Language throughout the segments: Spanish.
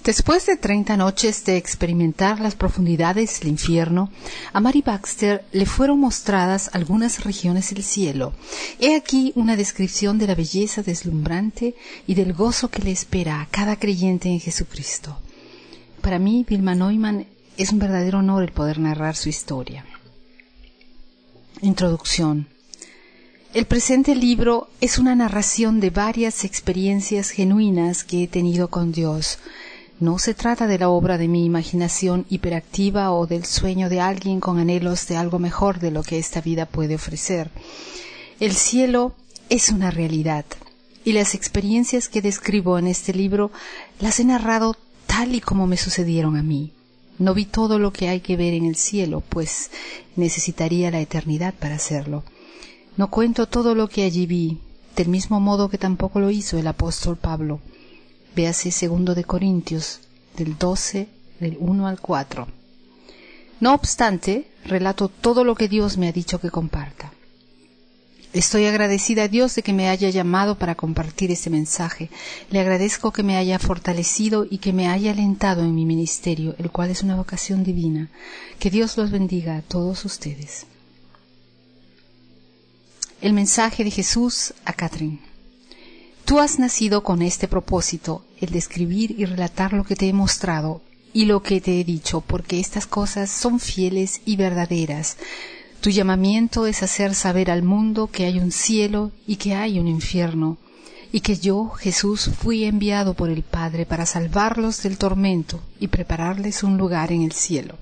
Después de 30 noches de experimentar las profundidades del infierno, a Mary Baxter le fueron mostradas algunas regiones del cielo. He aquí una descripción de la belleza deslumbrante y del gozo que le espera a cada creyente en Jesucristo. Para mí, Vilma Neumann, es un verdadero honor el poder narrar su historia. Introducción. El presente libro es una narración de varias experiencias genuinas que he tenido con Dios. No se trata de la obra de mi imaginación hiperactiva o del sueño de alguien con anhelos de algo mejor de lo que esta vida puede ofrecer. El cielo es una realidad, y las experiencias que describo en este libro las he narrado tal y como me sucedieron a mí. No vi todo lo que hay que ver en el cielo, pues necesitaría la eternidad para hacerlo. No cuento todo lo que allí vi, del mismo modo que tampoco lo hizo el apóstol Pablo. Véase 2 de Corintios, del 12, del 1 al 4. No obstante, relato todo lo que Dios me ha dicho que comparta. Estoy agradecida a Dios de que me haya llamado para compartir este mensaje. Le agradezco que me haya fortalecido y que me haya alentado en mi ministerio, el cual es una vocación divina. Que Dios los bendiga a todos ustedes. El mensaje de Jesús a Catherine. Tú has nacido con este propósito, el de escribir y relatar lo que te he mostrado y lo que te he dicho, porque estas cosas son fieles y verdaderas. Tu llamamiento es hacer saber al mundo que hay un cielo y que hay un infierno, y que yo, Jesús, fui enviado por el Padre para salvarlos del tormento y prepararles un lugar en el cielo.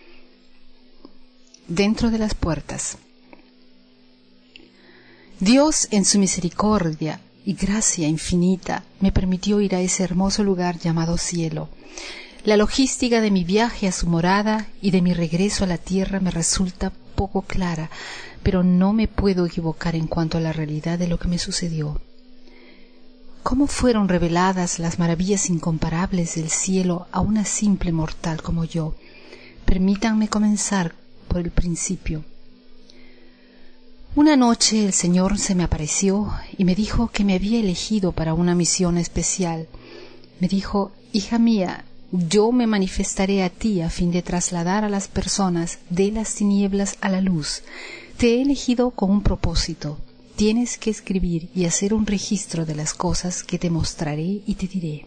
Dentro de las puertas. Dios, en su misericordia y gracia infinita, me permitió ir a ese hermoso lugar llamado cielo. La logística de mi viaje a su morada y de mi regreso a la tierra me resulta poco clara, pero no me puedo equivocar en cuanto a la realidad de lo que me sucedió. ¿Cómo fueron reveladas las maravillas incomparables del cielo a una simple mortal como yo? Permítanme comenzar por el principio. Una noche el Señor se me apareció y me dijo que me había elegido para una misión especial. Me dijo: hija mía, yo me manifestaré a ti a fin de trasladar a las personas de las tinieblas a la luz. Te he elegido con un propósito. Tienes que escribir y hacer un registro de las cosas que te mostraré y te diré.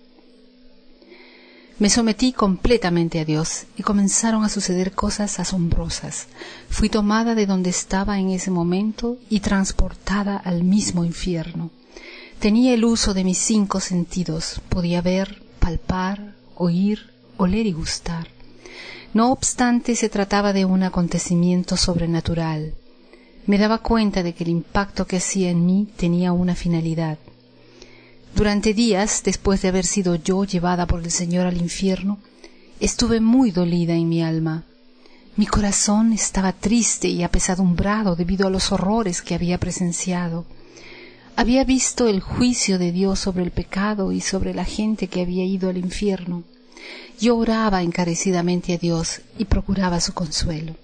Me sometí completamente a Dios y comenzaron a suceder cosas asombrosas. Fui tomada de donde estaba en ese momento y transportada al mismo infierno. Tenía el uso de mis 5 sentidos. Podía ver, palpar, oír, oler y gustar. No obstante, se trataba de un acontecimiento sobrenatural. Me daba cuenta de que el impacto que hacía en mí tenía una finalidad. Durante días, después de haber sido yo llevada por el Señor al infierno, estuve muy dolida en mi alma. Mi corazón estaba triste y apesadumbrado debido a los horrores que había presenciado. Había visto el juicio de Dios sobre el pecado y sobre la gente que había ido al infierno. Yo oraba encarecidamente a Dios y procuraba su consuelo.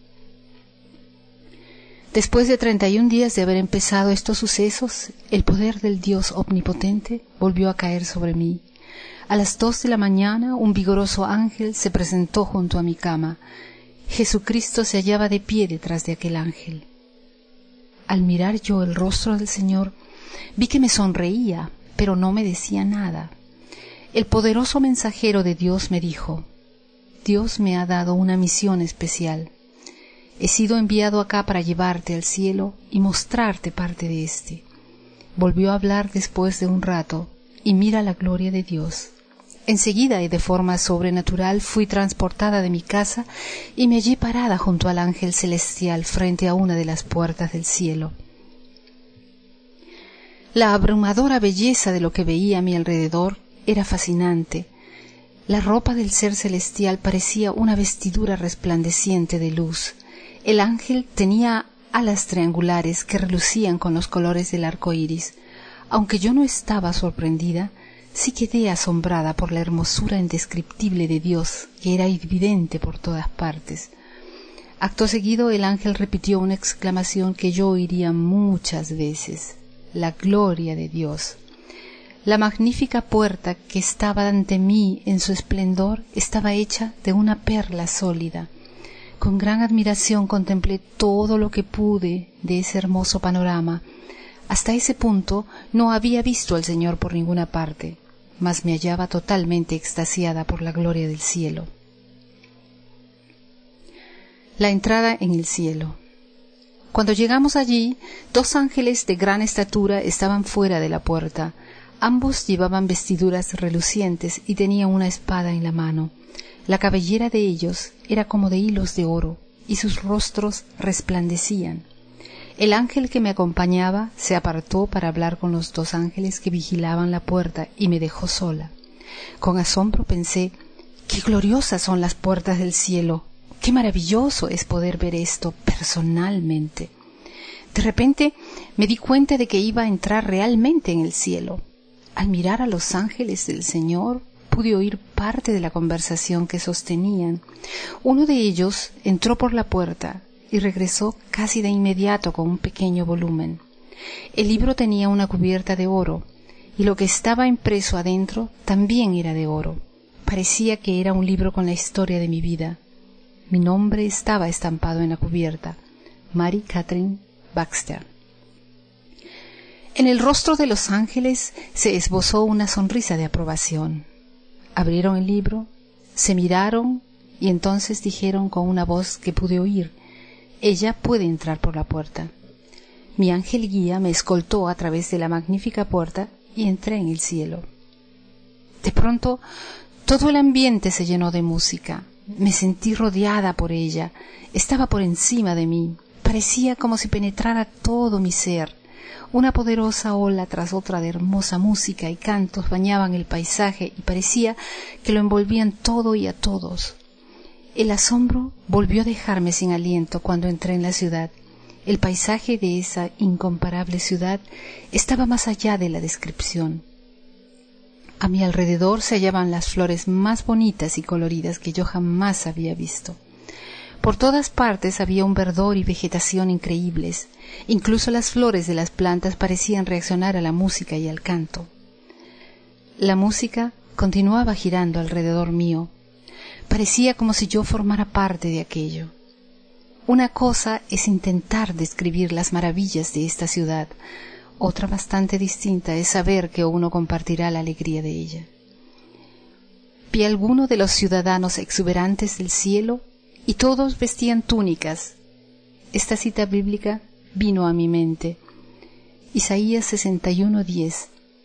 Después de 31 días de haber empezado estos sucesos, el poder del Dios omnipotente volvió a caer sobre mí. A las 2 de la mañana, un vigoroso ángel se presentó junto a mi cama. Jesucristo se hallaba de pie detrás de aquel ángel. Al mirar yo el rostro del Señor, vi que me sonreía, pero no me decía nada. El poderoso mensajero de Dios me dijo: Dios me ha dado una misión especial. He sido enviado acá para llevarte al cielo y mostrarte parte de éste. Volvió a hablar después de un rato, y mira la gloria de Dios. Enseguida y de forma sobrenatural fui transportada de mi casa y me hallé parada junto al ángel celestial frente a una de las puertas del cielo. La abrumadora belleza de lo que veía a mi alrededor era fascinante. La ropa del ser celestial parecía una vestidura resplandeciente de luz. El ángel tenía alas triangulares que relucían con los colores del arco iris. Aunque yo no estaba sorprendida, sí quedé asombrada por la hermosura indescriptible de Dios, que era evidente por todas partes. Acto seguido, el ángel repitió una exclamación que yo oiría muchas veces: la gloria de Dios. La magnífica puerta que estaba ante mí en su esplendor estaba hecha de una perla sólida. Con gran admiración contemplé todo lo que pude de ese hermoso panorama. Hasta ese punto no había visto al Señor por ninguna parte, mas me hallaba totalmente extasiada por la gloria del cielo. La entrada en el cielo. Cuando llegamos allí, 2 ángeles de gran estatura estaban fuera de la puerta. Ambos llevaban vestiduras relucientes y tenían una espada en la mano. La cabellera de ellos era como de hilos de oro, y sus rostros resplandecían. El ángel que me acompañaba se apartó para hablar con los 2 ángeles que vigilaban la puerta y me dejó sola. Con asombro pensé, ¡qué gloriosas son las puertas del cielo! ¡Qué maravilloso es poder ver esto personalmente! De repente me di cuenta de que iba a entrar realmente en el cielo. Al mirar a los ángeles del Señor, pude oír parte de la conversación que sostenían. Uno de ellos entró por la puerta y regresó casi de inmediato con un pequeño volumen. El libro tenía una cubierta de oro, y lo que estaba impreso adentro también era de oro. Parecía que era un libro con la historia de mi vida. Mi nombre estaba estampado en la cubierta: Mary Catherine Baxter. En el rostro de los ángeles se esbozó una sonrisa de aprobación. Abrieron el libro, se miraron y entonces dijeron con una voz que pude oír: «Ella puede entrar por la puerta». Mi ángel guía me escoltó a través de la magnífica puerta y entré en el cielo. De pronto, todo el ambiente se llenó de música. Me sentí rodeada por ella. Estaba por encima de mí. Parecía como si penetrara todo mi ser. Una poderosa ola tras otra de hermosa música y cantos bañaban el paisaje y parecía que lo envolvían todo y a todos. El asombro volvió a dejarme sin aliento cuando entré en la ciudad. El paisaje de esa incomparable ciudad estaba más allá de la descripción. A mi alrededor se hallaban las flores más bonitas y coloridas que yo jamás había visto. Por todas partes había un verdor y vegetación increíbles. Incluso las flores de las plantas parecían reaccionar a la música y al canto. La música continuaba girando alrededor mío. Parecía como si yo formara parte de aquello. Una cosa es intentar describir las maravillas de esta ciudad. Otra bastante distinta es saber que uno compartirá la alegría de ella. Vi a alguno de los ciudadanos exuberantes del cielo y todos vestían túnicas. Esta cita bíblica vino a mi mente. Isaías 61:10.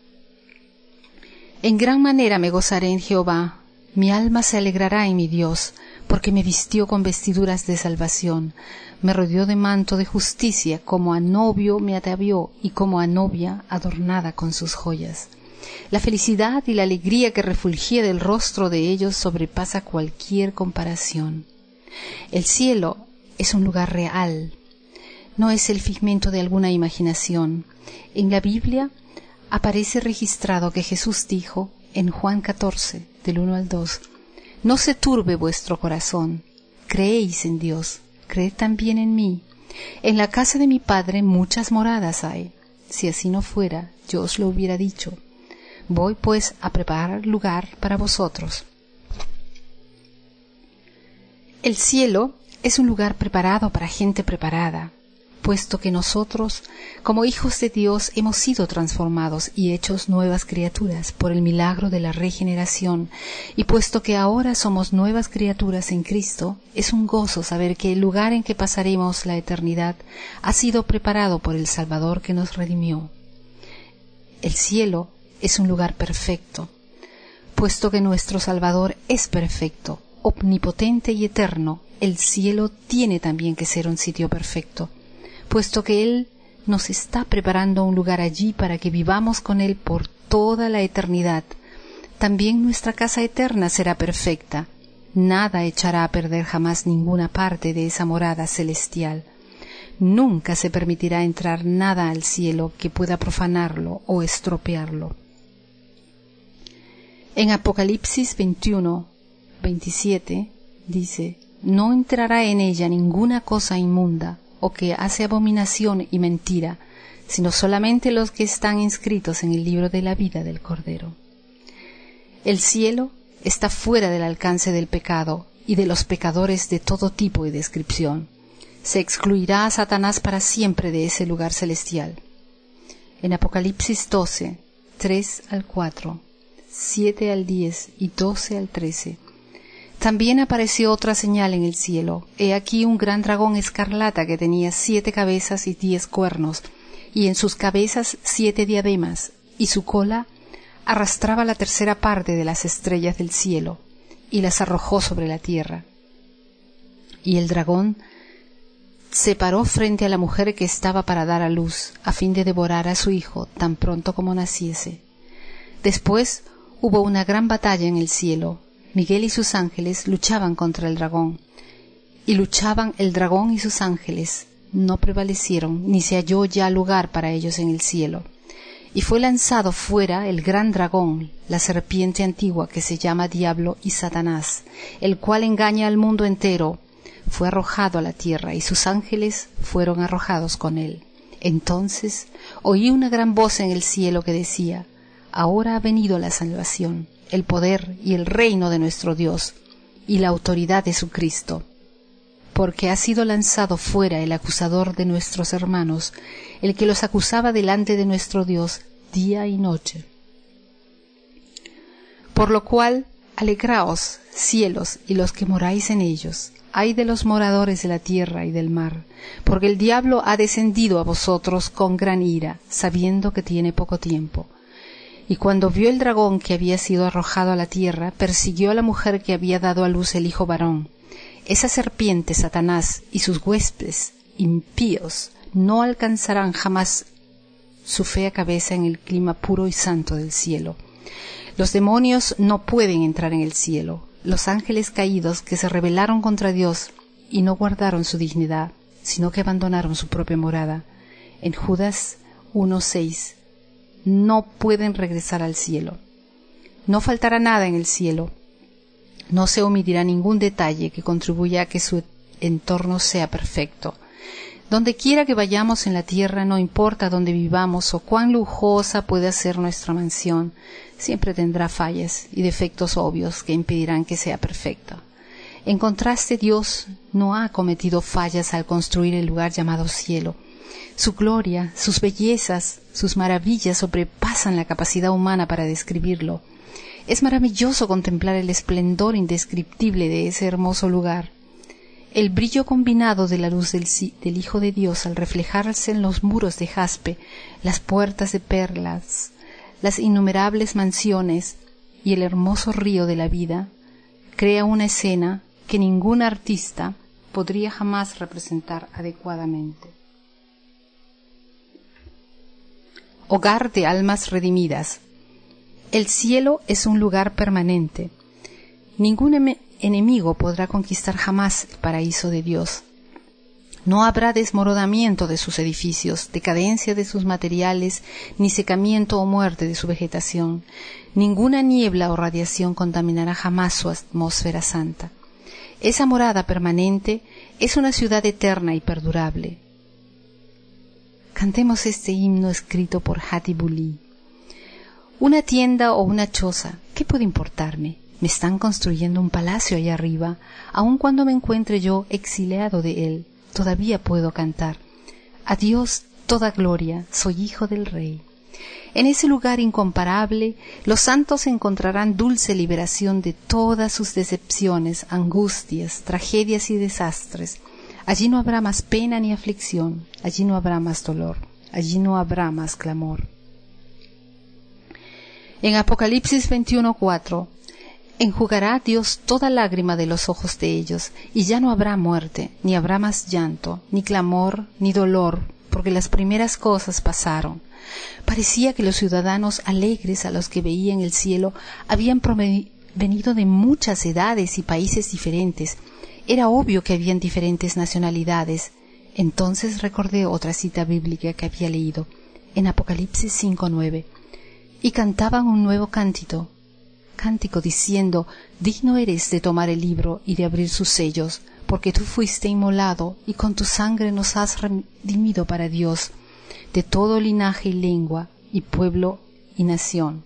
En gran manera me gozaré en Jehová, mi alma se alegrará en mi Dios, porque me vistió con vestiduras de salvación, me rodeó de manto de justicia, como a novio me atavió y como a novia adornada con sus joyas. La felicidad y la alegría que refulgía del rostro de ellos sobrepasa cualquier comparación. El cielo es un lugar real, no es el figmento de alguna imaginación. En la Biblia aparece registrado que Jesús dijo en Juan 14, del 1 al 2, «No se turbe vuestro corazón, creéis en Dios, creed también en mí. En la casa de mi Padre muchas moradas hay. Si así no fuera, yo os lo hubiera dicho. Voy pues a preparar lugar para vosotros». El cielo es un lugar preparado para gente preparada, puesto que nosotros, como hijos de Dios, hemos sido transformados y hechos nuevas criaturas por el milagro de la regeneración, y puesto que ahora somos nuevas criaturas en Cristo, es un gozo saber que el lugar en que pasaremos la eternidad ha sido preparado por el Salvador que nos redimió. El cielo es un lugar perfecto, puesto que nuestro Salvador es perfecto, omnipotente y eterno. El cielo tiene también que ser un sitio perfecto, puesto que Él nos está preparando un lugar allí para que vivamos con Él por toda la eternidad. También nuestra casa eterna será perfecta. Nada echará a perder jamás ninguna parte de esa morada celestial. Nunca se permitirá entrar nada al cielo que pueda profanarlo o estropearlo. En Apocalipsis 21:27 dice: «No entrará en ella ninguna cosa inmunda, o que hace abominación y mentira, sino solamente los que están inscritos en el libro de la vida del Cordero. El cielo está fuera del alcance del pecado y de los pecadores de todo tipo y descripción. Se excluirá a Satanás para siempre de ese lugar celestial. En Apocalipsis 12, 3 al 4, 7 al 10 y 12 al 13, también apareció otra señal en el cielo. He aquí un gran dragón escarlata que tenía 7 cabezas y 10 cuernos, y en sus cabezas 7 diademas, y su cola arrastraba la tercera parte de las estrellas del cielo, y las arrojó sobre la tierra. Y el dragón se paró frente a la mujer que estaba para dar a luz, a fin de devorar a su hijo tan pronto como naciese. Después hubo una gran batalla en el cielo. Miguel y sus ángeles luchaban contra el dragón, y luchaban el dragón y sus ángeles. No prevalecieron, ni se halló ya lugar para ellos en el cielo. Y fue lanzado fuera el gran dragón, la serpiente antigua que se llama Diablo y Satanás, el cual engaña al mundo entero. Fue arrojado a la tierra, y sus ángeles fueron arrojados con él. Entonces oí una gran voz en el cielo que decía: Ahora ha venido la salvación, el poder y el reino de nuestro Dios, y la autoridad de su Cristo. Porque ha sido lanzado fuera el acusador de nuestros hermanos, el que los acusaba delante de nuestro Dios día y noche. Por lo cual, alegraos, cielos, y los que moráis en ellos. Ay de los moradores de la tierra y del mar, porque el diablo ha descendido a vosotros con gran ira, sabiendo que tiene poco tiempo. Y cuando vio el dragón que había sido arrojado a la tierra, persiguió a la mujer que había dado a luz el hijo varón. Esa serpiente, Satanás, y sus huéspedes impíos no alcanzarán jamás su fea cabeza en el clima puro y santo del cielo. Los demonios no pueden entrar en el cielo. Los ángeles caídos que se rebelaron contra Dios y no guardaron su dignidad, sino que abandonaron su propia morada, en Judas 1:6, no pueden regresar al cielo. No faltará nada en el cielo. No se omitirá ningún detalle que contribuya a que su entorno sea perfecto. Donde quiera que vayamos en la tierra, no importa dónde vivamos o cuán lujosa pueda ser nuestra mansión, siempre tendrá fallas y defectos obvios que impedirán que sea perfecta. En contraste, Dios no ha cometido fallas al construir el lugar llamado cielo. Su gloria, sus bellezas, sus maravillas sobrepasan la capacidad humana para describirlo. Es maravilloso contemplar el esplendor indescriptible de ese hermoso lugar. El brillo combinado de la luz del Hijo de Dios al reflejarse en los muros de jaspe, las puertas de perlas, las innumerables mansiones y el hermoso río de la vida, crea una escena que ningún artista podría jamás representar adecuadamente. Hogar de almas redimidas. El cielo es un lugar permanente. Ningún enemigo podrá conquistar jamás el paraíso de Dios. No habrá desmoronamiento de sus edificios, decadencia de sus materiales, ni secamiento o muerte de su vegetación. Ninguna niebla o radiación contaminará jamás su atmósfera santa. Esa morada permanente es una ciudad eterna y perdurable. Cantemos este himno escrito por Hattie Booley. Una tienda o una choza, ¿qué puede importarme? Me están construyendo un palacio allá arriba. Aun cuando me encuentre yo exiliado de él, todavía puedo cantar. A Dios toda gloria, soy hijo del Rey. En ese lugar incomparable, los santos encontrarán dulce liberación de todas sus decepciones, angustias, tragedias y desastres. Allí no habrá más pena ni aflicción, allí no habrá más dolor, allí no habrá más clamor. En Apocalipsis 21:4, enjugará Dios toda lágrima de los ojos de ellos, y ya no habrá muerte, ni habrá más llanto, ni clamor, ni dolor, porque las primeras cosas pasaron. Parecía que los ciudadanos alegres a los que veían el cielo habían provenido de muchas edades y países diferentes. Era obvio que habían diferentes nacionalidades. Entonces recordé otra cita bíblica que había leído, en Apocalipsis 5:9, y cantaban un nuevo cántico diciendo: digno eres de tomar el libro y de abrir sus sellos, porque tú fuiste inmolado y con tu sangre nos has redimido para Dios, de todo linaje y lengua, y pueblo y nación.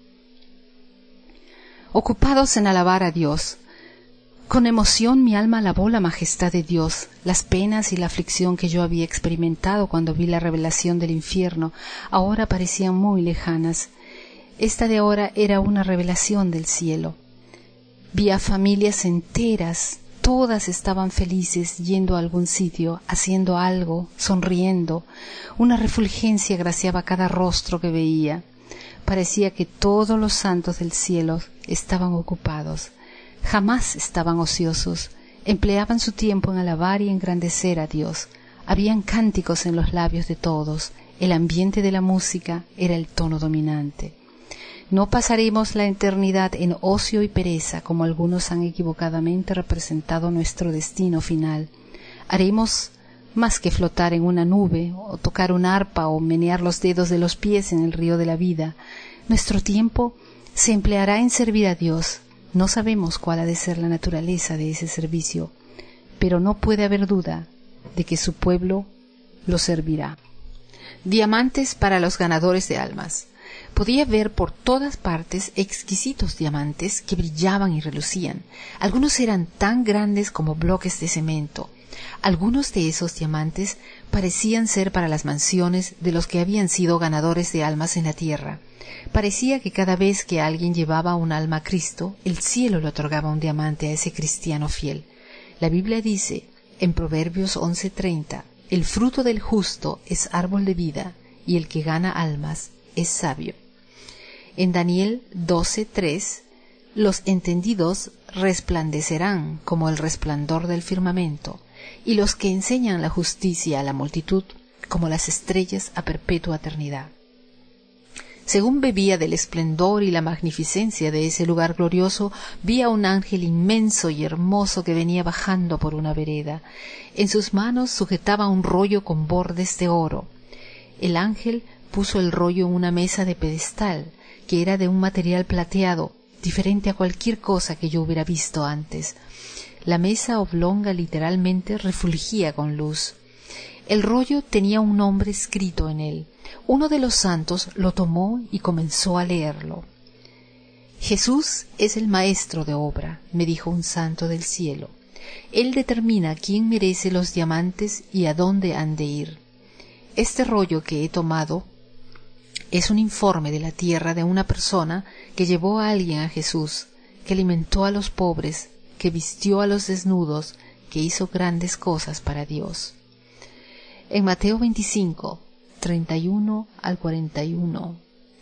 Ocupados en alabar a Dios, con emoción mi alma alabó la majestad de Dios. Las penas y la aflicción que yo había experimentado cuando vi la revelación del infierno ahora parecían muy lejanas. Esta de ahora era una revelación del cielo. Vi a familias enteras, todas estaban felices, yendo a algún sitio, haciendo algo, sonriendo. Una refulgencia agraciaba cada rostro que veía. Parecía que todos los santos del cielo estaban ocupados. Jamás estaban ociosos. Empleaban su tiempo en alabar y engrandecer a Dios. Habían cánticos en los labios de todos. El ambiente de la música era el tono dominante. No pasaremos la eternidad en ocio y pereza, como algunos han equivocadamente representado nuestro destino final. Haremos más que flotar en una nube, o tocar un arpa, o menear los dedos de los pies en el río de la vida. Nuestro tiempo se empleará en servir a Dios. No sabemos cuál ha de ser la naturaleza de ese servicio, pero no puede haber duda de que su pueblo lo servirá. Diamantes para los ganadores de almas. Podía ver por todas partes exquisitos diamantes que brillaban y relucían. Algunos eran tan grandes como bloques de cemento. Algunos de esos diamantes parecían ser para las mansiones de los que habían sido ganadores de almas en la tierra. Parecía que cada vez que alguien llevaba un alma a Cristo, el cielo le otorgaba un diamante a ese cristiano fiel. La Biblia dice, en Proverbios 11:30, el fruto del justo es árbol de vida, y el que gana almas es sabio. En Daniel 12:3, los entendidos resplandecerán como el resplandor del firmamento, y los que enseñan la justicia a la multitud como las estrellas a perpetua eternidad. Según bebía del esplendor y la magnificencia de ese lugar glorioso, vi a un ángel inmenso y hermoso que venía bajando por una vereda. En sus manos sujetaba un rollo con bordes de oro. El ángel puso el rollo en una mesa de pedestal, que era de un material plateado, diferente a cualquier cosa que yo hubiera visto antes. La mesa oblonga literalmente refulgía con luz. El rollo tenía un nombre escrito en él. Uno de los santos lo tomó y comenzó a leerlo. Jesús es el maestro de obra, me dijo un santo del cielo. Él determina quién merece los diamantes y a dónde han de ir. Este rollo que he tomado es un informe de la tierra de una persona que llevó a alguien a Jesús, que alimentó a los pobres, que vistió a los desnudos, que hizo grandes cosas para Dios. En Mateo 25, 31 al 41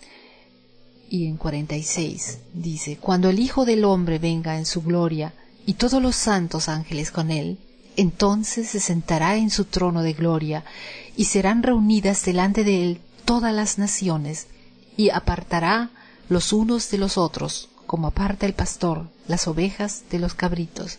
y en 46 dice, cuando el Hijo del Hombre venga en su gloria y todos los santos ángeles con él, entonces se sentará en su trono de gloria y serán reunidas delante de él todas las naciones y apartará los unos de los otros, como aparta el pastor las ovejas de los cabritos.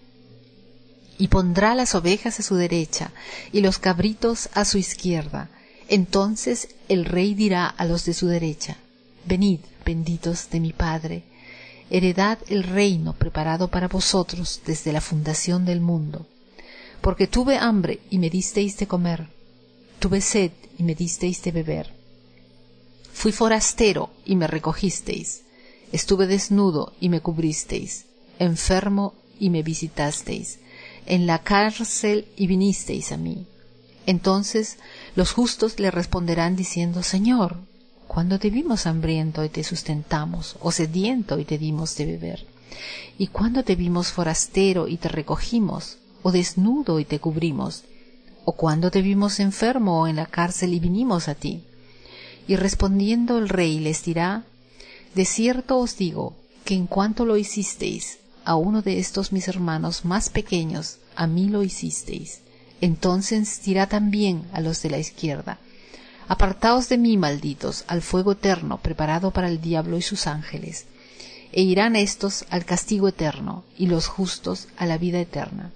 Y pondrá las ovejas a su derecha y los cabritos a su izquierda. Entonces el rey dirá a los de su derecha, venid, benditos de mi Padre, heredad el reino preparado para vosotros desde la fundación del mundo. Porque tuve hambre y me disteis de comer, tuve sed y me disteis de beber. Fui forastero y me recogisteis, estuve desnudo y me cubristeis, enfermo y me visitasteis, en la cárcel y vinisteis a mí. Entonces los justos le responderán diciendo, Señor, ¿cuándo te vimos hambriento y te sustentamos, o sediento y te dimos de beber? ¿Y cuándo te vimos forastero y te recogimos, o desnudo y te cubrimos? ¿O cuándo te vimos enfermo o en la cárcel y vinimos a ti? Y respondiendo el rey les dirá, de cierto os digo, que en cuanto lo hicisteis a uno de estos mis hermanos más pequeños, a mí lo hicisteis. Entonces dirá también a los de la izquierda, apartaos de mí, malditos, al fuego eterno preparado para el diablo y sus ángeles. E irán estos al castigo eterno, y los justos a la vida eterna.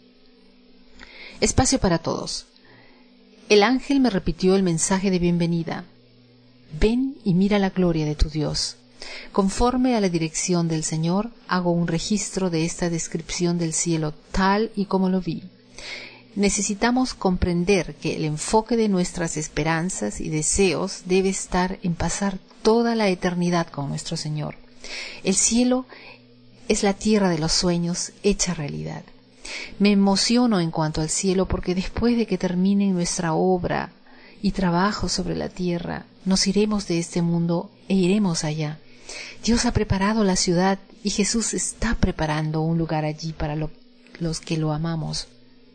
Espacio para todos. El ángel me repitió el mensaje de bienvenida. Ven y mira la gloria de tu Dios. Conforme a la dirección del Señor, hago un registro de esta descripción del cielo tal y como lo vi. necesitamos comprender que el enfoque de nuestras esperanzas y deseos debe estar en pasar toda la eternidad con nuestro Señor. El cielo es la tierra de los sueños hecha realidad. Me emociono en cuanto al cielo porque después de que termine nuestra obra y trabajo sobre la tierra, nos iremos de este mundo e iremos allá. Dios ha preparado la ciudad y Jesús está preparando un lugar allí para los que lo amamos.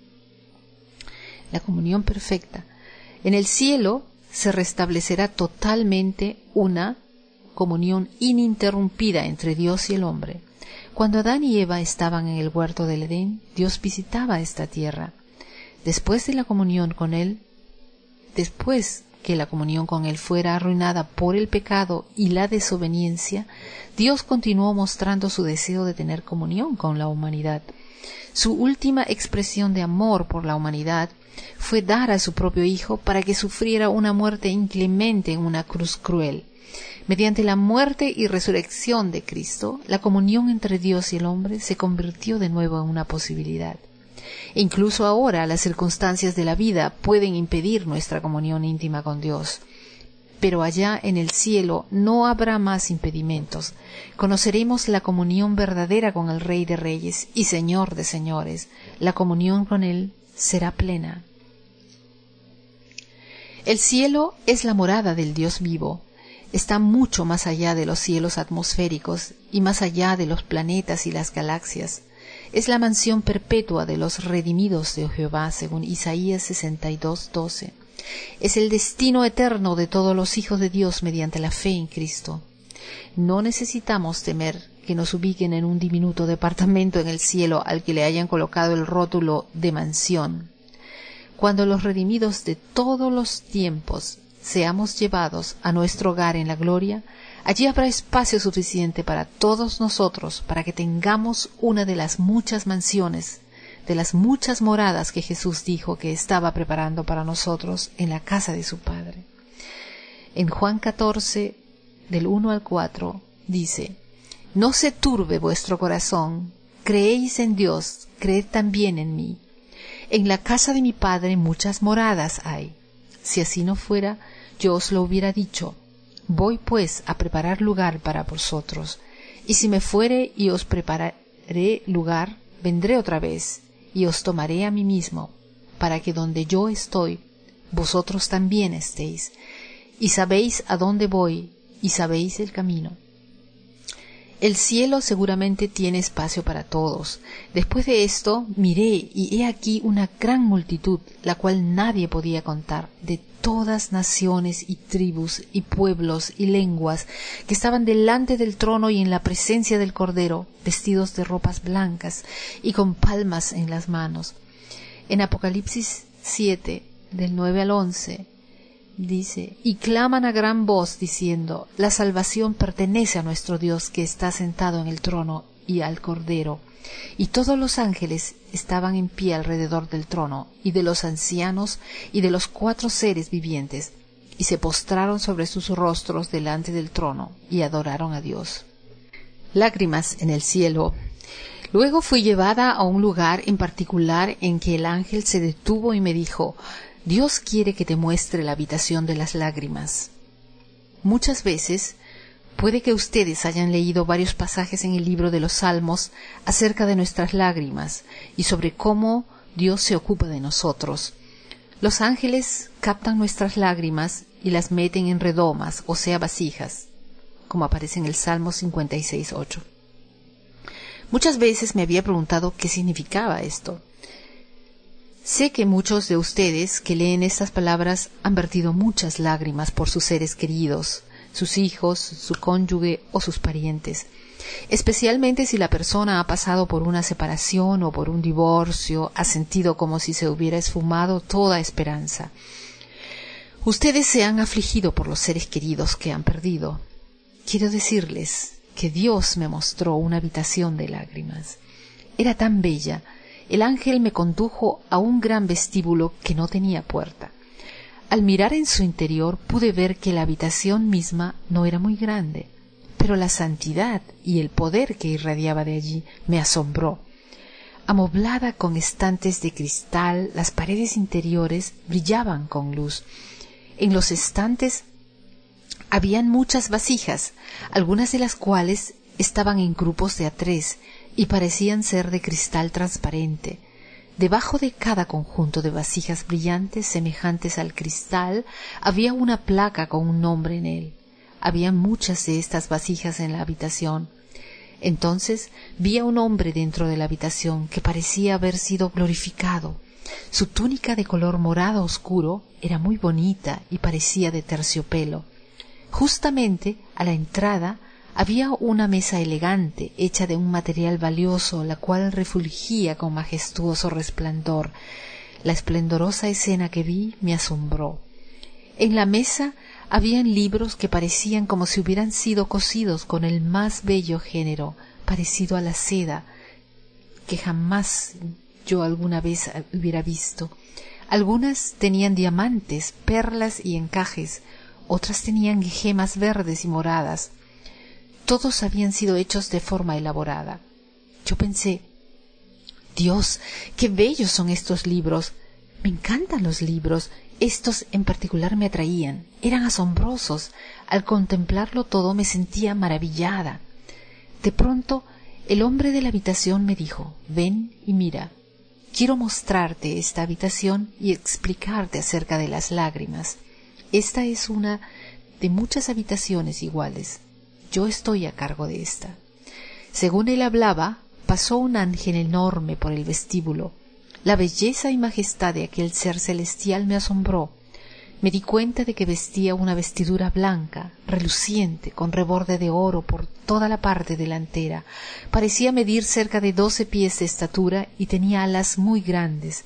La comunión perfecta. En el cielo se restablecerá totalmente una comunión ininterrumpida entre Dios y el hombre. Cuando Adán y Eva estaban en el huerto del Edén, Dios visitaba esta tierra. Después que la comunión con Él fuera arruinada por el pecado y la desobediencia, Dios continuó mostrando su deseo de tener comunión con la humanidad. Su última expresión de amor por la humanidad fue dar a su propio Hijo para que sufriera una muerte inclemente en una cruz cruel. Mediante la muerte y resurrección de Cristo, la comunión entre Dios y el hombre se convirtió de nuevo en una posibilidad. E incluso ahora las circunstancias de la vida pueden impedir nuestra comunión íntima con Dios. Pero allá en el cielo no habrá más impedimentos. Conoceremos la comunión verdadera con el Rey de Reyes y Señor de Señores. La comunión con Él será plena. El cielo es la morada del Dios vivo. Está mucho más allá de los cielos atmosféricos y más allá de los planetas y las galaxias. Es la mansión perpetua de los redimidos de Jehová, según Isaías 62:12. Es el destino eterno de todos los hijos de Dios mediante la fe en Cristo. No necesitamos temer que nos ubiquen en un diminuto departamento en el cielo al que le hayan colocado el rótulo de mansión. Cuando los redimidos de todos los tiempos seamos llevados a nuestro hogar en la gloria, allí habrá espacio suficiente para todos nosotros, para que tengamos una de las muchas mansiones, de las muchas moradas que Jesús dijo que estaba preparando para nosotros en la casa de su Padre. En Juan 14, del 1 al 4, dice: No se turbe vuestro corazón, creéis en Dios, creed también en mí. En la casa de mi Padre muchas moradas hay. Si así no fuera, yo os lo hubiera dicho. Voy pues a preparar lugar para vosotros. Y si me fuere y os prepararé lugar, vendré otra vez, y os tomaré a mí mismo, para que donde yo estoy, vosotros también estéis. Y sabéis a dónde voy, y sabéis el camino. El cielo seguramente tiene espacio para todos. Después de esto miré, y he aquí una gran multitud, la cual nadie podía contar, de todas naciones y tribus y pueblos y lenguas, que estaban delante del trono y en la presencia del Cordero, vestidos de ropas blancas y con palmas en las manos. En Apocalipsis 7, del 9 al 11, dice: Y claman a gran voz diciendo: La salvación pertenece a nuestro Dios que está sentado en el trono y al Cordero. Y todos los ángeles estaban en pie alrededor del trono, y de los ancianos, y de los 4 seres vivientes, y se postraron sobre sus rostros delante del trono, y adoraron a Dios. Lágrimas en el cielo. Luego fui llevada a un lugar en particular en que el ángel se detuvo y me dijo: Dios quiere que te muestre la habitación de las lágrimas. Muchas veces puede que ustedes hayan leído varios pasajes en el libro de los Salmos acerca de nuestras lágrimas y sobre cómo Dios se ocupa de nosotros. Los ángeles captan nuestras lágrimas y las meten en redomas, o sea, vasijas, como aparece en el Salmo 56:8. Muchas veces me había preguntado qué significaba esto. Sé que muchos de ustedes que leen estas palabras han vertido muchas lágrimas por sus seres queridos, sus hijos, su cónyuge o sus parientes, especialmente si la persona ha pasado por una separación o por un divorcio, ha sentido como si se hubiera esfumado toda esperanza. Ustedes se han afligido por los seres queridos que han perdido. Quiero decirles que Dios me mostró una habitación de lágrimas. Era tan bella. El ángel me condujo a un gran vestíbulo que no tenía puerta. Al mirar en su interior pude ver que la habitación misma no era muy grande, pero la santidad y el poder que irradiaba de allí me asombró. Amoblada con estantes de cristal, las paredes interiores brillaban con luz. En los estantes habían muchas vasijas, algunas de las cuales estaban en grupos de a tres y parecían ser de cristal transparente. Debajo de cada conjunto de vasijas brillantes semejantes al cristal había una placa con un nombre en él. Había muchas de estas vasijas en la habitación. Entonces vi a un hombre dentro de la habitación que parecía haber sido glorificado. Su túnica de color morado oscuro era muy bonita y parecía de terciopelo. Justamente a la entrada había una mesa elegante hecha de un material valioso, la cual refulgía con majestuoso resplandor. La esplendorosa escena que vi me asombró. En la mesa habían libros que parecían como si hubieran sido cosidos con el más bello género, parecido a la seda, que jamás yo alguna vez hubiera visto. Algunas tenían diamantes, perlas y encajes, otras tenían gemas verdes y moradas. Todos habían sido hechos de forma elaborada. Yo pensé, Dios, qué bellos son estos libros. Me encantan los libros. Estos en particular me atraían. Eran asombrosos. Al contemplarlo todo me sentía maravillada. De pronto, el hombre de la habitación me dijo, ven y mira. Quiero mostrarte esta habitación y explicarte acerca de las lágrimas. Esta es una de muchas habitaciones iguales. Yo estoy a cargo de esta. Según él hablaba, pasó un ángel enorme por el vestíbulo. La belleza y majestad de aquel ser celestial me asombró. Me di cuenta de que vestía una vestidura blanca, reluciente, con reborde de oro por toda la parte delantera. Parecía medir cerca de 12 pies de estatura y tenía alas muy grandes.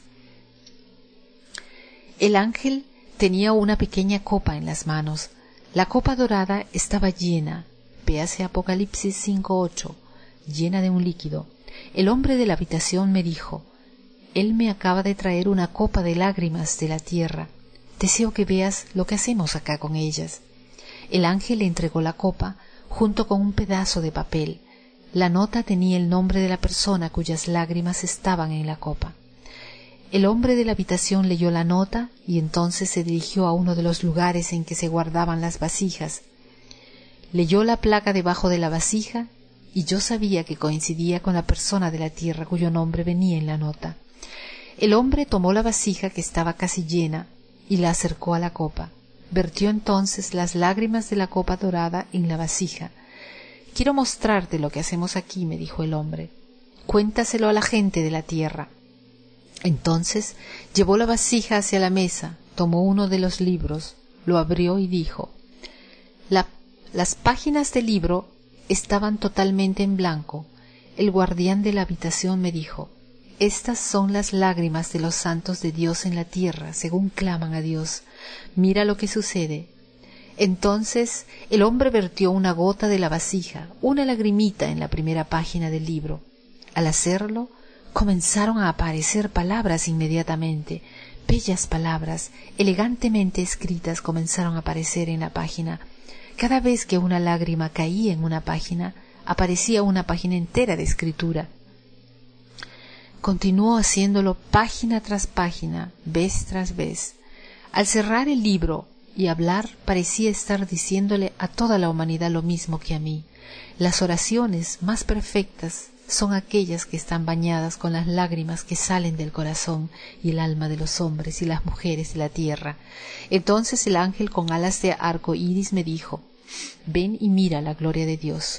El ángel tenía una pequeña copa en las manos. La copa dorada estaba llena, véase Apocalipsis 5:8, llena de un líquido. El hombre de la habitación me dijo, él me acaba de traer una copa de lágrimas de la tierra. Deseo que veas lo que hacemos acá con ellas. El ángel le entregó la copa junto con un pedazo de papel. La nota tenía el nombre de la persona cuyas lágrimas estaban en la copa. El hombre de la habitación leyó la nota y entonces se dirigió a uno de los lugares en que se guardaban las vasijas. Leyó la placa debajo de la vasija y yo sabía que coincidía con la persona de la tierra cuyo nombre venía en la nota. El hombre tomó la vasija que estaba casi llena y la acercó a la copa. Vertió entonces las lágrimas de la copa dorada en la vasija. Quiero mostrarte lo que hacemos aquí, me dijo el hombre. Cuéntaselo a la gente de la tierra. Entonces llevó la vasija hacia la mesa, tomó uno de los libros, lo abrió y dijo, las páginas del libro estaban totalmente en blanco. El guardián de la habitación me dijo, estas son las lágrimas de los santos de Dios en la tierra, según claman a Dios. Mira lo que sucede. Entonces el hombre vertió una gota de la vasija, una lagrimita en la primera página del libro. Al hacerlo, comenzaron a aparecer palabras inmediatamente. Bellas palabras, elegantemente escritas, comenzaron a aparecer en la página. Cada vez que una lágrima caía en una página, aparecía una página entera de escritura. Continuó haciéndolo página tras página, vez tras vez. Al cerrar el libro y hablar, parecía estar diciéndole a toda la humanidad lo mismo que a mí. Las oraciones más perfectas son aquellas que están bañadas con las lágrimas que salen del corazón y el alma de los hombres y las mujeres de la tierra. Entonces el ángel con alas de arco iris me dijo, ven y mira la gloria de Dios.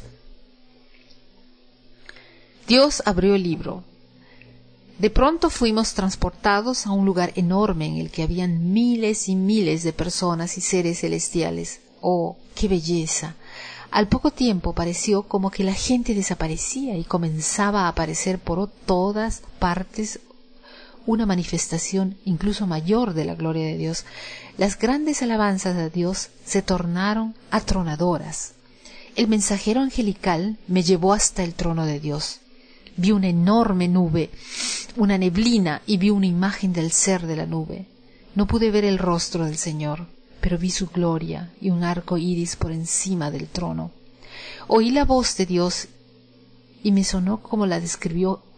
Dios abrió el libro. De pronto fuimos transportados a un lugar enorme en el que habían miles y miles de personas y seres celestiales. ¡Oh, qué belleza! Al poco tiempo pareció como que la gente desaparecía y comenzaba a aparecer por todas partes una manifestación incluso mayor de la gloria de Dios. Las grandes alabanzas a Dios se tornaron atronadoras. El mensajero angelical me llevó hasta el trono de Dios. Vi una enorme nube, una neblina, y vi una imagen del ser de la nube. No pude ver el rostro del Señor, pero vi su gloria y un arco iris por encima del trono. Oí la voz de Dios y me sonó como la describió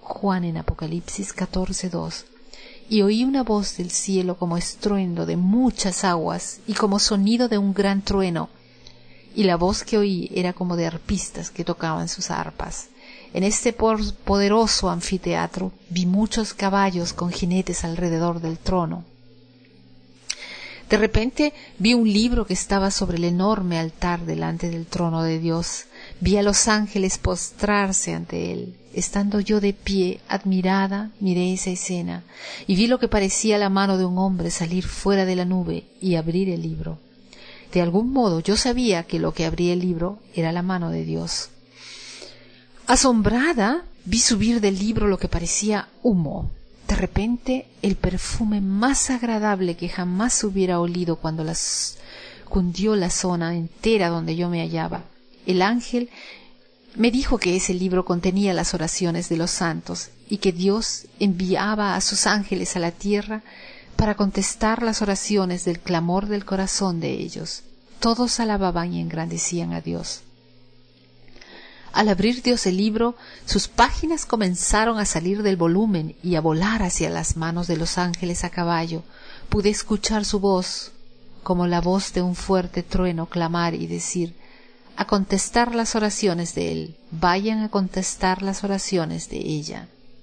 Juan en Apocalipsis 14:2. Y oí una voz del cielo como estruendo de muchas aguas y como sonido de un gran trueno. Y la voz que oí era como de arpistas que tocaban sus arpas. En este poderoso anfiteatro vi muchos caballos con jinetes alrededor del trono. De repente vi un libro que estaba sobre el enorme altar delante del trono de Dios. Vi a los ángeles postrarse ante él. Estando yo de pie, admirada, miré esa escena, y vi lo que parecía la mano de un hombre salir fuera de la nube y abrir el libro. De algún modo yo sabía que lo que abría el libro era la mano de Dios. Asombrada, vi subir del libro lo que parecía humo. De repente, el perfume más agradable que jamás hubiera olido cuando cundió la zona entera donde yo me hallaba. El ángel me dijo que ese libro contenía las oraciones de los santos y que Dios enviaba a sus ángeles a la tierra para contestar las oraciones del clamor del corazón de ellos. Todos alababan y engrandecían a Dios. Al abrir Dios el libro, sus páginas comenzaron a salir del volumen y a volar hacia las manos de los ángeles a caballo. Pude escuchar su voz, como la voz de un fuerte trueno, clamar y decir: a contestar las oraciones de él, vayan a contestar las oraciones de ella.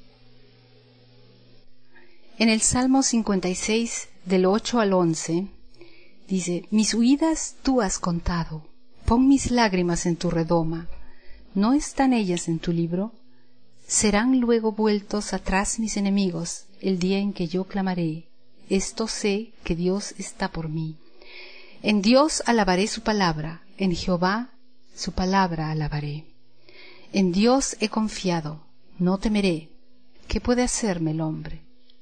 En el Salmo 56, del 8 al 11, dice: mis huidas tú has contado, pon mis lágrimas en tu redoma. ¿No están ellas en tu libro? Serán luego vueltos atrás mis enemigos el día en que yo clamaré. Esto sé que Dios está por mí. En Dios alabaré su palabra, en Jehová su palabra alabaré. En Dios he confiado, no temeré. ¿Qué puede hacerme el hombre?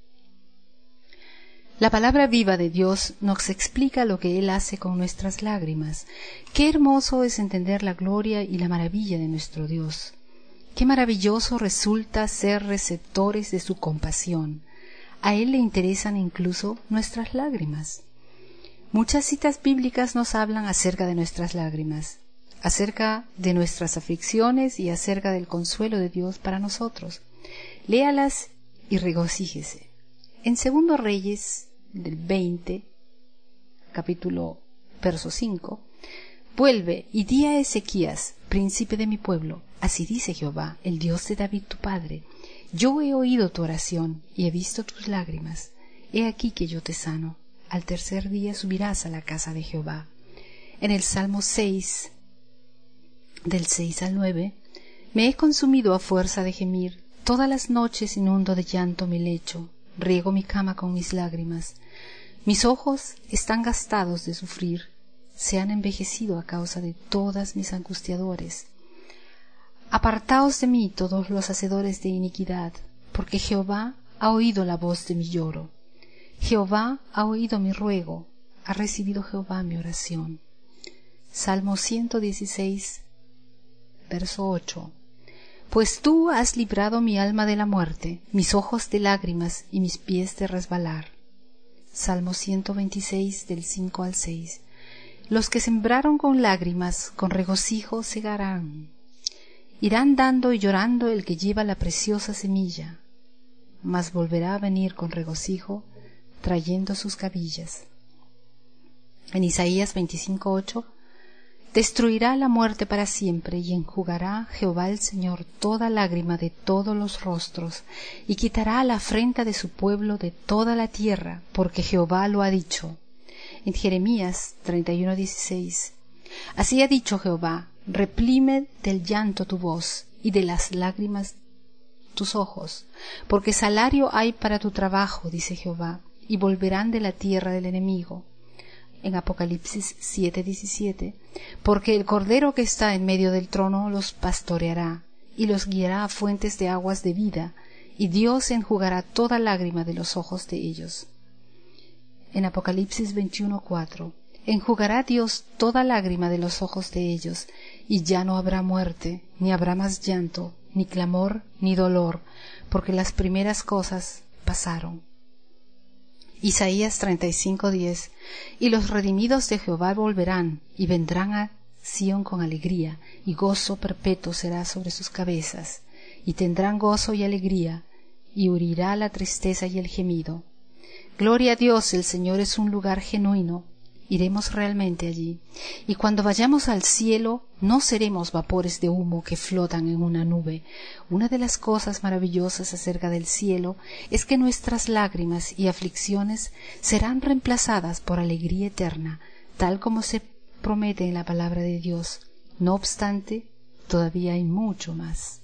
La palabra viva de Dios nos explica lo que Él hace con nuestras lágrimas. Qué hermoso es entender la gloria y la maravilla de nuestro Dios. Qué maravilloso resulta ser receptores de su compasión. A Él le interesan incluso nuestras lágrimas. Muchas citas bíblicas nos hablan acerca de nuestras lágrimas, acerca de nuestras aflicciones y acerca del consuelo de Dios para nosotros. Léalas y regocíjese. En 2 Reyes del 20, capítulo verso 5, vuelve y di a Ezequías, príncipe de mi pueblo, así dice Jehová, el Dios de David tu padre, yo he oído tu oración y he visto tus lágrimas, he aquí que yo te sano, al tercer día subirás a la casa de Jehová. En el Salmo 6, del 6 al 9, me he consumido a fuerza de gemir, todas las noches inundo de llanto mi lecho, riego mi cama con mis lágrimas. Mis ojos están gastados de sufrir, se han envejecido a causa de todas mis angustiadores. Apartaos de mí todos los hacedores de iniquidad, porque Jehová ha oído la voz de mi lloro. Jehová ha oído mi ruego, ha recibido Jehová mi oración. Salmo 116, verso 8. Pues tú has librado mi alma de la muerte, mis ojos de lágrimas y mis pies de resbalar. Salmo 126, del 5 al 6. Los que sembraron con lágrimas, con regocijo segarán. Irán dando y llorando el que lleva la preciosa semilla, mas volverá a venir con regocijo, trayendo sus cabillas. En Isaías 25:8, destruirá la muerte para siempre, y enjugará Jehová el Señor toda lágrima de todos los rostros, y quitará la afrenta de su pueblo de toda la tierra, porque Jehová lo ha dicho. En Jeremías 31:16, así ha dicho Jehová, reprime del llanto tu voz, y de las lágrimas tus ojos, porque salario hay para tu trabajo, dice Jehová, y volverán de la tierra del enemigo. En Apocalipsis 7:17, porque el Cordero que está en medio del trono los pastoreará, y los guiará a fuentes de aguas de vida, y Dios enjugará toda lágrima de los ojos de ellos. En Apocalipsis 21:4, enjugará Dios toda lágrima de los ojos de ellos, y ya no habrá muerte, ni habrá más llanto, ni clamor, ni dolor, porque las primeras cosas pasaron. Isaías 35:10, y los redimidos de Jehová volverán, y vendrán a Sión con alegría, y gozo perpetuo será sobre sus cabezas. y tendrán gozo y alegría, y huirá la tristeza y el gemido. Gloria a Dios, el Señor es un lugar genuino. Iremos realmente allí, y cuando vayamos al cielo no seremos vapores de humo que flotan en una nube. Una de las cosas maravillosas acerca del cielo es que nuestras lágrimas y aflicciones serán reemplazadas por alegría eterna, tal como se promete en la palabra de Dios. No obstante, todavía hay mucho más.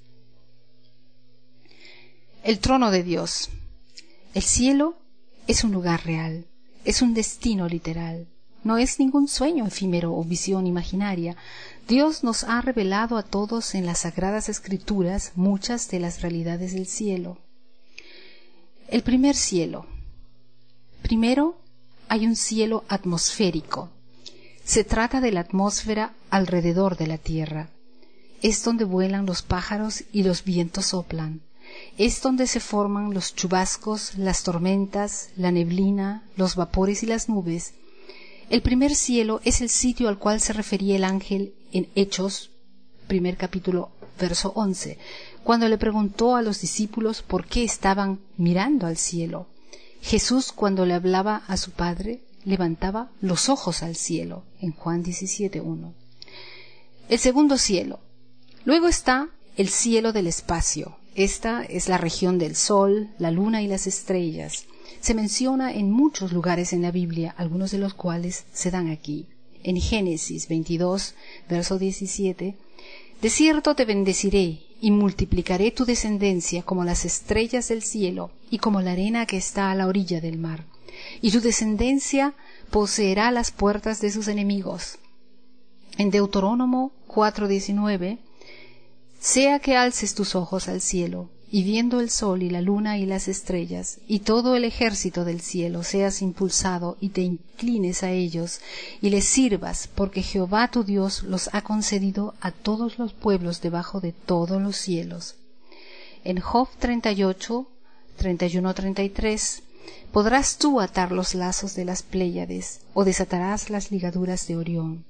El trono de Dios. El cielo es un lugar real, es un destino literal. No es ningún sueño efímero o visión imaginaria. Dios nos ha revelado a todos en las Sagradas Escrituras muchas de las realidades del cielo. El primer cielo. Primero, hay un cielo atmosférico. Se trata de la atmósfera alrededor de la Tierra. Es donde vuelan los pájaros y los vientos soplan. Es donde se forman los chubascos, las tormentas, la neblina, los vapores y las nubes. El primer cielo es el sitio al cual se refería el ángel en Hechos, primer capítulo, verso 11, cuando le preguntó a los discípulos por qué estaban mirando al cielo. Jesús, cuando le hablaba a su Padre, levantaba los ojos al cielo, en Juan 17:1. El segundo cielo. Luego está el cielo del espacio. Esta es la región del Sol, la Luna y las estrellas. Se menciona en muchos lugares en la Biblia, algunos de los cuales se dan aquí. En Génesis 22, verso 17, de cierto te bendeciré y multiplicaré tu descendencia como las estrellas del cielo y como la arena que está a la orilla del mar. Y tu descendencia poseerá las puertas de sus enemigos. En Deuterónomo 4:19, sea que alces tus ojos al cielo, y viendo el sol y la luna y las estrellas, y todo el ejército del cielo, seas impulsado y te inclines a ellos, y les sirvas, porque Jehová tu Dios los ha concedido a todos los pueblos debajo de todos los cielos. En Job 38, 31-33, podrás tú atar los lazos de las Pléyades, o desatarás las ligaduras de Orión.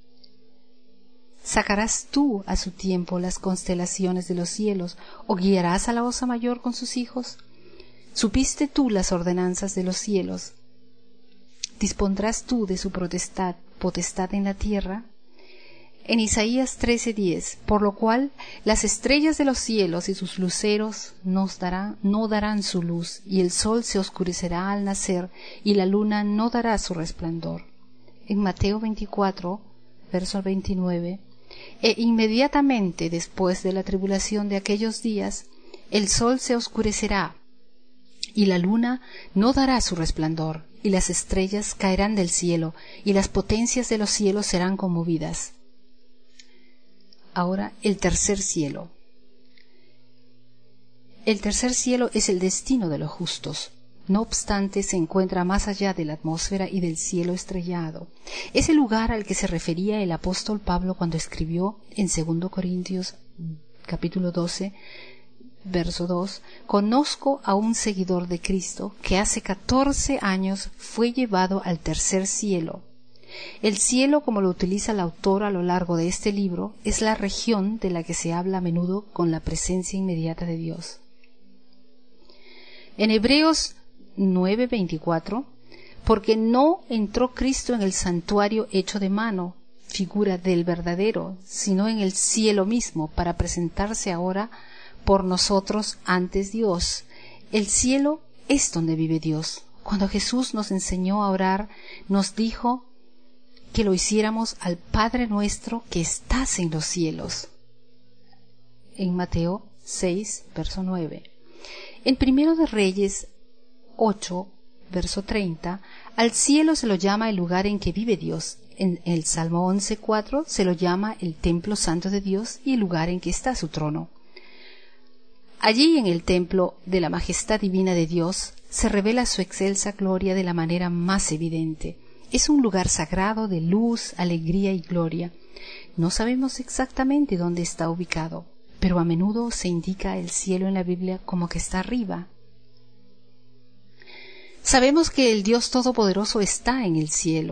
¿Sacarás tú a su tiempo las constelaciones de los cielos, o guiarás a la osa mayor con sus hijos? ¿Supiste tú las ordenanzas de los cielos? ¿Dispondrás tú de su potestad en la tierra? En Isaías 13:10, por lo cual las estrellas de los cielos y sus luceros no darán su luz, y el sol se oscurecerá al nacer, y la luna no dará su resplandor. En Mateo 24, verso 29, e inmediatamente después de la tribulación de aquellos días, el sol se oscurecerá, y la luna no dará su resplandor, y las estrellas caerán del cielo, y las potencias de los cielos serán conmovidas. Ahora, el tercer cielo. El tercer cielo es el destino de los justos. No obstante, se encuentra más allá de la atmósfera y del cielo estrellado. Es el lugar al que se refería el apóstol Pablo cuando escribió en 2 Corintios capítulo 12, verso 2, conozco a un seguidor de Cristo que hace 14 años fue llevado al tercer cielo. El cielo, como lo utiliza el autor a lo largo de este libro, es la región de la que se habla a menudo con la presencia inmediata de Dios. En Hebreos 9:24, porque no entró Cristo en el santuario hecho de mano, figura del verdadero, sino en el cielo mismo, para presentarse ahora por nosotros ante Dios. El cielo es donde vive Dios. Cuando Jesús nos enseñó a orar, nos dijo que lo hiciéramos al Padre nuestro que estás en los cielos. En Mateo 6, verso 9. En Primero de Reyes 8, verso 30, al cielo se lo llama el lugar en que vive Dios. En el Salmo 11:4 se lo llama el templo santo de Dios y el lugar en que está su trono. Allí, en el templo de la majestad divina de Dios, se revela su excelsa gloria de la manera más evidente. Es un lugar sagrado de luz, alegría y gloria. No sabemos exactamente dónde está ubicado, pero a menudo se indica el cielo en la Biblia como que está arriba. Sabemos que el Dios Todopoderoso está en el cielo.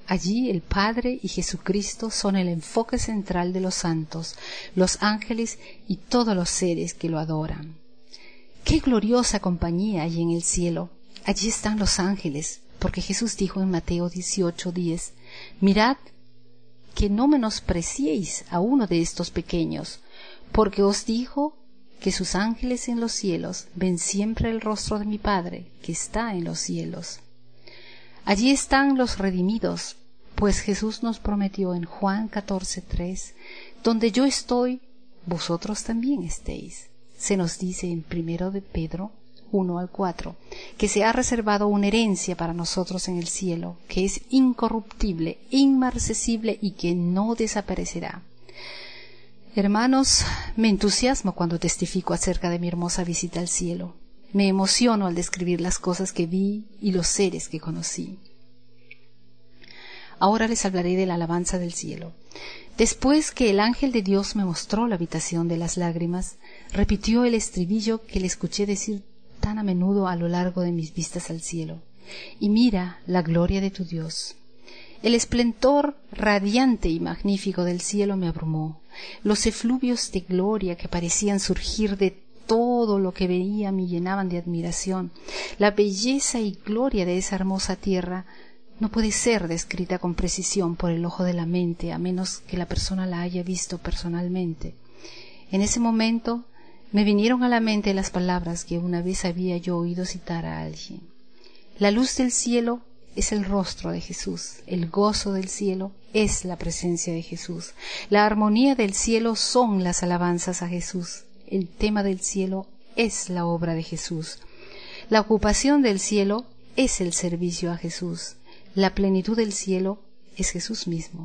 Allí el Padre y Jesucristo son el enfoque central de los santos, los ángeles y todos los seres que lo adoran. ¡Qué gloriosa compañía hay en el cielo! Allí están los ángeles, porque Jesús dijo en Mateo 18:10, mirad que no menospreciéis a uno de estos pequeños, porque os dijo que sus ángeles en los cielos ven siempre el rostro de mi Padre que está en los cielos. Allí están los redimidos, pues Jesús nos prometió en Juan 14:3, donde yo estoy, vosotros también estéis. Se nos dice en 1 de Pedro 1-4, que se ha reservado una herencia para nosotros en el cielo, que es incorruptible, inmarcesible y que no desaparecerá. Hermanos, me entusiasmo cuando testifico acerca de mi hermosa visita al cielo. Me emociono al describir las cosas que vi y los seres que conocí. Ahora les hablaré de la alabanza del cielo. Después que el ángel de Dios me mostró la habitación de las lágrimas, repitió el estribillo que le escuché decir tan a menudo a lo largo de mis vistas al cielo. Y mira la gloria de tu Dios. El esplendor radiante y magnífico del cielo me abrumó. Los efluvios de gloria que parecían surgir de todo lo que veía me llenaban de admiración. La belleza y gloria de esa hermosa tierra no puede ser descrita con precisión por el ojo de la mente, a menos que la persona la haya visto personalmente. En ese momento me vinieron a la mente las palabras que una vez había yo oído citar a alguien. La luz del cielo es el rostro de Jesús, el gozo del cielo es la presencia de Jesús, la armonía del cielo son las alabanzas a Jesús, el tema del cielo es la obra de Jesús, la ocupación del cielo es el servicio a Jesús, la plenitud del cielo es Jesús mismo.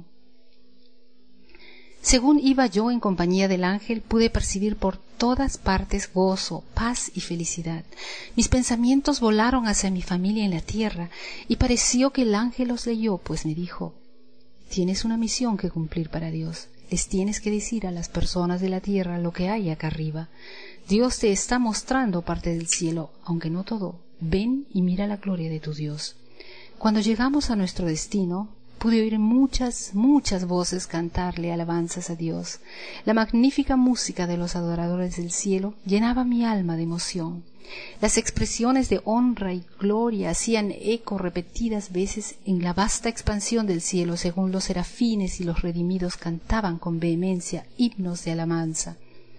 Según iba yo en compañía del ángel, pude percibir por todas partes gozo, paz y felicidad. Mis pensamientos volaron hacia mi familia en la tierra, y pareció que el ángel los leyó, pues me dijo, tienes una misión que cumplir para Dios. Les tienes que decir a las personas de la tierra lo que hay acá arriba. Dios te está mostrando parte del cielo, aunque no todo. Ven y mira la gloria de tu Dios. Cuando llegamos a nuestro destino, pude oír muchas voces cantarle alabanzas a Dios. La magnífica música de los adoradores del cielo llenaba mi alma de emoción. Las expresiones de honra y gloria hacían eco repetidas veces en la vasta expansión del cielo, según los serafines y los redimidos cantaban con vehemencia himnos de alabanza.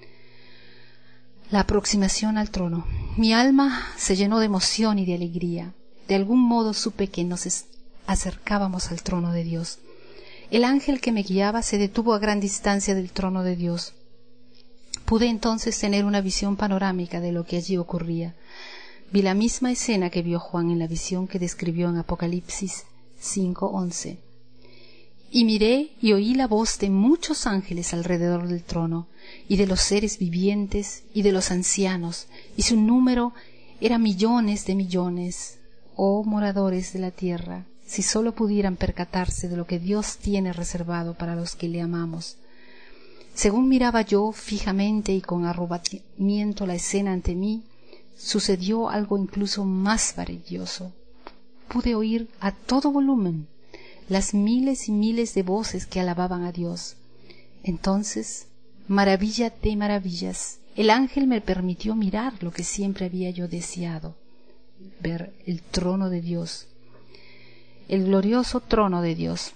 La aproximación al trono. Mi alma se llenó de emoción y de alegría. De algún modo supe que nos acercábamos al trono de Dios. El ángel que me guiaba se detuvo a gran distancia del trono de Dios. Pude entonces tener una visión panorámica de lo que allí ocurría. Vi la misma escena que vio Juan en la visión que describió en Apocalipsis 5:11. Y miré y oí la voz de muchos ángeles alrededor del trono, y de los seres vivientes, y de los ancianos, y su número era millones de millones. Oh moradores de la tierra, si sólo pudieran percatarse de lo que Dios tiene reservado para los que le amamos. Según miraba yo fijamente y con arrobamiento la escena ante mí, sucedió algo incluso más maravilloso. Pude oír a todo volumen las miles y miles de voces que alababan a Dios. Entonces, maravilla de maravillas, el ángel me permitió mirar lo que siempre había yo deseado, ver el trono de Dios, el glorioso trono de Dios.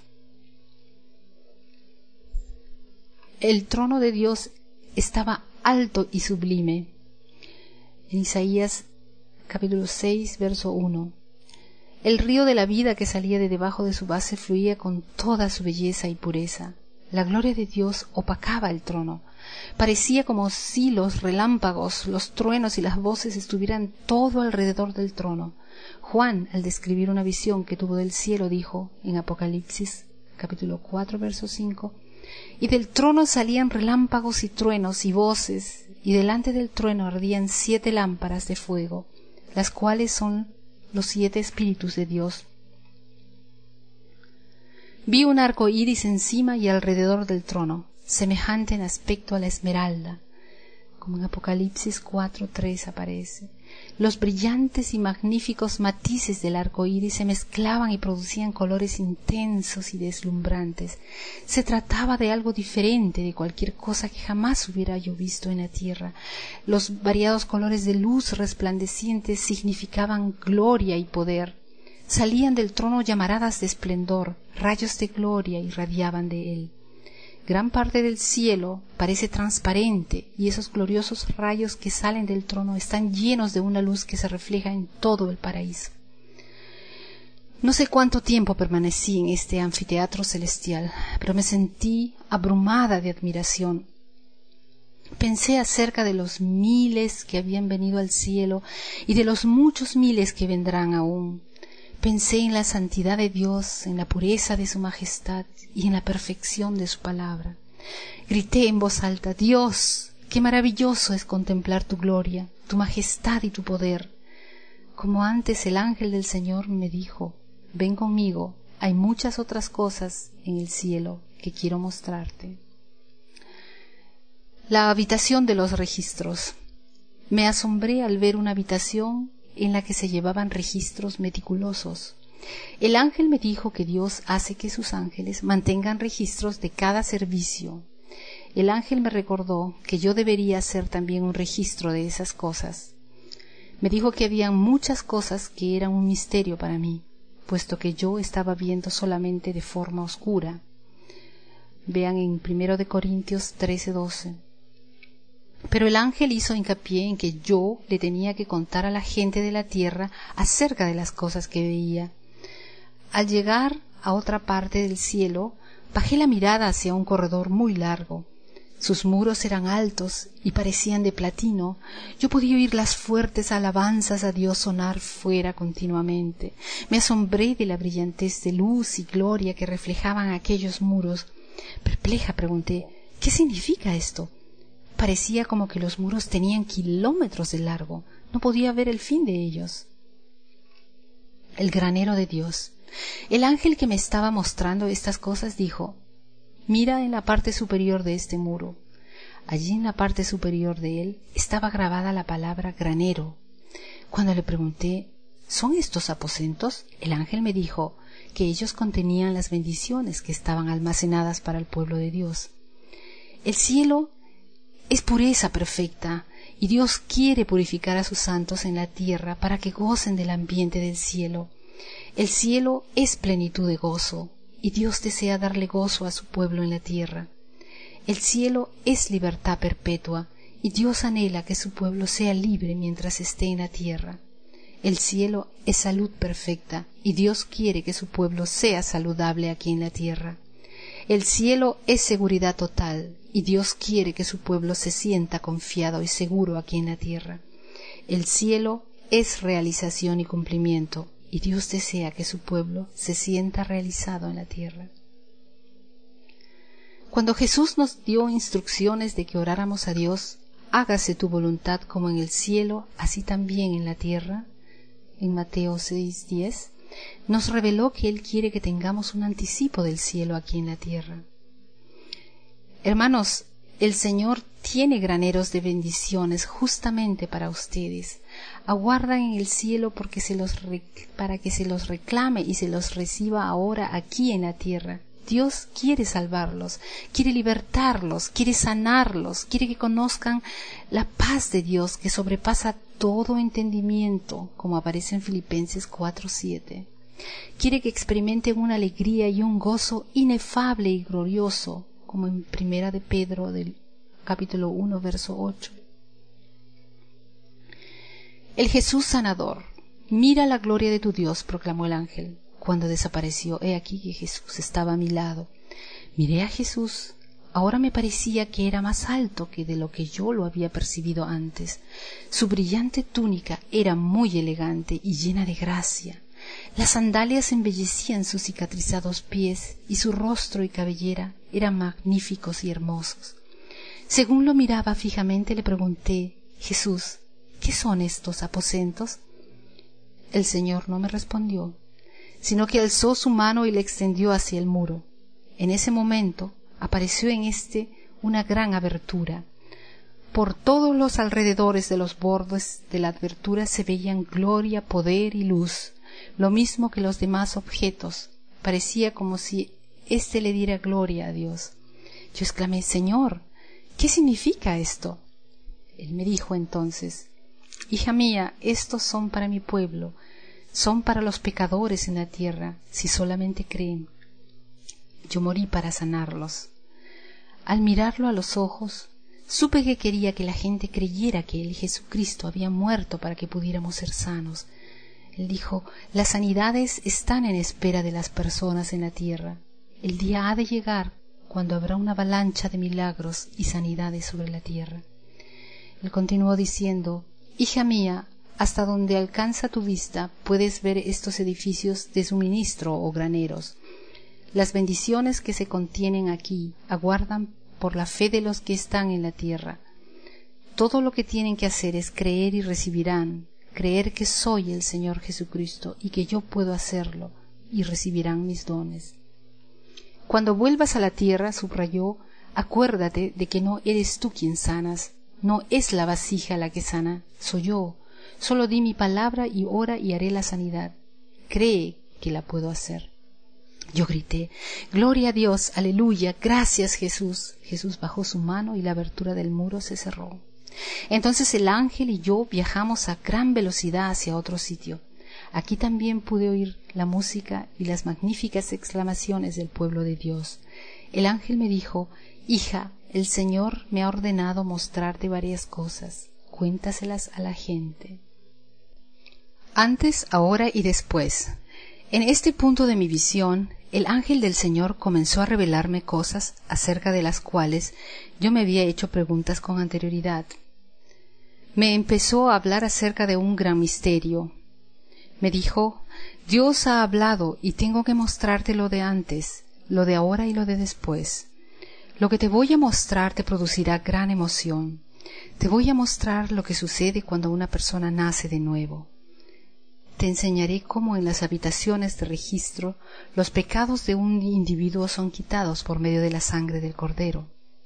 El trono de Dios estaba alto y sublime. En Isaías capítulo 6, verso 1. El río de la vida que salía de debajo de su base fluía con toda su belleza y pureza. La gloria de Dios opacaba el trono. Parecía como si los relámpagos, los truenos y las voces estuvieran todo alrededor del trono. Juan, al describir una visión que tuvo del cielo, dijo en Apocalipsis capítulo 4, verso 5, y del trono salían relámpagos y truenos y voces, y delante del trueno ardían 7 lámparas de fuego, las cuales son los 7 espíritus de Dios. Vi un arco iris encima y alrededor del trono, semejante en aspecto a la esmeralda. como en Apocalipsis 4:3 aparece. Los brillantes y magníficos matices del arco iris se mezclaban y producían colores intensos y deslumbrantes. Se trataba de algo diferente de cualquier cosa que jamás hubiera yo visto en la tierra. Los variados colores de luz resplandecientes significaban gloria y poder. Salían del trono llamaradas de esplendor, rayos de gloria irradiaban de él. Gran parte del cielo parece transparente y esos gloriosos rayos que salen del trono están llenos de una luz que se refleja en todo el paraíso. No sé cuánto tiempo permanecí en este anfiteatro celestial, pero me sentí abrumada de admiración. Pensé acerca de los miles que habían venido al cielo y de los muchos miles que vendrán aún. Pensé en la santidad de Dios, en la pureza de su majestad y en la perfección de su palabra. Grité en voz alta: Dios, qué maravilloso es contemplar tu gloria, tu majestad y tu poder. Como antes, el ángel del Señor me dijo: ven conmigo, hay muchas otras cosas en el cielo que quiero mostrarte. La habitación de los registros. Me asombré al ver una habitación en la que se llevaban registros meticulosos. El ángel me dijo que Dios hace que sus ángeles mantengan registros de cada servicio. El ángel me recordó que yo debería hacer también un registro de esas cosas. Me dijo que había muchas cosas que eran un misterio para mí, puesto que yo estaba viendo solamente de forma oscura. Vean en 1 Corintios 13:12. Pero el ángel hizo hincapié en que yo le tenía que contar a la gente de la tierra acerca de las cosas que veía. Al llegar a otra parte del cielo, bajé la mirada hacia un corredor muy largo. Sus muros eran altos y parecían de platino. Yo podía oír las fuertes alabanzas a Dios sonar fuera continuamente. Me asombré de la brillantez de luz y gloria que reflejaban aquellos muros. Perpleja pregunté: ¿qué significa esto? Parecía como que los muros tenían kilómetros de largo. No podía ver el fin de ellos. El granero de Dios. El ángel que me estaba mostrando estas cosas dijo: mira en la parte superior de este muro. Allí en la parte superior de él estaba grabada la palabra granero. Cuando le pregunté: ¿son estos aposentos? El ángel me dijo que ellos contenían las bendiciones que estaban almacenadas para el pueblo de Dios. El cielo es pureza perfecta, y Dios quiere purificar a sus santos en la tierra para que gocen del ambiente del cielo. El cielo es plenitud de gozo, y Dios desea darle gozo a su pueblo en la tierra. El cielo es libertad perpetua, y Dios anhela que su pueblo sea libre mientras esté en la tierra. El cielo es salud perfecta, y Dios quiere que su pueblo sea saludable aquí en la tierra. El cielo es seguridad total, y Dios quiere que su pueblo se sienta confiado y seguro aquí en la tierra. El cielo es realización y cumplimiento, y Dios desea que su pueblo se sienta realizado en la tierra. Cuando Jesús nos dio instrucciones de que oráramos a Dios: hágase tu voluntad como en el cielo, así también en la tierra, en Mateo 6:10, nos reveló que Él quiere que tengamos un anticipo del cielo aquí en la tierra. Hermanos, el Señor tiene graneros de bendiciones justamente para ustedes. Aguardan en el cielo para que se los reclame y se los reciba ahora aquí en la tierra. Dios quiere salvarlos, quiere libertarlos, quiere sanarlos, quiere que conozcan la paz de Dios que sobrepasa todo entendimiento, como aparece en Filipenses 4:7. Quiere que experimenten una alegría y un gozo inefable y glorioso, como en 1 de Pedro del capítulo 1, verso 8. El Jesús sanador. Mira la gloria de tu Dios, proclamó el ángel. Cuando desapareció, he aquí que Jesús estaba a mi lado. Miré a Jesús. Ahora me parecía que era más alto que de lo que yo lo había percibido antes. Su brillante túnica era muy elegante y llena de gracia. Las sandalias embellecían sus cicatrizados pies, y su rostro y cabellera eran magníficos y hermosos. Según lo miraba fijamente, le pregunté: Jesús, ¿qué son estos aposentos? El Señor no me respondió, sino que alzó su mano y le extendió hacia el muro. En ese momento apareció en una gran abertura. Por todos los alrededores de los bordes de la abertura se veían gloria, poder y luz, lo mismo que los demás objetos. Parecía como si éste le diera gloria a Dios. Yo exclamé: Señor, ¿qué significa esto? Él me dijo entonces: hija mía, estos son para mi pueblo, son para los pecadores en la tierra, si solamente creen. Yo morí para sanarlos. Al mirarlo a los ojos, supe que quería que la gente creyera que Él, Jesucristo, había muerto para que pudiéramos ser sanos. Él dijo: las sanidades están en espera de las personas en la tierra. El día ha de llegar cuando habrá una avalancha de milagros y sanidades sobre la tierra. Él continuó diciendo: hija mía, hasta donde alcanza tu vista puedes ver estos edificios de suministro o graneros. Las bendiciones que se contienen aquí aguardan por la fe de los que están en la tierra. Todo lo que tienen que hacer es creer y recibirán, creer que soy el Señor Jesucristo y que yo puedo hacerlo, y recibirán mis dones. Cuando vuelvas a la tierra, subrayó, acuérdate de que no eres tú quien sanas, no es la vasija la que sana, soy yo. Solo di mi palabra y ora y haré la sanidad. Cree que la puedo hacer. Yo grité: gloria a Dios, aleluya, gracias Jesús. Jesús bajó su mano y la abertura del muro se cerró. Entonces el ángel y yo viajamos a gran velocidad hacia otro sitio. Aquí también pude oír la música y las magníficas exclamaciones del pueblo de Dios. El ángel me dijo: hija, el Señor me ha ordenado mostrarte varias cosas. Cuéntaselas a la gente. Antes, ahora y después. En este punto de mi visión, el ángel del Señor comenzó a revelarme cosas acerca de las cuales yo me había hecho preguntas con anterioridad. Me empezó a hablar acerca de un gran misterio. Me dijo: Dios ha hablado y tengo que mostrarte lo de antes, lo de ahora y lo de después. Lo que te voy a mostrar te producirá gran emoción. Te voy a mostrar lo que sucede cuando una persona nace de nuevo. Te enseñaré cómo en las habitaciones de registro los pecados de un individuo son quitados por medio de la sangre del Cordero.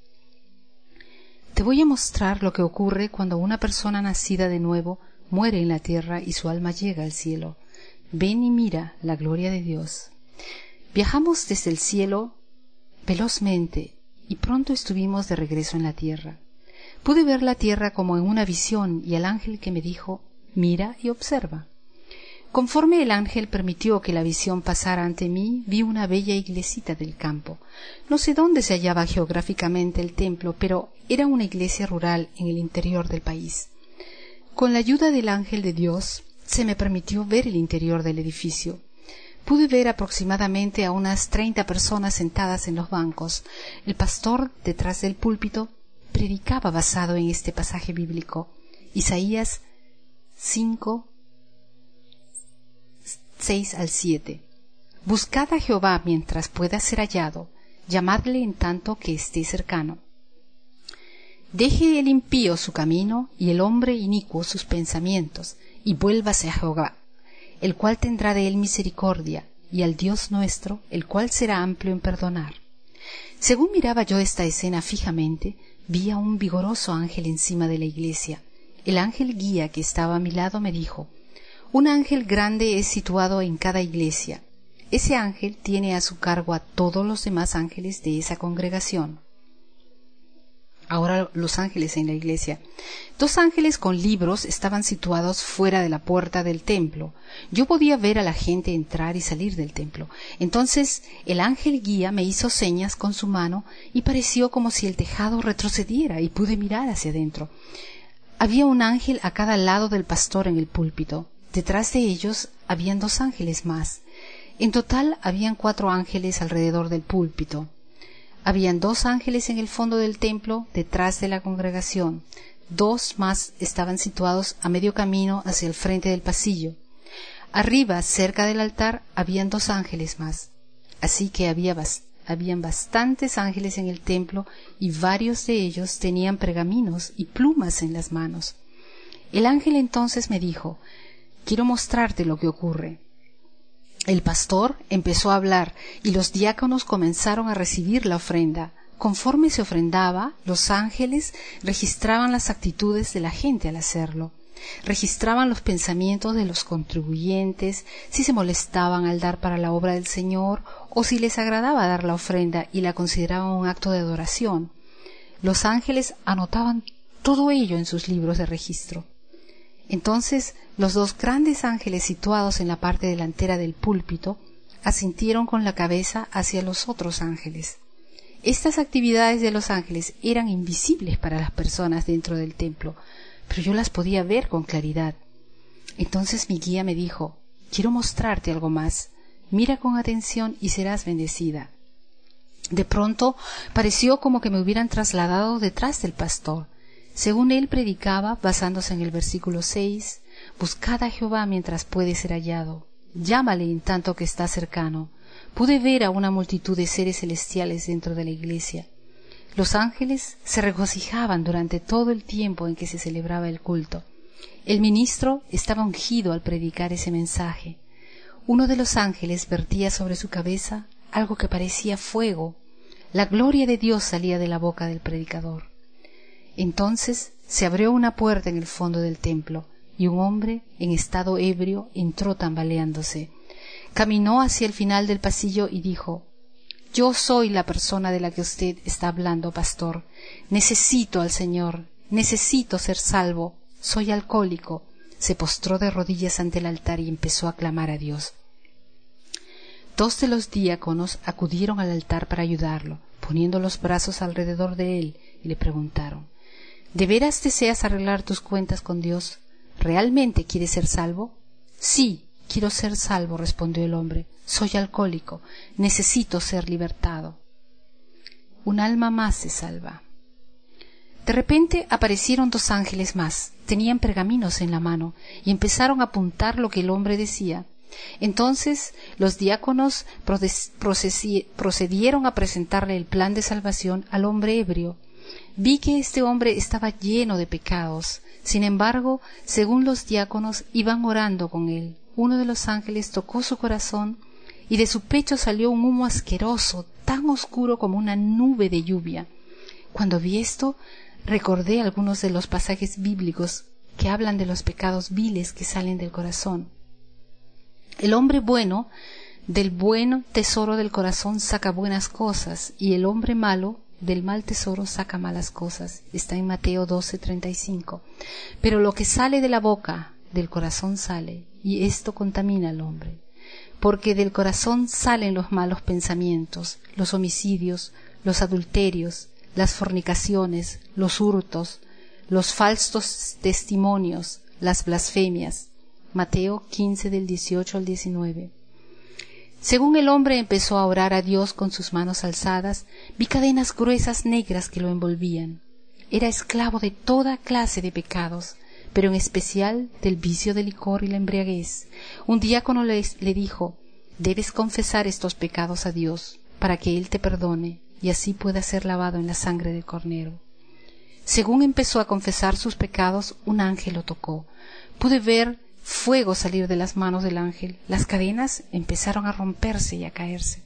Te voy a mostrar lo que ocurre cuando una persona nacida de nuevo muere en la tierra y su alma llega al cielo. Ven y mira la gloria de Dios. Viajamos desde el cielo velozmente y pronto estuvimos de regreso en la tierra. Pude ver la tierra como en una visión y al ángel que me dijo: mira y observa. Conforme el ángel permitió que la visión pasara ante mí, vi una bella iglesita del campo. No sé dónde se hallaba geográficamente el templo, pero era una iglesia rural en el interior del país. Con la ayuda del ángel de Dios, se me permitió ver el interior del edificio. Pude ver aproximadamente a unas 30 personas sentadas en los bancos. El pastor, detrás del púlpito, predicaba basado en este pasaje bíblico, Isaías 5, 6 al 7. Buscad a Jehová mientras pueda ser hallado, llamadle en tanto que esté cercano. Deje el impío su camino y el hombre inicuo sus pensamientos, y vuélvase a Jehová, el cual tendrá de él misericordia, y al Dios nuestro, el cual será amplio en perdonar. Según miraba yo esta escena fijamente, vi a un vigoroso ángel encima de la iglesia. El ángel guía que estaba a mi lado me dijo: un ángel grande es situado en cada iglesia. Ese ángel tiene a su cargo a todos los demás ángeles de esa congregación. Ahora los ángeles en la iglesia. 2 ángeles con libros estaban situados fuera de la puerta del templo. Yo podía ver a la gente entrar y salir del templo. Entonces el ángel guía me hizo señas con su mano y pareció como si el tejado retrocediera y pude mirar hacia adentro. Había un ángel a cada lado del pastor en el púlpito. Detrás de ellos habían 2 ángeles más. En total habían 4 ángeles alrededor del púlpito. Habían 2 ángeles en el fondo del templo, detrás de la congregación. 2 más estaban situados a medio camino hacia el frente del pasillo. Arriba, cerca del altar, habían 2 ángeles más. Así que habían bastantes ángeles en el templo y varios de ellos tenían pergaminos y plumas en las manos. El ángel entonces me dijo: quiero mostrarte lo que ocurre. El pastor empezó a hablar y los diáconos comenzaron a recibir la ofrenda. Conforme se ofrendaba, los ángeles registraban las actitudes de la gente al hacerlo. Registraban los pensamientos de los contribuyentes, si se molestaban al dar para la obra del Señor o si les agradaba dar la ofrenda y la consideraban un acto de adoración. Los ángeles anotaban todo ello en sus libros de registro. Entonces los dos grandes ángeles situados en la parte delantera del púlpito asintieron con la cabeza hacia los otros ángeles. Estas actividades de los ángeles eran invisibles para las personas dentro del templo, pero yo las podía ver con claridad. Entonces mi guía me dijo: quiero mostrarte algo más. Mira con atención y serás bendecida. De pronto pareció como que me hubieran trasladado detrás del pastor. Según él predicaba, basándose en el versículo 6, buscad a Jehová mientras puede ser hallado, llámale en tanto que está cercano. Pude ver a una multitud de seres celestiales dentro de la iglesia. Los ángeles se regocijaban durante todo el tiempo en que se celebraba el culto. El ministro estaba ungido al predicar ese mensaje. Uno de los ángeles vertía sobre su cabeza algo que parecía fuego. La gloria de Dios salía de la boca del predicador. Entonces se abrió una puerta en el fondo del templo, y un hombre en estado ebrio entró tambaleándose. Caminó hacia el final del pasillo y dijo: yo soy la persona de la que usted está hablando, pastor. Necesito al Señor, necesito ser salvo, soy alcohólico. Se postró de rodillas ante el altar y empezó a clamar a Dios. Dos de los diáconos acudieron al altar para ayudarlo, poniendo los brazos alrededor de él, y le preguntaron: ¿de veras deseas arreglar tus cuentas con Dios? ¿Realmente quieres ser salvo? Sí, quiero ser salvo, respondió el hombre. Soy alcohólico, necesito ser libertado. Un alma más se salva. De repente aparecieron dos ángeles más. Tenían pergaminos en la mano y empezaron a apuntar lo que el hombre decía. Entonces los diáconos procedieron a presentarle el plan de salvación al hombre ebrio. Vi que este hombre estaba lleno de pecados. Sin embargo, según los diáconos, iban orando con él. Uno de los ángeles tocó su corazón y de su pecho salió un humo asqueroso, tan oscuro como una nube de lluvia. Cuando vi esto, recordé algunos de los pasajes bíblicos que hablan de los pecados viles que salen del corazón. El hombre bueno, del buen tesoro del corazón saca buenas cosas, y el hombre malo, del mal tesoro saca malas cosas. Está en Mateo 12:35. Pero lo que sale de la boca, del corazón sale, y esto contamina al hombre. Porque del corazón salen los malos pensamientos, los homicidios, los adulterios, las fornicaciones, los hurtos, los falsos testimonios, las blasfemias. Mateo 15 del 18 al 19. Según el hombre empezó a orar a Dios con sus manos alzadas, vi cadenas gruesas negras que lo envolvían. Era esclavo de toda clase de pecados, pero en especial del vicio del licor y la embriaguez. Un diácono le dijo: debes confesar estos pecados a Dios, para que Él te perdone, y así pueda ser lavado en la sangre del Cordero. Según empezó a confesar sus pecados, un ángel lo tocó. Pude ver fuego salir de las manos del ángel. Las cadenas empezaron a romperse y a caerse.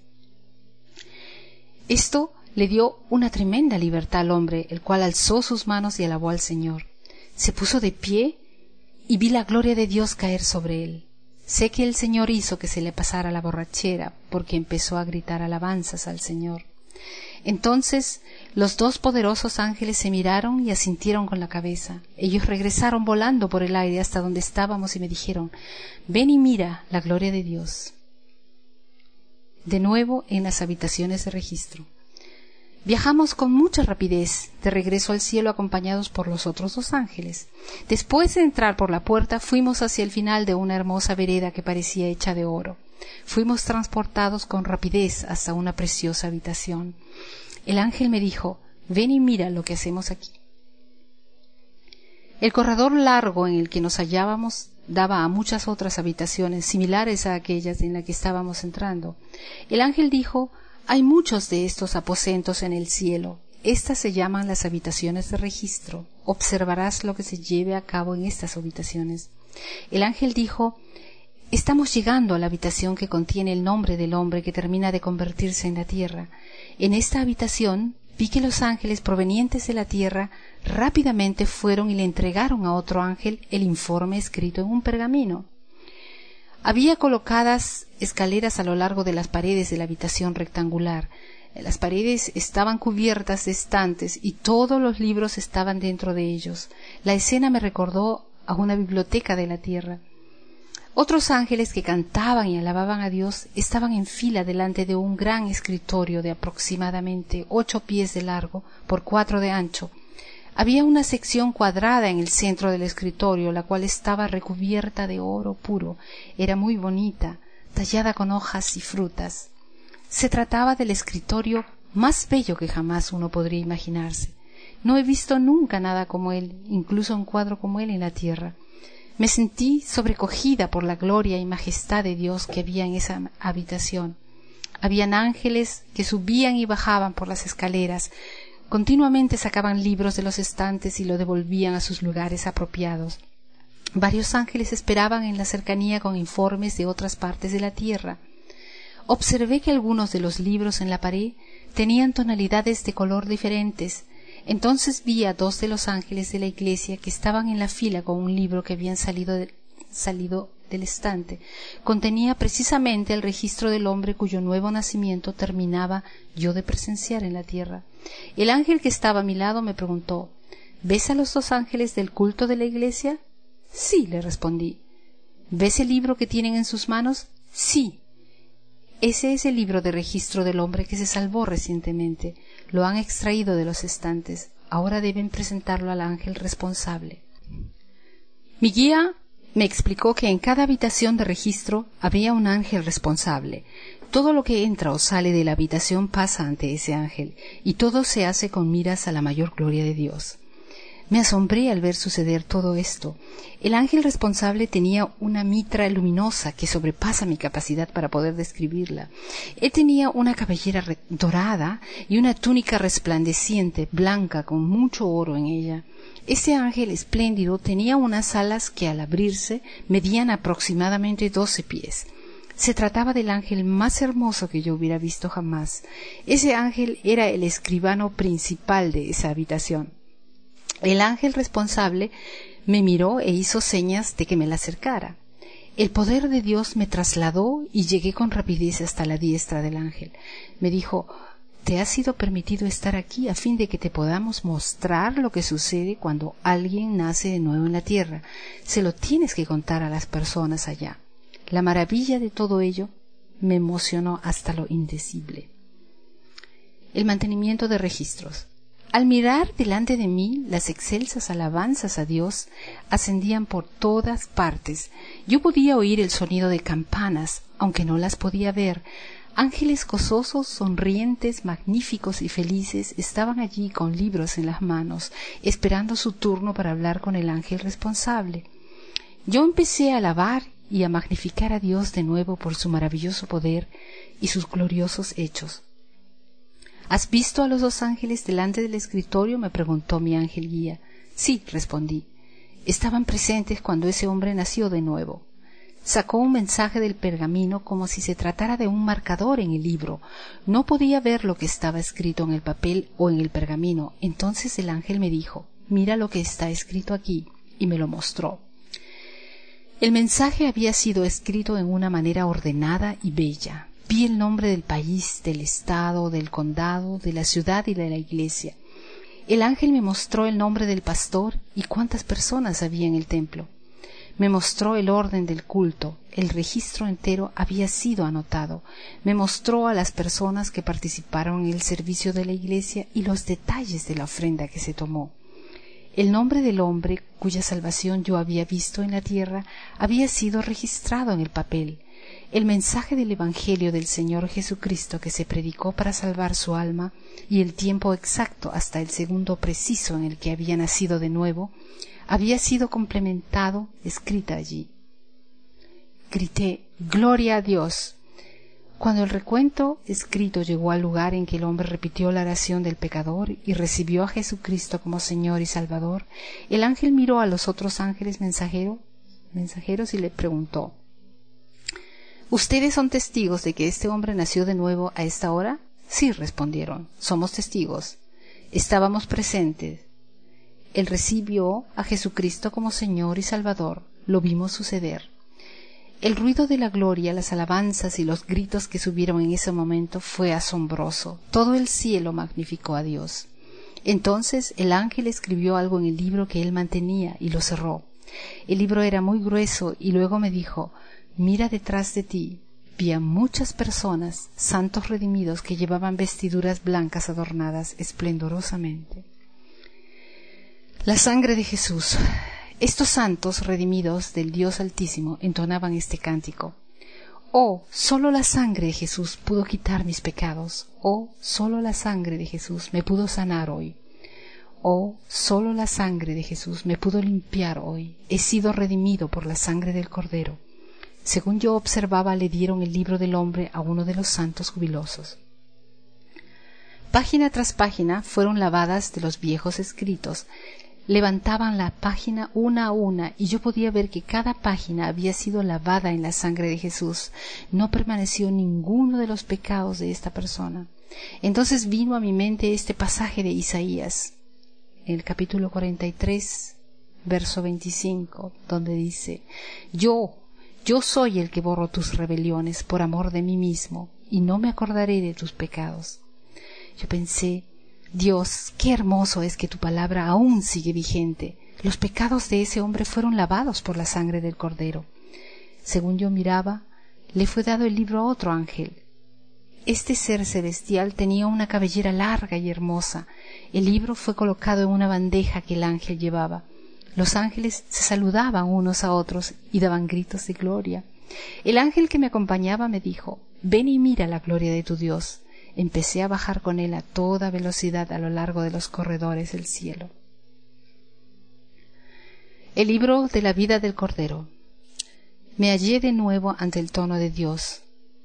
Esto le dio una tremenda libertad al hombre, el cual alzó sus manos y alabó al Señor. Se puso de pie y vi la gloria de Dios caer sobre él. Sé que el Señor hizo que se le pasara la borrachera, porque empezó a gritar alabanzas al Señor. Entonces los dos poderosos ángeles se miraron y asintieron con la cabeza. Ellos regresaron volando por el aire hasta donde estábamos y me dijeron: ven y mira la gloria de Dios. De nuevo en las habitaciones de registro. Viajamos con mucha rapidez de regreso al cielo acompañados por los otros dos ángeles. Después de entrar por la puerta, fuimos hacia el final de una hermosa vereda que parecía hecha de oro. Fuimos transportados con rapidez hasta una preciosa habitación. El ángel me dijo: ven y mira lo que hacemos aquí. El corredor largo en el que nos hallábamos daba a muchas otras habitaciones similares a aquellas en las que estábamos entrando. El ángel dijo: hay muchos de estos aposentos en el cielo. Estas se llaman las habitaciones de registro. Observarás lo que se lleve a cabo en estas habitaciones. El ángel dijo: estamos llegando a la habitación que contiene el nombre del hombre que termina de convertirse en la tierra. En esta habitación vi que los ángeles provenientes de la tierra rápidamente fueron y le entregaron a otro ángel el informe escrito en un pergamino. Había colocadas escaleras a lo largo de las paredes de la habitación rectangular. Las paredes estaban cubiertas de estantes y todos los libros estaban dentro de ellos. La escena me recordó a una biblioteca de la tierra. Otros ángeles que cantaban y alababan a Dios estaban en fila delante de un gran escritorio de aproximadamente 8 pies de largo por 4 de ancho. Había una sección cuadrada en el centro del escritorio, la cual estaba recubierta de oro puro. Era muy bonita, tallada con hojas y frutas. Se trataba del escritorio más bello que jamás uno podría imaginarse. No he visto nunca nada como él, incluso un cuadro como él en la tierra. Me sentí sobrecogida por la gloria y majestad de Dios que había en esa habitación. Habían ángeles que subían y bajaban por las escaleras. Continuamente sacaban libros de los estantes y lo devolvían a sus lugares apropiados. Varios ángeles esperaban en la cercanía con informes de otras partes de la tierra. Observé que algunos de los libros en la pared tenían tonalidades de color diferentes. Entonces vi a 2 de los ángeles de la iglesia que estaban en la fila con un libro que habían salido del estante. Contenía precisamente el registro del hombre cuyo nuevo nacimiento terminaba yo de presenciar en la tierra. El ángel que estaba a mi lado me preguntó: ¿ves a los 2 ángeles del culto de la iglesia? Sí, le respondí. ¿Ves el libro que tienen en sus manos? Sí. Ese es el libro de registro del hombre que se salvó recientemente. Lo han extraído de los estantes. Ahora deben presentarlo al ángel responsable. Mi guía me explicó que en cada habitación de registro había un ángel responsable. Todo lo que entra o sale de la habitación pasa ante ese ángel, y todo se hace con miras a la mayor gloria de Dios. Me asombré al ver suceder todo esto. El ángel responsable tenía una mitra luminosa que sobrepasa mi capacidad para poder describirla. Él tenía una cabellera dorada y una túnica resplandeciente, blanca, con mucho oro en ella. Ese ángel espléndido tenía unas alas que al abrirse medían aproximadamente 12 pies. Se trataba del ángel más hermoso que yo hubiera visto jamás. Ese ángel era el escribano principal de esa habitación. El ángel responsable me miró e hizo señas de que me la acercara. El poder de Dios me trasladó y llegué con rapidez hasta la diestra del ángel. Me dijo: te ha sido permitido estar aquí a fin de que te podamos mostrar lo que sucede cuando alguien nace de nuevo en la tierra. Se lo tienes que contar a las personas allá. La maravilla de todo ello me emocionó hasta lo indecible. El mantenimiento de registros. Al mirar delante de mí, las excelsas alabanzas a Dios ascendían por todas partes. Yo podía oír el sonido de campanas, aunque no las podía ver. Ángeles gozosos, sonrientes, magníficos y felices estaban allí con libros en las manos, esperando su turno para hablar con el ángel responsable. Yo empecé a alabar y a magnificar a Dios de nuevo por su maravilloso poder y sus gloriosos hechos. ¿Has visto a los 2 ángeles delante del escritorio?, me preguntó mi ángel guía. Sí, respondí. Estaban presentes cuando ese hombre nació de nuevo. Sacó un mensaje del pergamino como si se tratara de un marcador en el libro. No podía ver lo que estaba escrito en el papel o en el pergamino. Entonces el ángel me dijo: mira lo que está escrito aquí, y me lo mostró. El mensaje había sido escrito en una manera ordenada y bella. Vi el nombre del país, del estado, del condado, de la ciudad y de la iglesia. El ángel me mostró el nombre del pastor y cuántas personas había en el templo. Me mostró el orden del culto. El registro entero había sido anotado. Me mostró a las personas que participaron en el servicio de la iglesia y los detalles de la ofrenda que se tomó. El nombre del hombre cuya salvación yo había visto en la tierra había sido registrado en el papel. El mensaje del Evangelio del Señor Jesucristo que se predicó para salvar su alma y el tiempo exacto hasta el segundo preciso en el que había nacido de nuevo, había sido complementado, escrita allí. Grité: ¡Gloria a Dios! Cuando el recuento escrito llegó al lugar en que el hombre repitió la oración del pecador y recibió a Jesucristo como Señor y Salvador, el ángel miró a los otros ángeles mensajeros y le preguntó: ¿ustedes son testigos de que este hombre nació de nuevo a esta hora? Sí, respondieron, somos testigos. Estábamos presentes. Él recibió a Jesucristo como Señor y Salvador. Lo vimos suceder. El ruido de la gloria, las alabanzas y los gritos que subieron en ese momento fue asombroso. Todo el cielo magnificó a Dios. Entonces el ángel escribió algo en el libro que él mantenía y lo cerró. El libro era muy grueso y luego me dijo: mira detrás de ti. Vi a muchas personas, santos redimidos, que llevaban vestiduras blancas adornadas esplendorosamente. La sangre de Jesús. Estos santos redimidos del Dios Altísimo entonaban este cántico. Oh, solo la sangre de Jesús pudo quitar mis pecados. Oh, solo la sangre de Jesús me pudo sanar hoy. Oh, solo la sangre de Jesús me pudo limpiar hoy. He sido redimido por la sangre del Cordero. Según yo observaba, le dieron el libro del hombre a uno de los santos jubilosos. Página tras página fueron lavadas de los viejos escritos. Levantaban la página una a una y yo podía ver que cada página había sido lavada en la sangre de Jesús. No permaneció ninguno de los pecados de esta persona. Entonces vino a mi mente este pasaje de Isaías, en el capítulo 43, verso 25, donde dice: Yo soy el que borro tus rebeliones por amor de mí mismo, y no me acordaré de tus pecados. Yo pensé: Dios, qué hermoso es que tu palabra aún sigue vigente. Los pecados de ese hombre fueron lavados por la sangre del Cordero. Según yo miraba, le fue dado el libro a otro ángel. Este ser celestial tenía una cabellera larga y hermosa. El libro fue colocado en una bandeja que el ángel llevaba. Los ángeles se saludaban unos a otros y daban gritos de gloria. El ángel que me acompañaba me dijo: ven y mira la gloria de tu Dios. Empecé a bajar con él a toda velocidad a lo largo de los corredores del cielo. El libro de la vida del Cordero. Me hallé de nuevo ante el trono de Dios.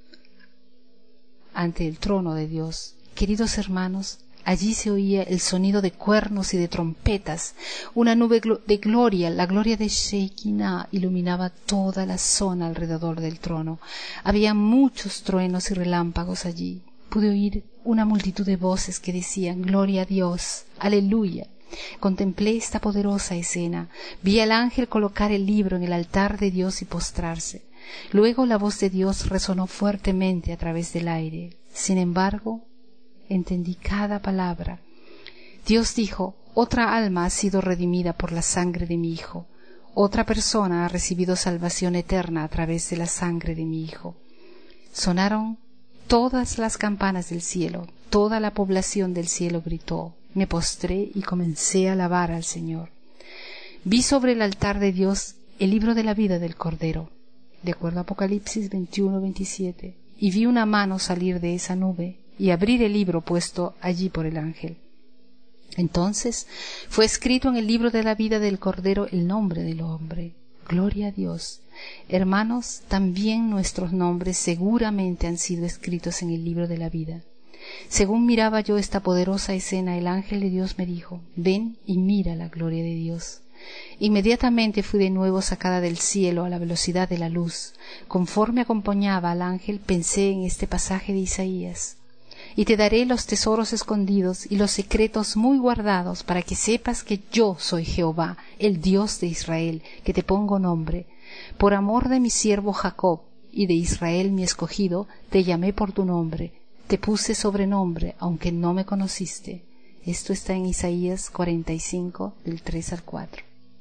Queridos hermanos, allí se oía el sonido de cuernos y de trompetas. Una nube de gloria, la gloria de Shekinah, iluminaba toda la zona alrededor del trono. Había muchos truenos y relámpagos allí. Pude oír una multitud de voces que decían: gloria a Dios, aleluya. Contemplé esta poderosa escena. Vi al ángel colocar el libro en el altar de Dios y postrarse. Luego la voz de Dios resonó fuertemente a través del aire. Sin embargo, entendí cada palabra. Dios dijo: otra alma ha sido redimida por la sangre de mi Hijo. Otra persona ha recibido salvación eterna a través de la sangre de mi Hijo. Sonaron todas las campanas del cielo. Toda la población del cielo gritó. Me postré y comencé a alabar al Señor. Vi sobre el altar de Dios el libro de la vida del Cordero, de acuerdo a Apocalipsis 21-27, y vi una mano salir de esa nube y abrir el libro puesto allí por el ángel. Entonces fue escrito en el libro de la vida del Cordero el nombre del hombre. Gloria a Dios. Hermanos, también nuestros nombres seguramente han sido escritos en el libro de la vida. Según miraba yo esta poderosa escena, el ángel de Dios me dijo: ven y mira la gloria de Dios. Inmediatamente fui de nuevo sacada del cielo a la velocidad de la luz. Conforme acompañaba al ángel, pensé en este pasaje de Isaías: y te daré los tesoros escondidos y los secretos muy guardados, para que sepas que yo soy Jehová, el Dios de Israel, que te pongo nombre. Por amor de mi siervo Jacob y de Israel mi escogido, te llamé por tu nombre, te puse sobrenombre, aunque no me conociste. Esto está en Isaías 45, del 3 al 4.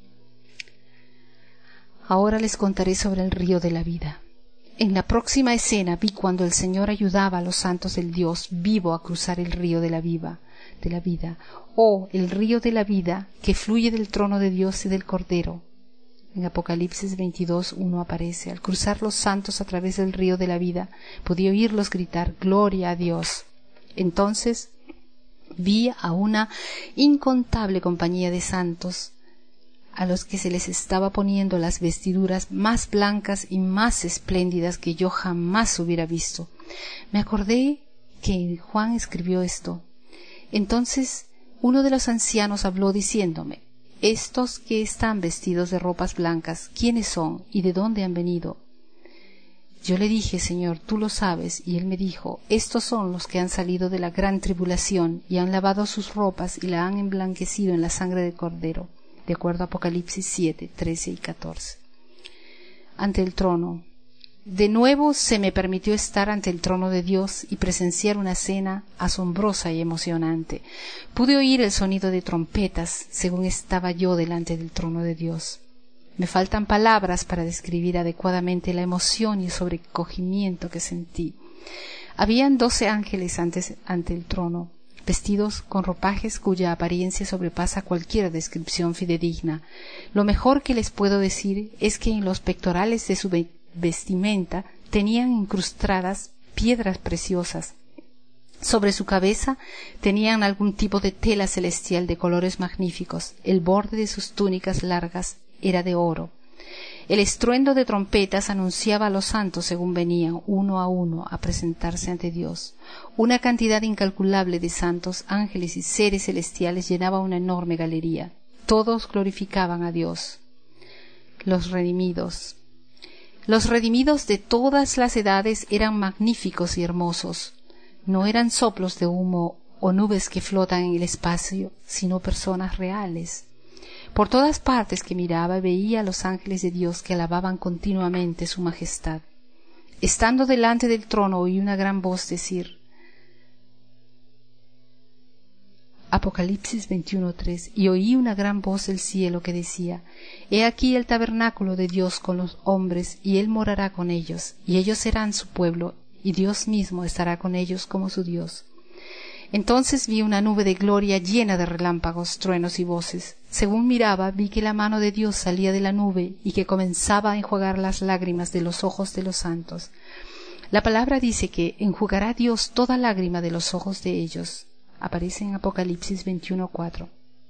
Ahora les contaré sobre el río de la vida. En la próxima escena vi cuando el Señor ayudaba a los santos del Dios vivo a cruzar el río de la vida. Oh, el río de la vida que fluye del trono de Dios y del Cordero. En Apocalipsis 22:1 aparece: al cruzar los santos a través del río de la vida, podía oírlos gritar: gloria a Dios. Entonces vi a una incontable compañía de santos, a los que se les estaba poniendo las vestiduras más blancas y más espléndidas que yo jamás hubiera visto. Me acordé que Juan escribió esto. Entonces uno de los ancianos habló diciéndome: estos que están vestidos de ropas blancas, ¿quiénes son y de dónde han venido? Yo le dije, Señor, tú lo sabes, y él me dijo, estos son los que han salido de la gran tribulación, y han lavado sus ropas, y la han emblanquecido en la sangre del Cordero, de acuerdo a Apocalipsis 7, 13 y 14. Ante el trono. De nuevo se me permitió estar ante el trono de Dios y presenciar una escena asombrosa y emocionante. Pude oír el sonido de trompetas según estaba yo delante del trono de Dios. Me faltan palabras para describir adecuadamente la emoción y el sobrecogimiento que sentí. Habían 12 ángeles ante el trono, vestidos con ropajes cuya apariencia sobrepasa cualquier descripción fidedigna. Lo mejor que les puedo decir es que en los pectorales de su vestimenta tenían incrustadas piedras preciosas. Sobre su cabeza tenían algún tipo de tela celestial de colores magníficos. El borde de sus túnicas largas era de oro. El estruendo de trompetas anunciaba a los santos según venían uno a presentarse ante Dios. Una cantidad incalculable de santos, ángeles y seres celestiales llenaba una enorme galería. Todos glorificaban a Dios. Los redimidos. Los redimidos de todas las edades eran magníficos y hermosos. No eran soplos de humo o nubes que flotan en el espacio, sino personas reales. Por todas partes que miraba veía a los ángeles de Dios que alababan continuamente su majestad. Estando delante del trono oí una gran voz decir, Apocalipsis 21:3, y oí una gran voz del cielo que decía, He aquí el tabernáculo de Dios con los hombres, y él morará con ellos, y ellos serán su pueblo, y Dios mismo estará con ellos como su Dios. Entonces vi una nube de gloria llena de relámpagos, truenos y voces. Según miraba, vi que la mano de Dios salía de la nube y que comenzaba a enjuagar las lágrimas de los ojos de los santos. La palabra dice que enjugará Dios toda lágrima de los ojos de ellos. Aparece en Apocalipsis 21:4.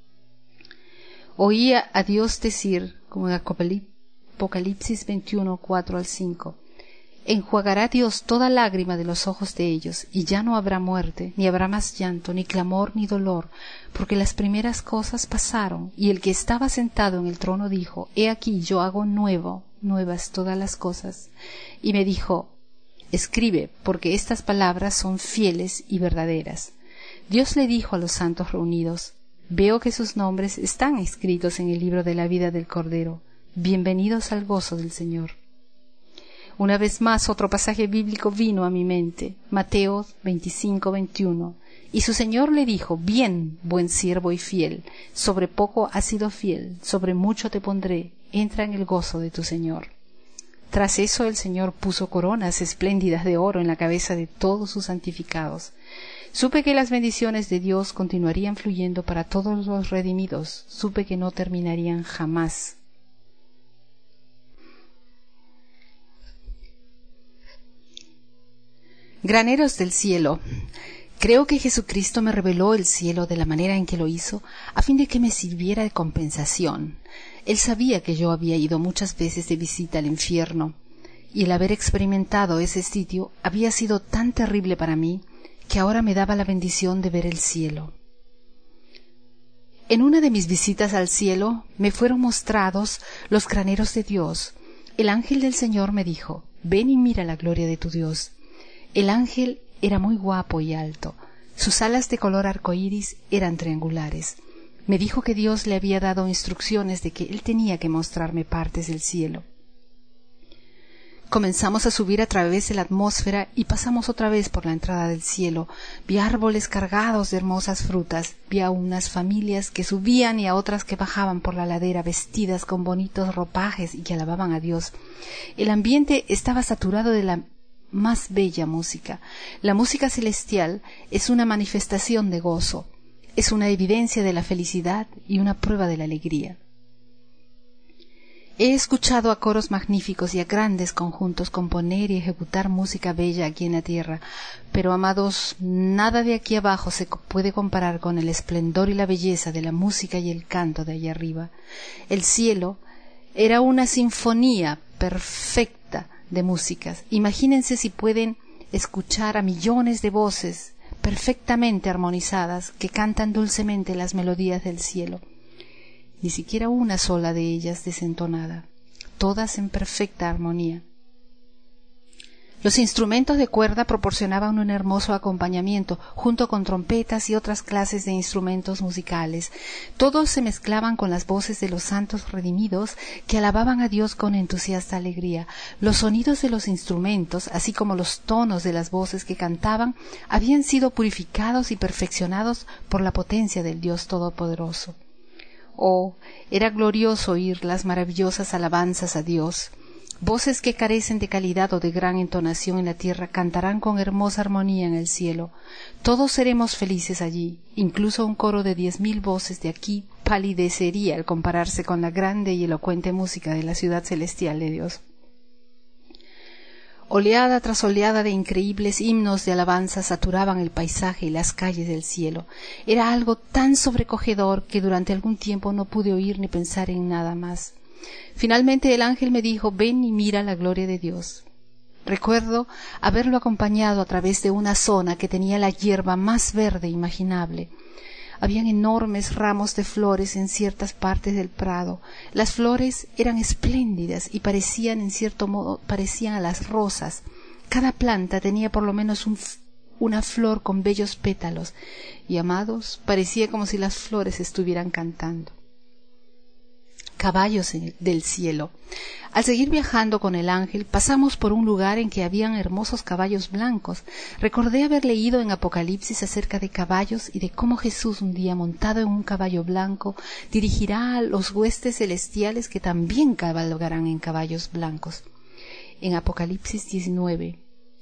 Oía a Dios decir, como en Apocalipsis 21:4 al 5, enjuagará Dios toda lágrima de los ojos de ellos, y ya no habrá muerte, ni habrá más llanto, ni clamor, ni dolor, porque las primeras cosas pasaron. Y el que estaba sentado en el trono dijo, He aquí yo hago nuevas todas las cosas. Y me dijo, escribe, porque estas palabras son fieles y verdaderas. Dios le dijo a los santos reunidos, Veo que sus nombres están escritos en el libro de la vida del Cordero. Bienvenidos al gozo del Señor. Una vez más otro pasaje bíblico vino a mi mente, Mateo 25:21, y su Señor le dijo, Bien, buen siervo y fiel, sobre poco has sido fiel, sobre mucho te pondré, entra en el gozo de tu Señor. Tras eso el Señor puso coronas espléndidas de oro en la cabeza de todos sus santificados. Supe que las bendiciones de Dios continuarían fluyendo para todos los redimidos, supe que no terminarían jamás. Graneros del cielo. Creo que Jesucristo me reveló el cielo de la manera en que lo hizo, a fin de que me sirviera de compensación. Él sabía que yo había ido muchas veces de visita al infierno, y el haber experimentado ese sitio había sido tan terrible para mí, que ahora me daba la bendición de ver el cielo. En una de mis visitas al cielo me fueron mostrados los graneros de Dios. El ángel del Señor me dijo, Ven y mira la gloria de tu Dios. El ángel era muy guapo y alto. Sus alas de color arcoíris eran triangulares. Me dijo que Dios le había dado instrucciones de que él tenía que mostrarme partes del cielo. Comenzamos a subir a través de la atmósfera y pasamos otra vez por la entrada del cielo. Vi árboles cargados de hermosas frutas. Vi a unas familias que subían y a otras que bajaban por la ladera vestidas con bonitos ropajes y que alababan a Dios. El ambiente estaba saturado de la más bella música. La música celestial es una manifestación de gozo, es una evidencia de la felicidad y una prueba de la alegría. He escuchado a coros magníficos y a grandes conjuntos componer y ejecutar música bella aquí en la tierra, pero, amados, nada de aquí abajo se puede comparar con el esplendor y la belleza de la música y el canto de allá arriba. El cielo era una sinfonía perfecta de músicas. Imagínense si pueden escuchar a millones de voces perfectamente armonizadas que cantan dulcemente las melodías del cielo. Ni siquiera una sola de ellas desentonada, todas en perfecta armonía. Los instrumentos de cuerda proporcionaban un hermoso acompañamiento, junto con trompetas y otras clases de instrumentos musicales. Todos se mezclaban con las voces de los santos redimidos que alababan a Dios con entusiasta alegría. Los sonidos de los instrumentos, así como los tonos de las voces que cantaban, habían sido purificados y perfeccionados por la potencia del Dios Todopoderoso. Oh, era glorioso oír las maravillosas alabanzas a Dios. Voces que carecen de calidad o de gran entonación en la tierra cantarán con hermosa armonía en el cielo. Todos seremos felices allí. Incluso un coro de 10,000 voces de aquí palidecería al compararse con la grande y elocuente música de la ciudad celestial de Dios. Oleada tras oleada de increíbles himnos de alabanza saturaban el paisaje y las calles del cielo. Era algo tan sobrecogedor que durante algún tiempo no pude oír ni pensar en nada más. Finalmente el ángel me dijo: ven y mira la gloria de Dios. Recuerdo haberlo acompañado a través de una zona que tenía la hierba más verde imaginable. Habían enormes ramos de flores en ciertas partes del prado. Las flores eran espléndidas y parecían, en cierto modo, parecían a las rosas. Cada planta tenía por lo menos una flor con bellos pétalos, y, amados, parecía como si las flores estuvieran cantando. Caballos del cielo. Al seguir viajando con el ángel, pasamos por un lugar en que habían hermosos caballos blancos. Recordé haber leído en Apocalipsis acerca de caballos y de cómo Jesús, un día montado en un caballo blanco, dirigirá a los huestes celestiales que también cabalgarán en caballos blancos. En Apocalipsis 19,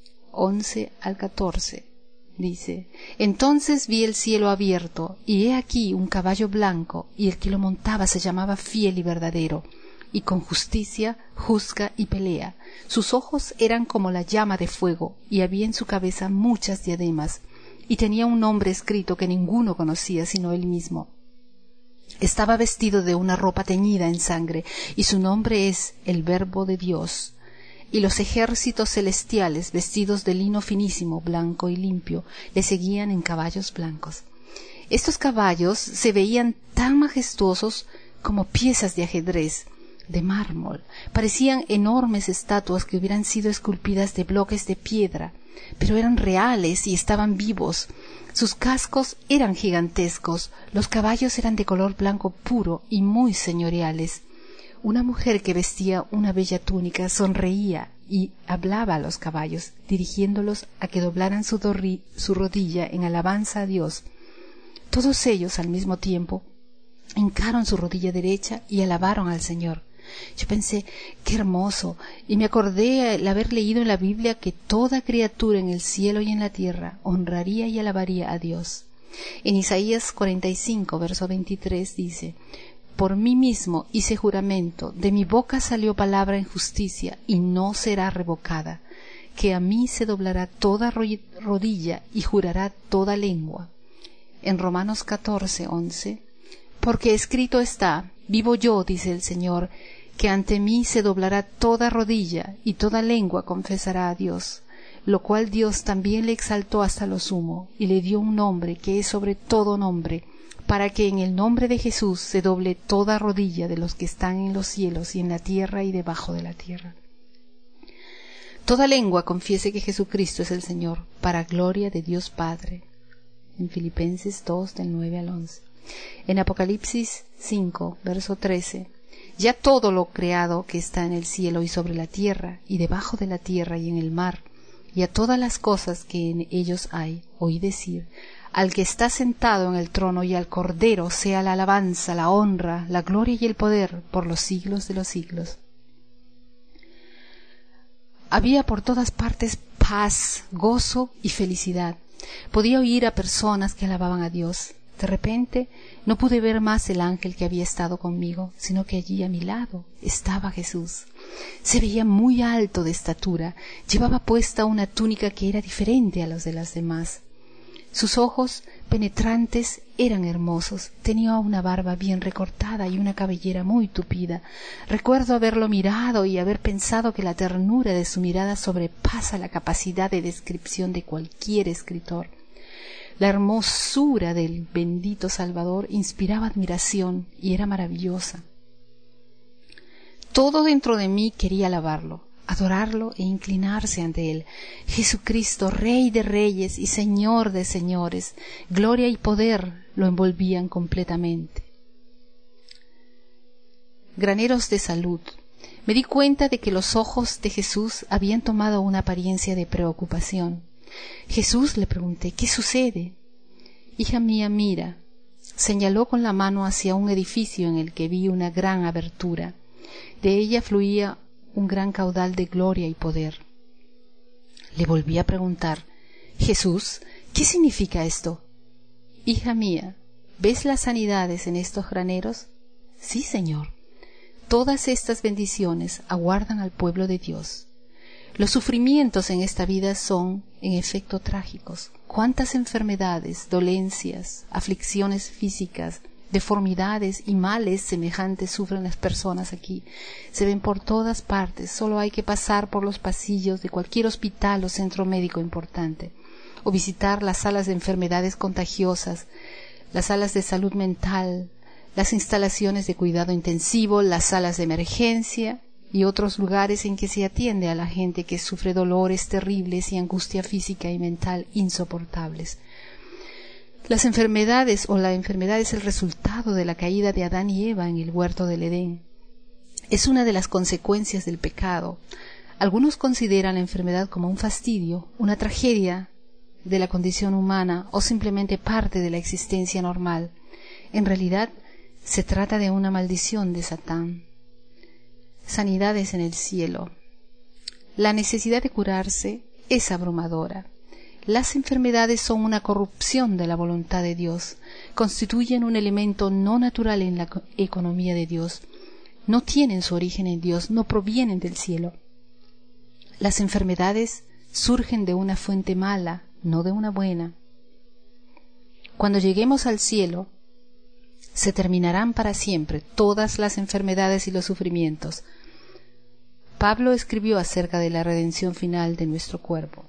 11 al 14. Dice: entonces vi el cielo abierto, y he aquí un caballo blanco, y el que lo montaba se llamaba Fiel y Verdadero, y con justicia juzga y pelea. Sus ojos eran como la llama de fuego, y había en su cabeza muchas diademas, y tenía un nombre escrito que ninguno conocía sino él mismo. Estaba vestido de una ropa teñida en sangre, y su nombre es el Verbo de Dios. Y los ejércitos celestiales, vestidos de lino finísimo, blanco y limpio, le seguían en caballos blancos. Estos caballos se veían tan majestuosos como piezas de ajedrez, de mármol. Parecían enormes estatuas que hubieran sido esculpidas de bloques de piedra, pero eran reales y estaban vivos. Sus cascos eran gigantescos, los caballos eran de color blanco puro y muy señoriales. Una mujer que vestía una bella túnica sonreía y hablaba a los caballos, dirigiéndolos a que doblaran su rodilla en alabanza a Dios. Todos ellos, al mismo tiempo, hincaron su rodilla derecha y alabaron al Señor. Yo pensé: qué hermoso, y me acordé al haber leído en la Biblia que toda criatura en el cielo y en la tierra honraría y alabaría a Dios. En Isaías 45, verso 23 dice: por mí mismo hice juramento, de mi boca salió palabra en justicia, y no será revocada, que a mí se doblará toda rodilla y jurará toda lengua. En Romanos 14, 11, porque escrito está: vivo yo, dice el Señor, que ante mí se doblará toda rodilla y toda lengua confesará a Dios, lo cual Dios también le exaltó hasta lo sumo, y le dio un nombre que es sobre todo nombre, para que en el nombre de Jesús se doble toda rodilla de los que están en los cielos y en la tierra y debajo de la tierra. Toda lengua confiese que Jesucristo es el Señor, para gloria de Dios Padre. En Filipenses 2, del 9 al 11. En Apocalipsis 5, verso 13. Ya todo lo creado que está en el cielo y sobre la tierra, y debajo de la tierra y en el mar, y a todas las cosas que en ellos hay, oí decir: al que está sentado en el trono y al Cordero sea la alabanza, la honra, la gloria y el poder por los siglos de los siglos. Había por todas partes paz, gozo y felicidad. Podía oír a personas que alababan a Dios. De repente no pude ver más el ángel que había estado conmigo, sino que allí a mi lado estaba Jesús. Se veía muy alto de estatura, llevaba puesta una túnica que era diferente a las de las demás. Sus ojos penetrantes eran hermosos, tenía una barba bien recortada y una cabellera muy tupida. Recuerdo haberlo mirado y haber pensado que la ternura de su mirada sobrepasa la capacidad de descripción de cualquier escritor. La hermosura del bendito Salvador inspiraba admiración y era maravillosa. Todo dentro de mí quería alabarlo. adorarlo e inclinarse ante Él. Jesucristo, Rey de reyes y Señor de señores, gloria y poder lo envolvían completamente. Graneros de salud. Me di cuenta de que los ojos de Jesús habían tomado una apariencia de preocupación. Jesús, le pregunté, ¿qué sucede? Hija mía, mira. Señaló con la mano hacia un edificio en el que vi una gran abertura. De ella fluía un gran caudal de gloria y poder. Le volví a preguntar, Jesús, ¿qué significa esto? Hija mía, ¿ves las sanidades en estos graneros? Sí, Señor. Todas estas bendiciones aguardan al pueblo de Dios. Los sufrimientos en esta vida son, en efecto, trágicos. Cuántas enfermedades, dolencias, aflicciones físicas, deformidades y males semejantes sufren las personas aquí. Se ven por todas partes, solo hay que pasar por los pasillos de cualquier hospital o centro médico importante, o visitar las salas de enfermedades contagiosas, las salas de salud mental, las instalaciones de cuidado intensivo, las salas de emergencia y otros lugares en que se atiende a la gente que sufre dolores terribles y angustia física y mental insoportables. Las enfermedades o la enfermedad es el resultado de la caída de Adán y Eva en el huerto del Edén. Es una de las consecuencias del pecado. Algunos consideran la enfermedad como un fastidio, una tragedia de la condición humana o simplemente parte de la existencia normal. En realidad, se trata de una maldición de Satán. Sanidades en el cielo. La necesidad de curarse es abrumadora. Las enfermedades son una corrupción de la voluntad de Dios, constituyen un elemento no natural en la economía de Dios, no tienen su origen en Dios, no provienen del cielo. Las enfermedades surgen de una fuente mala, no de una buena. Cuando lleguemos al cielo, se terminarán para siempre todas las enfermedades y los sufrimientos. Pablo escribió acerca de la redención final de nuestro cuerpo.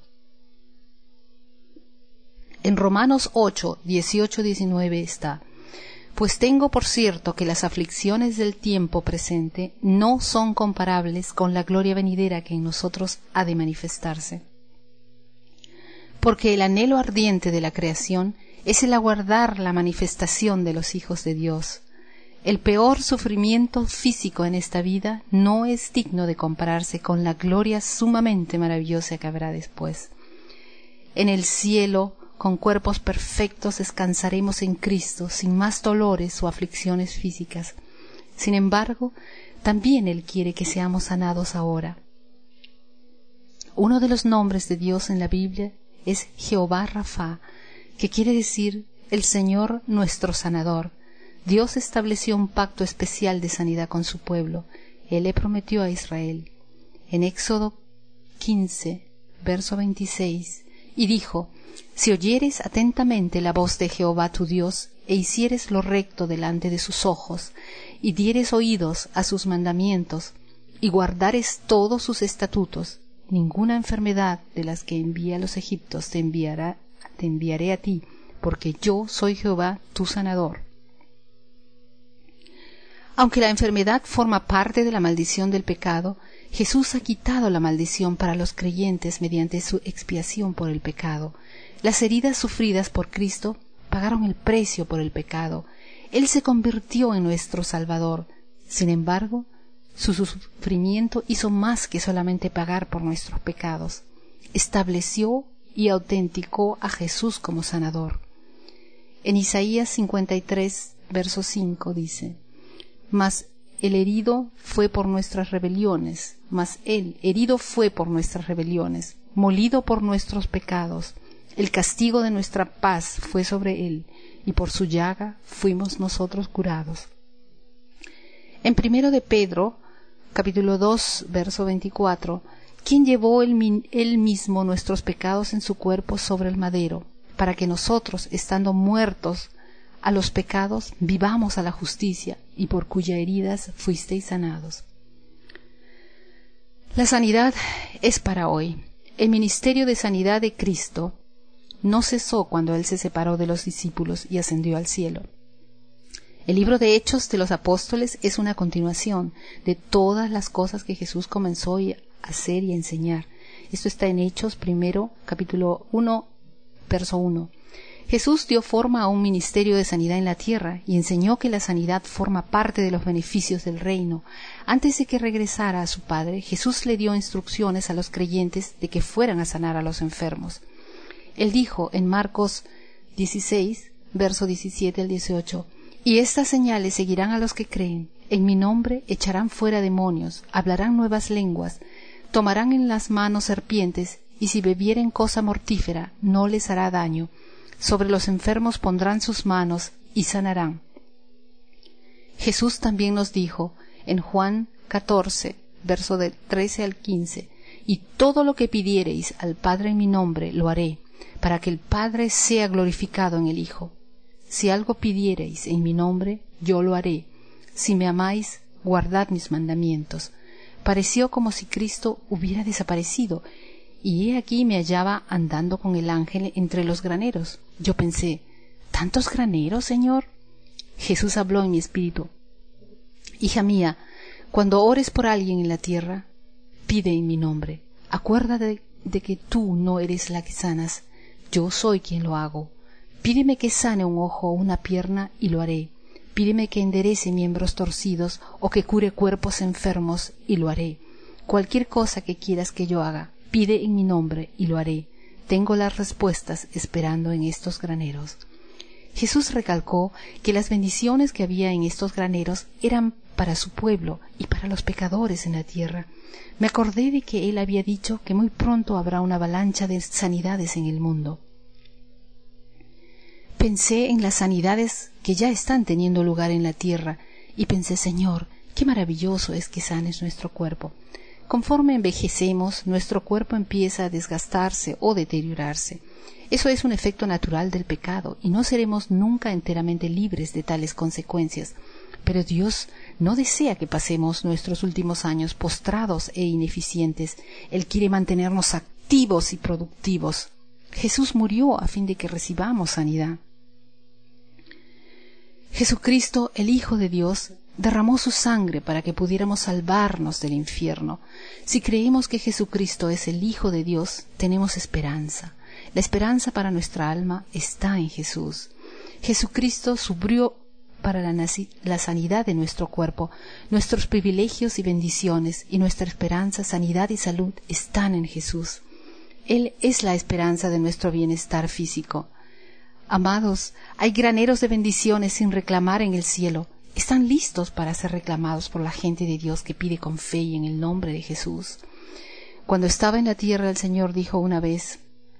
En Romanos 8, 18-19 está: Pues tengo por cierto que las aflicciones del tiempo presente no son comparables con la gloria venidera que en nosotros ha de manifestarse. Porque el anhelo ardiente de la creación es el aguardar la manifestación de los hijos de Dios. El peor sufrimiento físico en esta vida no es digno de compararse con la gloria sumamente maravillosa que habrá después. En el cielo, con cuerpos perfectos, descansaremos en Cristo, sin más dolores o aflicciones físicas. Sin embargo, también Él quiere que seamos sanados ahora. Uno de los nombres de Dios en la Biblia es Jehová Rafa, que quiere decir el Señor nuestro sanador. Dios estableció un pacto especial de sanidad con su pueblo. Él le prometió a Israel. En Éxodo 15, verso 26, y dijo: Si oyeres atentamente la voz de Jehová tu Dios, e hicieres lo recto delante de sus ojos, y dieres oídos a sus mandamientos, y guardares todos sus estatutos, ninguna enfermedad de las que envía a los egipcios te enviaré a ti, porque yo soy Jehová tu sanador. Aunque la enfermedad forma parte de la maldición del pecado, Jesús ha quitado la maldición para los creyentes mediante su expiación por el pecado. Las heridas sufridas por Cristo pagaron el precio por el pecado. Él se convirtió en nuestro Salvador. Sin embargo, su sufrimiento hizo más que solamente pagar por nuestros pecados. Estableció y autenticó a Jesús como sanador. En Isaías 53, verso 5 dice: Mas el herido fue por nuestras rebeliones, molido por nuestros pecados. El castigo de nuestra paz fue sobre él, y por su llaga fuimos nosotros curados. En 1 de Pedro, capítulo 2, verso 24, quien llevó él mismo nuestros pecados en su cuerpo sobre el madero, para que nosotros, estando muertos a los pecados, vivamos a la justicia, y por cuyas heridas fuisteis sanados. La sanidad es para hoy. El ministerio de sanidad de Cristo no cesó cuando Él se separó de los discípulos y ascendió al cielo. El libro de Hechos de los Apóstoles es una continuación de todas las cosas que Jesús comenzó a hacer y a enseñar. Esto está en Hechos primero, capítulo 1, verso 1. Jesús dio forma a un ministerio de sanidad en la tierra y enseñó que la sanidad forma parte de los beneficios del reino. Antes de que regresara a su Padre, Jesús le dio instrucciones a los creyentes de que fueran a sanar a los enfermos. Él dijo en Marcos 16, verso 17 al 18, «Y estas señales seguirán a los que creen. En mi nombre echarán fuera demonios, hablarán nuevas lenguas, tomarán en las manos serpientes, y si bebieren cosa mortífera, no les hará daño. Sobre los enfermos pondrán sus manos y sanarán». Jesús también nos dijo en Juan 14, verso del 13 al 15, «Y todo lo que pidiereis al Padre en mi nombre lo haré, para que el Padre sea glorificado en el Hijo. Si algo pidiereis en mi nombre, yo lo haré. Si me amáis, guardad mis mandamientos». Pareció como si Cristo hubiera desaparecido, y he aquí me hallaba andando con el ángel entre los graneros. Yo pensé, ¿tantos graneros, Señor? Jesús habló en mi espíritu. «Hija mía, cuando ores por alguien en la tierra, pide en mi nombre. Acuérdate de que tú no eres la que sanas, yo soy quien lo hago. Pídeme que sane un ojo o una pierna y lo haré. Pídeme que enderece miembros torcidos o que cure cuerpos enfermos y lo haré. Cualquier cosa que quieras que yo haga, pide en mi nombre y lo haré. Tengo las respuestas esperando en estos graneros». Jesús recalcó que las bendiciones que había en estos graneros eran para su pueblo y para los pecadores en la tierra. Me acordé de que él había dicho que muy pronto habrá una avalancha de sanidades en el mundo. Pensé en las sanidades que ya están teniendo lugar en la tierra y pensé, Señor, qué maravilloso es que sanes nuestro cuerpo. Conforme envejecemos, nuestro cuerpo empieza a desgastarse o deteriorarse. Eso es un efecto natural del pecado y no seremos nunca enteramente libres de tales consecuencias. Pero Dios no desea que pasemos nuestros últimos años postrados e ineficientes. Él quiere mantenernos activos y productivos. Jesús murió a fin de que recibamos sanidad. Jesucristo, el Hijo de Dios, derramó su sangre para que pudiéramos salvarnos del infierno. Si creemos que Jesucristo es el Hijo de Dios, tenemos esperanza. La esperanza para nuestra alma está en Jesús. Jesucristo sufrió para la sanidad de nuestro cuerpo. Nuestros privilegios y bendiciones y nuestra esperanza, sanidad y salud están en Jesús. Él es la esperanza de nuestro bienestar físico. Amados, hay graneros de bendiciones sin reclamar en el cielo. Están listos para ser reclamados por la gente de Dios que pide con fe y en el nombre de Jesús. Cuando estaba en la tierra, el Señor dijo una vez,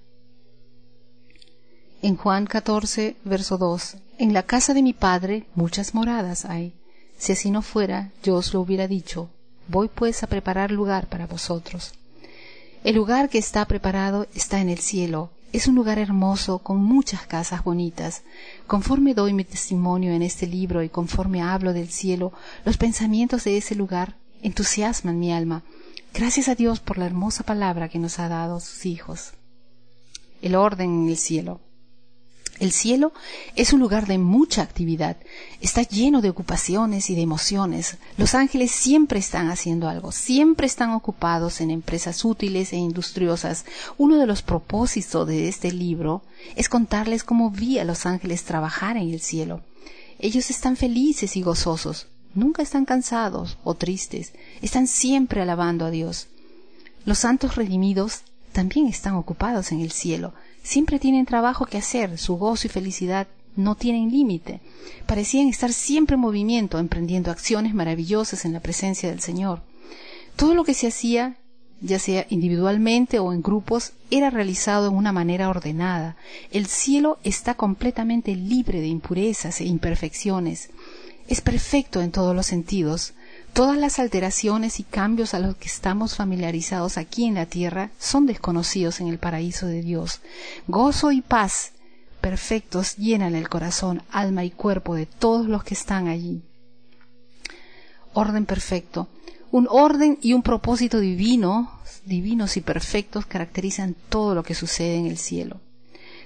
en Juan 14, verso 2, «En la casa de mi Padre muchas moradas hay. Si así no fuera, yo os lo hubiera dicho. Voy pues a preparar lugar para vosotros». El lugar que está preparado está en el cielo. Es un lugar hermoso con muchas casas bonitas. Conforme doy mi testimonio en este libro y conforme hablo del cielo, los pensamientos de ese lugar entusiasman mi alma. Gracias a Dios por la hermosa palabra que nos ha dado sus hijos. El orden en el cielo. El cielo es un lugar de mucha actividad. Está lleno de ocupaciones y de emociones. Los ángeles siempre están haciendo algo, siempre están ocupados en empresas útiles e industriosas. Uno de los propósitos de este libro es contarles cómo vi a los ángeles trabajar en el cielo. Ellos están felices y gozosos. Nunca están cansados o tristes. Están siempre alabando a Dios. Los santos redimidos también están ocupados en el cielo. Siempre tienen trabajo que hacer, su gozo y felicidad no tienen límite. Parecían estar siempre en movimiento, emprendiendo acciones maravillosas en la presencia del Señor. Todo lo que se hacía, ya sea individualmente o en grupos, era realizado en una manera ordenada. El cielo está completamente libre de impurezas e imperfecciones. Es perfecto en todos los sentidos. Todas las alteraciones y cambios a los que estamos familiarizados aquí en la tierra son desconocidos en el paraíso de Dios. Gozo y paz perfectos llenan el corazón, alma y cuerpo de todos los que están allí. Orden perfecto. Un orden y un propósito divinos y perfectos caracterizan todo lo que sucede en el cielo.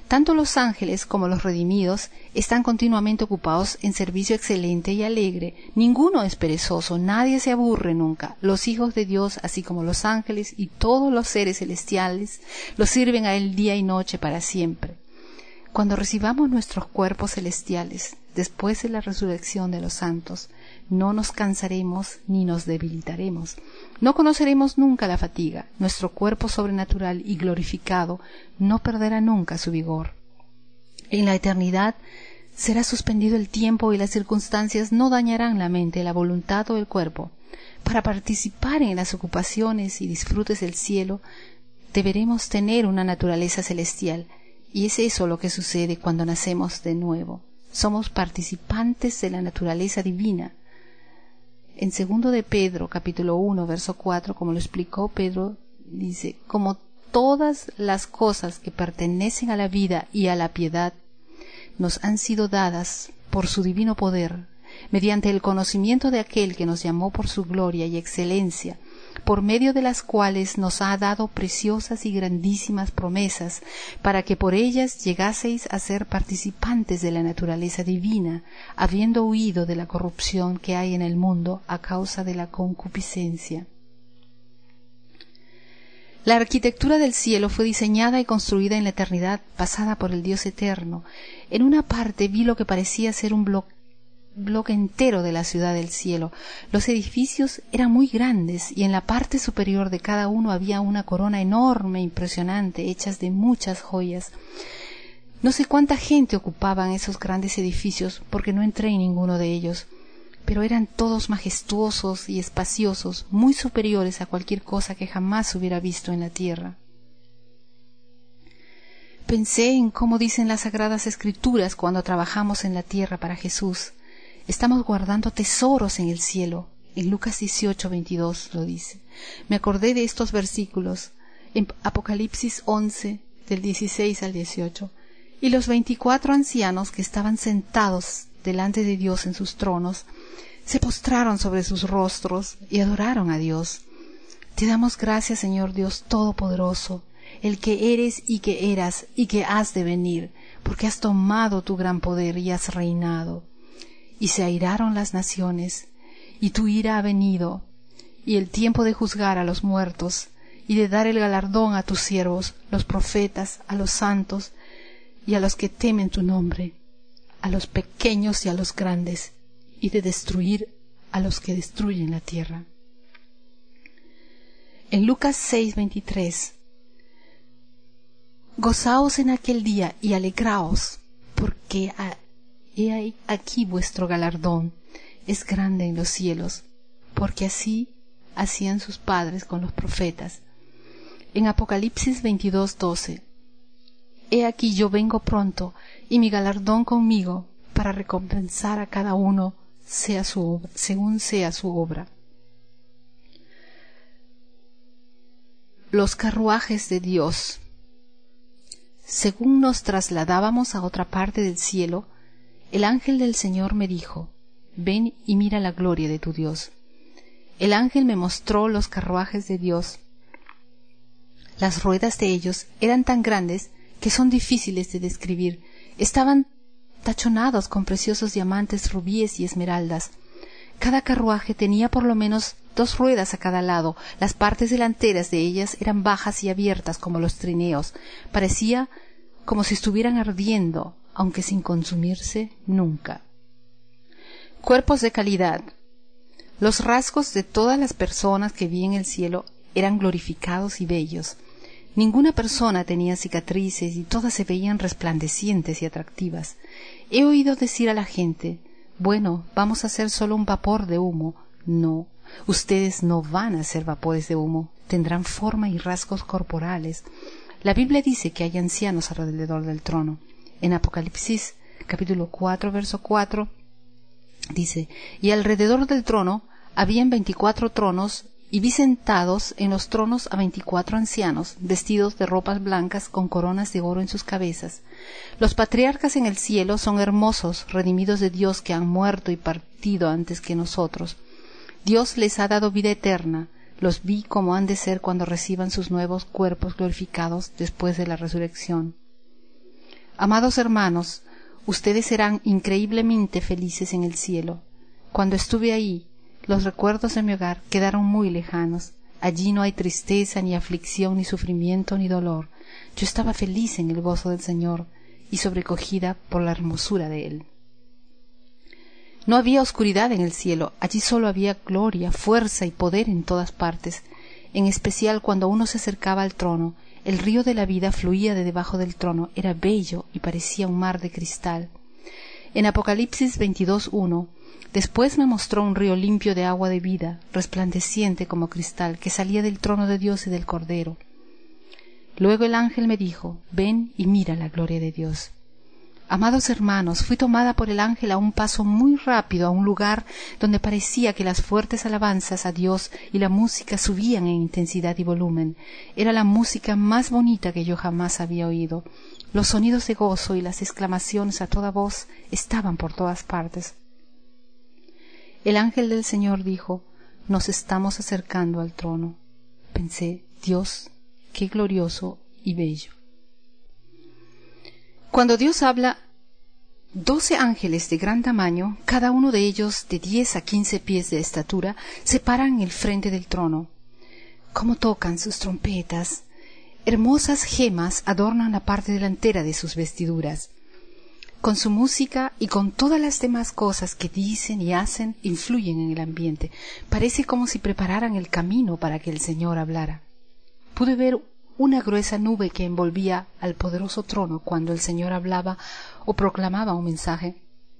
Tanto los ángeles como los redimidos están continuamente ocupados en servicio excelente y alegre. Ninguno es perezoso, nadie se aburre nunca. Los hijos de Dios, así como los ángeles y todos los seres celestiales, los sirven a Él día y noche para siempre. Cuando recibamos nuestros cuerpos celestiales, después de la resurrección de los santos, no nos cansaremos ni nos debilitaremos. No conoceremos nunca la fatiga. Nuestro cuerpo sobrenatural y glorificado no perderá nunca su vigor. En la eternidad será suspendido el tiempo y las circunstancias no dañarán la mente, la voluntad o el cuerpo. Para participar en las ocupaciones y disfrutes del cielo, deberemos tener una naturaleza celestial. Y es eso lo que sucede cuando nacemos de nuevo. Somos participantes de la naturaleza divina. En 2 de Pedro, capítulo 1, verso 4, como lo explicó Pedro, dice, como todas las cosas que pertenecen a la vida y a la piedad nos han sido dadas por su divino poder, mediante el conocimiento de aquel que nos llamó por su gloria y excelencia, por medio de las cuales nos ha dado preciosas y grandísimas promesas, para que por ellas llegaseis a ser participantes de la naturaleza divina, habiendo huido de la corrupción que hay en el mundo a causa de la concupiscencia. La arquitectura del cielo fue diseñada y construida en la eternidad pasada por el Dios eterno. En una parte vi lo que parecía ser un bloque entero de la ciudad del cielo. Los edificios eran muy grandes y en la parte superior de cada uno había una corona enorme, impresionante, hechas de muchas joyas. No sé cuánta gente ocupaban esos grandes edificios porque no entré en ninguno de ellos, pero eran todos majestuosos y espaciosos, muy superiores a cualquier cosa que jamás hubiera visto en la tierra. Pensé en cómo dicen las Sagradas Escrituras cuando trabajamos en la tierra para Jesús. Estamos guardando tesoros en el cielo. En Lucas 18:22 lo dice. Me acordé de estos versículos en Apocalipsis 11, del 16 al 18. Y los 24 ancianos que estaban sentados delante de Dios en sus tronos, se postraron sobre sus rostros y adoraron a Dios. Te damos gracias, Señor Dios Todopoderoso, el que eres y que eras y que has de venir, porque has tomado tu gran poder y has reinado. Y se airaron las naciones, y tu ira ha venido, y el tiempo de juzgar a los muertos, y de dar el galardón a tus siervos, los profetas, a los santos, y a los que temen tu nombre, a los pequeños y a los grandes, y de destruir a los que destruyen la tierra. En Lucas 6:23, gozaos en aquel día y alegraos, porque he aquí vuestro galardón es grande en los cielos, porque así hacían sus padres con los profetas. En Apocalipsis 22:12, he aquí yo vengo pronto, y mi galardón conmigo, para recompensar a cada uno según sea su obra. Los carruajes de Dios. Según nos trasladábamos a otra parte del cielo, el ángel del Señor me dijo, ven y mira la gloria de tu Dios. El ángel me mostró los carruajes de Dios. Las ruedas de ellos eran tan grandes que son difíciles de describir. Estaban tachonados con preciosos diamantes, rubíes y esmeraldas. Cada carruaje tenía por lo menos 2 ruedas a cada lado. Las partes delanteras de ellas eran bajas y abiertas como los trineos. Parecía como si estuvieran ardiendo, aunque sin consumirse nunca. Cuerpos de calidad. Los rasgos de todas las personas que vi en el cielo eran glorificados y bellos. Ninguna persona tenía cicatrices y todas se veían resplandecientes y atractivas. He oído decir a la gente, bueno, vamos a hacer solo un vapor de humo. No, ustedes no van a ser vapores de humo, tendrán forma y rasgos corporales. La Biblia dice que hay ancianos alrededor del trono. En Apocalipsis, capítulo 4, verso 4, dice, y alrededor del trono habían 24 tronos, y vi sentados en los tronos a 24 ancianos, vestidos de ropas blancas con coronas de oro en sus cabezas. Los patriarcas en el cielo son hermosos, redimidos de Dios que han muerto y partido antes que nosotros. Dios les ha dado vida eterna. Los vi como han de ser cuando reciban sus nuevos cuerpos glorificados después de la resurrección. Amados hermanos, ustedes serán increíblemente felices en el cielo. Cuando estuve ahí, los recuerdos de mi hogar quedaron muy lejanos. Allí no hay tristeza, ni aflicción, ni sufrimiento, ni dolor. Yo estaba feliz en el gozo del Señor y sobrecogida por la hermosura de Él. No había oscuridad en el cielo, allí solo había gloria, fuerza y poder en todas partes. En especial cuando uno se acercaba al trono, el río de la vida fluía de debajo del trono, era bello y parecía un mar de cristal. En Apocalipsis 22:1, después me mostró un río limpio de agua de vida, resplandeciente como cristal, que salía del trono de Dios y del Cordero. Luego el ángel me dijo, ven y mira la gloria de Dios. Amados hermanos, fui tomada por el ángel a un paso muy rápido a un lugar donde parecía que las fuertes alabanzas a Dios y la música subían en intensidad y volumen. Era la música más bonita que yo jamás había oído. Los sonidos de gozo y las exclamaciones a toda voz estaban por todas partes. El ángel del Señor dijo, nos estamos acercando al trono. Pensé, Dios, qué glorioso y bello. Cuando Dios habla, 12 ángeles de gran tamaño, cada uno de ellos de 10 a 15 pies de estatura, se paran en el frente del trono. ¿Cómo tocan sus trompetas? Hermosas gemas adornan la parte delantera de sus vestiduras. Con su música y con todas las demás cosas que dicen y hacen, influyen en el ambiente. Parece como si prepararan el camino para que el Señor hablara. Pude ver una gruesa nube que envolvía al poderoso trono cuando el Señor hablaba o proclamaba un mensaje.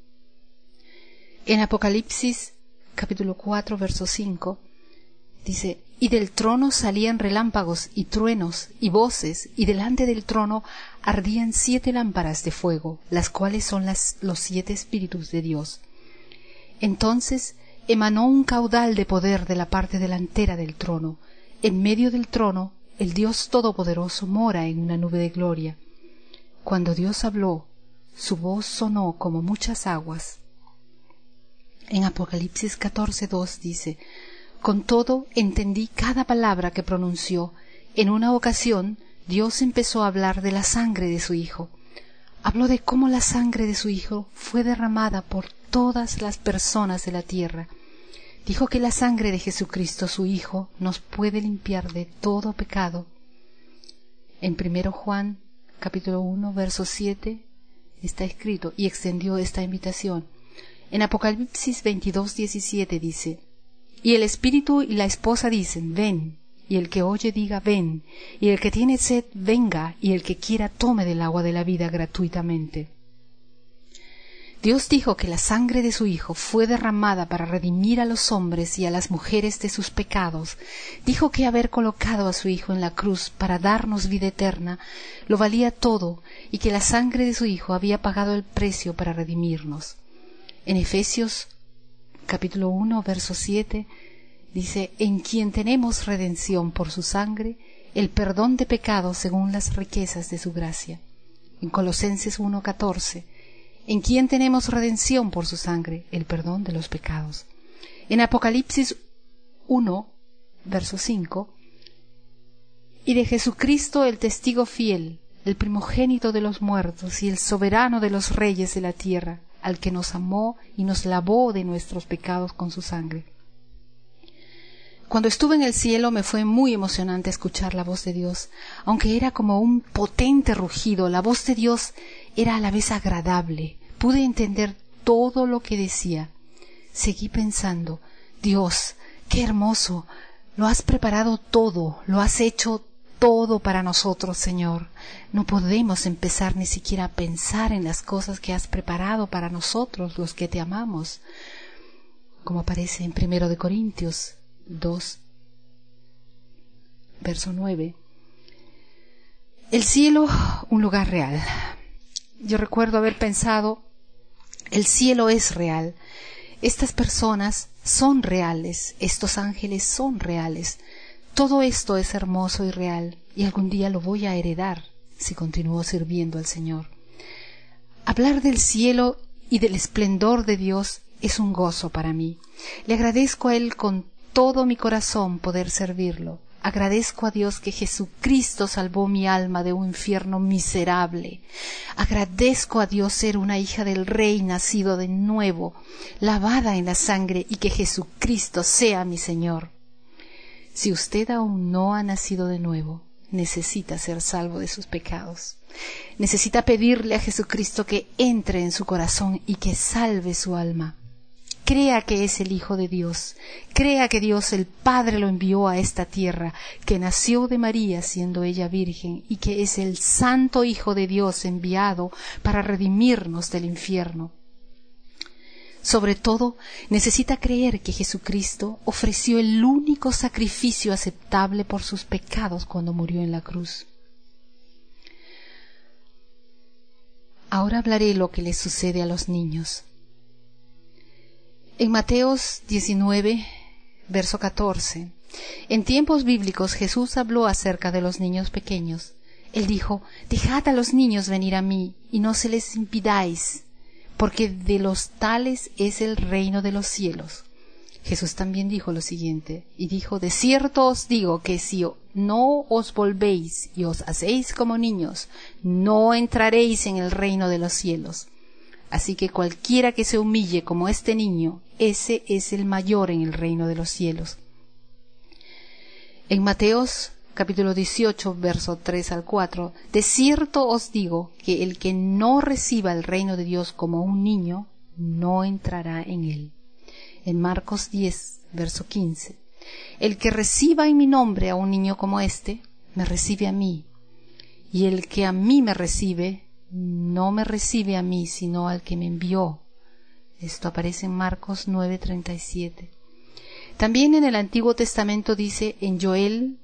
En Apocalipsis capítulo 4 verso 5 dice, y del trono salían relámpagos y truenos y voces, y delante del trono ardían 7 lámparas de fuego, las cuales son los 7 espíritus de Dios. Entonces emanó un caudal de poder de la parte delantera del trono. En medio del trono el Dios Todopoderoso mora en una nube de gloria. Cuando Dios habló, su voz sonó como muchas aguas. En Apocalipsis 14:2 dice, con todo entendí cada palabra que pronunció. En una ocasión, Dios empezó a hablar de la sangre de su Hijo. Habló de cómo la sangre de su Hijo fue derramada por todas las personas de la tierra. Dijo que la sangre de Jesucristo, su Hijo, nos puede limpiar de todo pecado. En 1 Juan, capítulo 1, verso 7, está escrito, y extendió esta invitación. En Apocalipsis 22:17 dice, y el Espíritu y la esposa dicen, ven, y el que oye diga, ven, y el que tiene sed, venga, y el que quiera tome del agua de la vida gratuitamente. Dios dijo que la sangre de su Hijo fue derramada para redimir a los hombres y a las mujeres de sus pecados. Dijo que haber colocado a su Hijo en la cruz para darnos vida eterna lo valía todo, y que la sangre de su Hijo había pagado el precio para redimirnos. En Efesios capítulo 1, verso 7, dice, en quien tenemos redención por su sangre, el perdón de pecados según las riquezas de su gracia. En Colosenses 1:14, en quien tenemos redención por su sangre, el perdón de los pecados. En Apocalipsis 1, verso 5, y de Jesucristo el testigo fiel, el primogénito de los muertos y el soberano de los reyes de la tierra, al que nos amó y nos lavó de nuestros pecados con su sangre. Cuando estuve en el cielo me fue muy emocionante escuchar la voz de Dios. Aunque era como un potente rugido, la voz de Dios era a la vez agradable. Pude entender todo lo que decía. Seguí pensando, Dios, qué hermoso, lo has preparado todo, lo has hecho todo para nosotros, Señor. No podemos empezar ni siquiera a pensar en las cosas que has preparado para nosotros, los que te amamos. Como aparece en 1 Corintios 2, verso 9. El cielo, un lugar real. Yo recuerdo haber pensado, el cielo es real. Estas personas son reales, estos ángeles son reales. Todo esto es hermoso y real, y algún día lo voy a heredar si continúo sirviendo al Señor. Hablar del cielo y del esplendor de Dios es un gozo para mí. Le agradezco a Él con todo mi corazón poder servirlo. Agradezco a Dios que Jesucristo salvó mi alma de un infierno miserable. Agradezco a Dios ser una hija del Rey nacido de nuevo, lavada en la sangre, y que Jesucristo sea mi Señor. Si usted aún no ha nacido de nuevo, necesita ser salvo de sus pecados. Necesita pedirle a Jesucristo que entre en su corazón y que salve su alma. Crea que es el Hijo de Dios. Crea que Dios el Padre lo envió a esta tierra, que nació de María siendo ella virgen, y que es el Santo Hijo de Dios enviado para redimirnos del infierno. Sobre todo, necesita creer que Jesucristo ofreció el único sacrificio aceptable por sus pecados cuando murió en la cruz. Ahora hablaré lo que les sucede a los niños. En Mateos 19, verso 14, en tiempos bíblicos Jesús habló acerca de los niños pequeños. Él dijo: «Dejad a los niños venir a mí, y no se les impidáis, porque de los tales es el reino de los cielos». Jesús también dijo lo siguiente, y dijo: «De cierto os digo que si no os volvéis y os hacéis como niños, no entraréis en el reino de los cielos. Así que cualquiera que se humille como este niño, ese es el mayor en el reino de los cielos». En Mateos capítulo 18, verso 3 al 4, «De cierto os digo que el que no reciba el reino de Dios como un niño, no entrará en él». En Marcos 10, verso 15, «El que reciba en mi nombre a un niño como este, me recibe a mí, y el que a mí me recibe, no me recibe a mí, sino al que me envió». Esto aparece en Marcos 9:37. También en el Antiguo Testamento dice en Joel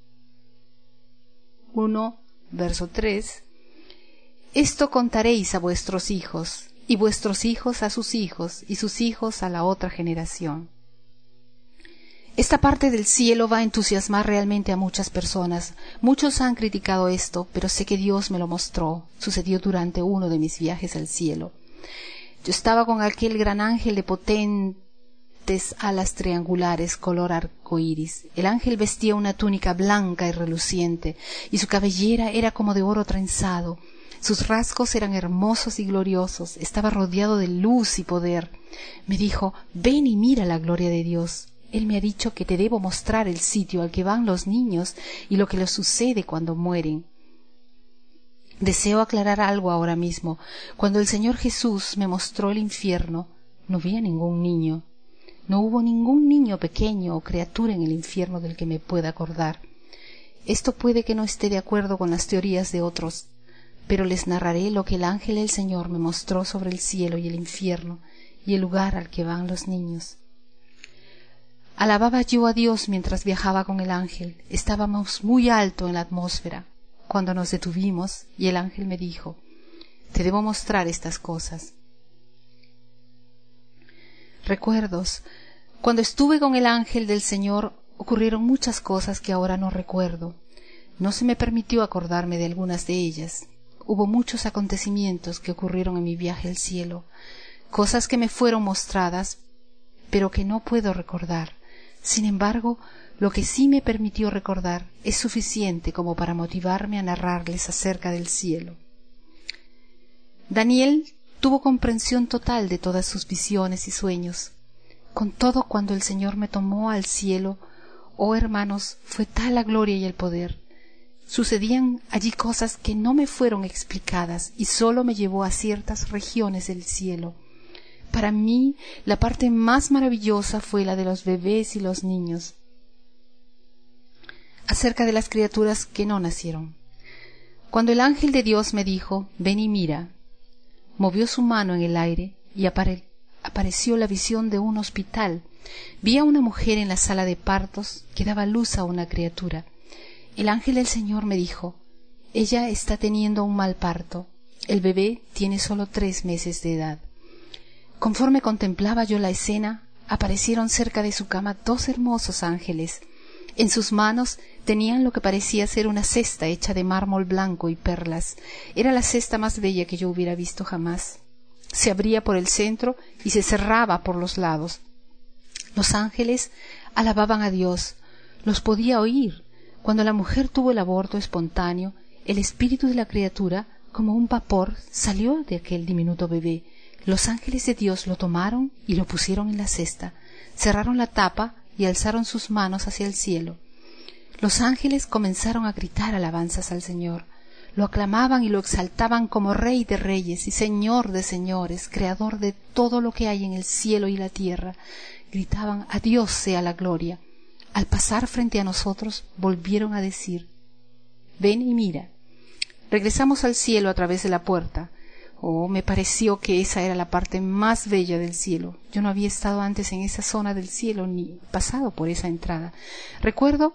1, verso 3, «Esto contaréis a vuestros hijos, y vuestros hijos a sus hijos, y sus hijos a la otra generación». Esta parte del cielo va a entusiasmar realmente a muchas personas. Muchos han criticado esto, pero sé que Dios me lo mostró. Sucedió durante uno de mis viajes al cielo. Yo estaba con aquel gran ángel de potentes alas triangulares color arcoíris. El ángel vestía una túnica blanca y reluciente, y su cabellera era como de oro trenzado. Sus rasgos eran hermosos y gloriosos. Estaba rodeado de luz y poder. Me dijo: «Ven y mira la gloria de Dios. Él me ha dicho que te debo mostrar el sitio al que van los niños y lo que les sucede cuando mueren». Deseo aclarar algo ahora mismo. Cuando el Señor Jesús me mostró el infierno, no vi a ningún niño. No hubo ningún niño pequeño o criatura en el infierno del que me pueda acordar. Esto puede que no esté de acuerdo con las teorías de otros, pero les narraré lo que el ángel del Señor me mostró sobre el cielo y el infierno y el lugar al que van los niños. Alababa yo a Dios mientras viajaba con el ángel. Estábamos muy alto en la atmósfera cuando nos detuvimos, y el ángel me dijo: «Te debo mostrar estas cosas». Recuerdos. Cuando estuve con el ángel del Señor ocurrieron muchas cosas que ahora no recuerdo. No se me permitió acordarme de algunas de ellas. Hubo muchos acontecimientos que ocurrieron en mi viaje al cielo, cosas que me fueron mostradas, pero que no puedo recordar. Sin embargo, lo que sí me permitió recordar es suficiente como para motivarme a narrarles acerca del cielo. Daniel tuvo comprensión total de todas sus visiones y sueños. Con todo, cuando el Señor me tomó al cielo, oh hermanos, fue tal la gloria y el poder. Sucedían allí cosas que no me fueron explicadas y solo me llevó a ciertas regiones del cielo. Para mí, la parte más maravillosa fue la de los bebés y los niños. Acerca de las criaturas que no nacieron. Cuando el ángel de Dios me dijo: «Ven y mira», movió su mano en el aire y apareció la visión de un hospital. Vi a una mujer en la sala de partos que daba luz a una criatura. El ángel del Señor me dijo: «Ella está teniendo un mal parto. El bebé tiene solo 3 meses de edad». Conforme contemplaba yo la escena, aparecieron cerca de su cama 2 hermosos ángeles. En sus manos tenían lo que parecía ser una cesta hecha de mármol blanco y perlas. Era la cesta más bella que yo hubiera visto jamás. Se abría por el centro y se cerraba por los lados. Los ángeles alababan a Dios. Los podía oír. Cuando la mujer tuvo el aborto espontáneo, el espíritu de la criatura, como un vapor, salió de aquel diminuto bebé. Los ángeles de Dios lo tomaron y lo pusieron en la cesta, cerraron la tapa y alzaron sus manos hacia el cielo. Los ángeles comenzaron a gritar alabanzas al Señor. Lo aclamaban y lo exaltaban como Rey de reyes y Señor de señores, Creador de todo lo que hay en el cielo y la tierra. Gritaban: a Dios sea la gloria. Al pasar frente a nosotros, volvieron a decir: ven y mira. Regresamos al cielo a través de la puerta. Oh, me pareció que esa era la parte más bella del cielo. Yo no había estado antes en esa zona del cielo ni pasado por esa entrada. Recuerdo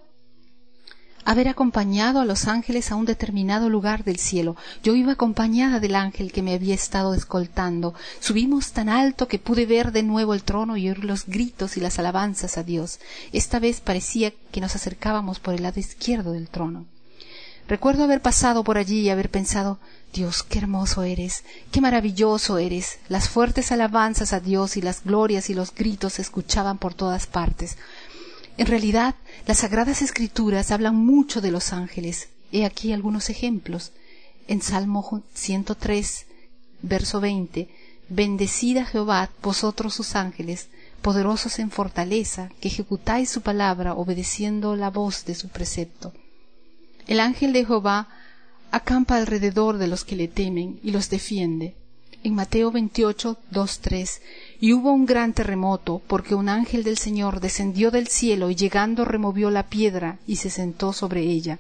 haber acompañado a los ángeles a un determinado lugar del cielo. Yo iba acompañada del ángel que me había estado escoltando. Subimos tan alto que pude ver de nuevo el trono y oír los gritos y las alabanzas a Dios. Esta vez parecía que nos acercábamos por el lado izquierdo del trono. Recuerdo haber pasado por allí y haber pensado: Dios, qué hermoso eres, qué maravilloso eres. Las fuertes alabanzas a Dios y las glorias y los gritos se escuchaban por todas partes. En realidad, las Sagradas Escrituras hablan mucho de los ángeles. He aquí algunos ejemplos. En Salmo 103, verso 20, bendecid a Jehová, vosotros sus ángeles, poderosos en fortaleza, que ejecutáis su palabra, obedeciendo la voz de su precepto. El ángel de Jehová acampa alrededor de los que le temen y los defiende. En Mateo 28, 2, 3, y hubo un gran terremoto, porque un ángel del Señor descendió del cielo y llegando removió la piedra y se sentó sobre ella.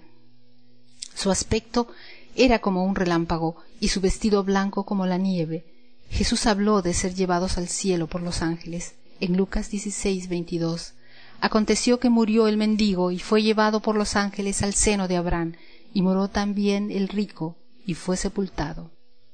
Su aspecto era como un relámpago y su vestido blanco como la nieve. Jesús habló de ser llevados al cielo por los ángeles. En Lucas 16, 22. Aconteció que murió el mendigo y fue llevado por los ángeles al seno de Abraham, y murió también el rico y fue sepultado.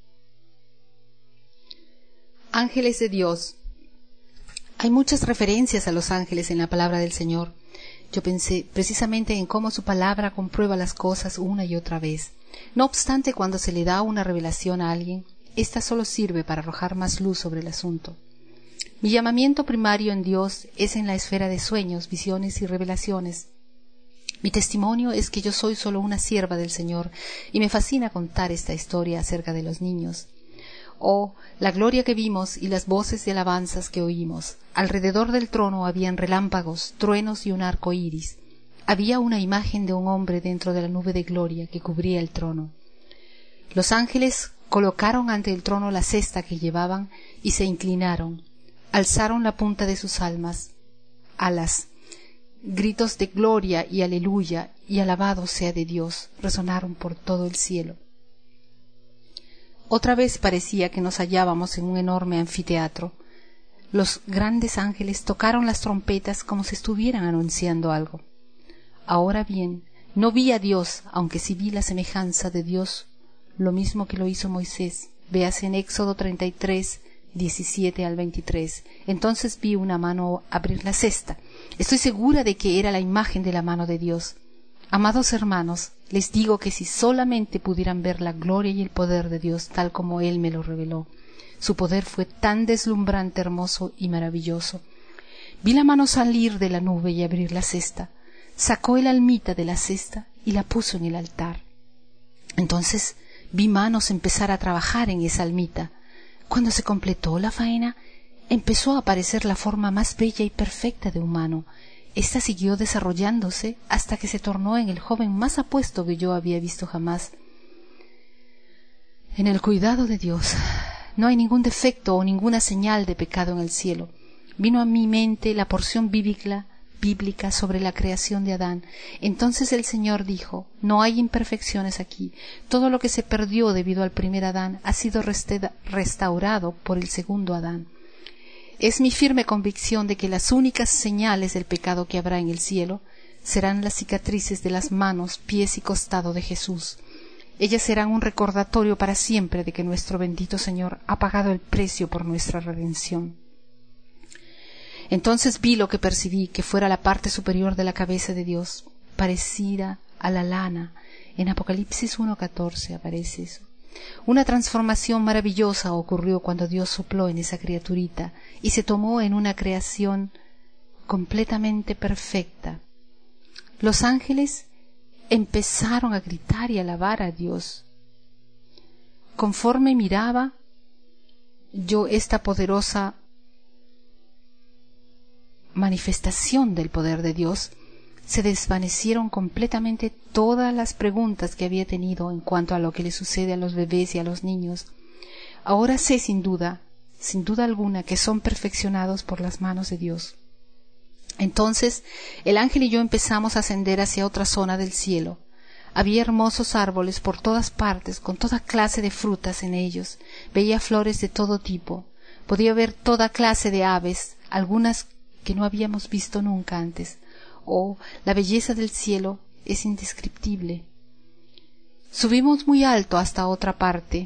Ángeles de Dios. Hay muchas referencias a los ángeles en la palabra del Señor. Yo pensé precisamente en cómo su palabra comprueba las cosas una y otra vez. No obstante, cuando se le da una revelación a alguien, ésta solo sirve para arrojar más luz sobre el asunto. Mi llamamiento primario en Dios es en la esfera de sueños, visiones y revelaciones. Mi testimonio es que yo soy solo una sierva del Señor y me fascina contar esta historia acerca de los niños. Oh, la gloria que vimos y las voces de alabanzas que oímos. Alrededor del trono habían relámpagos, truenos y un arco iris. Había una imagen de un hombre dentro de la nube de gloria que cubría el trono. Los ángeles colocaron ante el trono la cesta que llevaban y se inclinaron. Alzaron la punta de sus alas. Gritos de gloria y aleluya y alabado sea de Dios resonaron por todo el cielo. Otra vez parecía que nos hallábamos en un enorme anfiteatro. Los grandes ángeles tocaron las trompetas como si estuvieran anunciando algo. Ahora bien, no vi a Dios, aunque sí vi la semejanza de Dios, lo mismo que lo hizo Moisés. Véase en Éxodo 33, 17 al 23. Entonces vi una mano abrir la cesta. Estoy segura de que era la imagen de la mano de Dios. Amados hermanos, les digo que si solamente pudieran ver la gloria y el poder de Dios tal como Él me lo reveló. Su poder fue tan deslumbrante, hermoso y maravilloso. Vi la mano salir de la nube y abrir la cesta. Sacó el almita de la cesta y la puso en el altar. Entonces vi manos empezar a trabajar en esa almita. Cuando se completó la faena, empezó a aparecer la forma más bella y perfecta de humano. Esta siguió desarrollándose hasta que se tornó en el joven más apuesto que yo había visto jamás. En el cuidado de Dios no hay ningún defecto o ninguna señal de pecado en el cielo. Vino a mi mente la porción bíblica sobre la creación de Adán. Entonces el Señor dijo: no hay imperfecciones aquí. Todo lo que se perdió debido al primer Adán ha sido restaurado por el segundo Adán. Es mi firme convicción de que las únicas señales del pecado que habrá en el cielo serán las cicatrices de las manos, pies y costado de Jesús. Ellas serán un recordatorio para siempre de que nuestro bendito Señor ha pagado el precio por nuestra redención. Entonces vi lo que percibí, que fuera la parte superior de la cabeza de Dios, parecida a la lana. En Apocalipsis 1:14 aparece eso. Una transformación maravillosa ocurrió cuando Dios sopló en esa criaturita y se tomó en una creación completamente perfecta. Los ángeles empezaron a gritar y alabar a Dios. Conforme miraba yo esta poderosa manifestación del poder de Dios, se desvanecieron completamente todas las preguntas que había tenido en cuanto a lo que le sucede a los bebés y a los niños. Ahora sé sin duda alguna, que son perfeccionados por las manos de Dios. Entonces el ángel y yo empezamos a ascender hacia otra zona del cielo. Había hermosos árboles por todas partes, con toda clase de frutas en ellos. Veía flores de todo tipo. Podía ver toda clase de aves, algunas que no habíamos visto nunca antes. Oh, la belleza del cielo es indescriptible. Subimos muy alto hasta otra parte.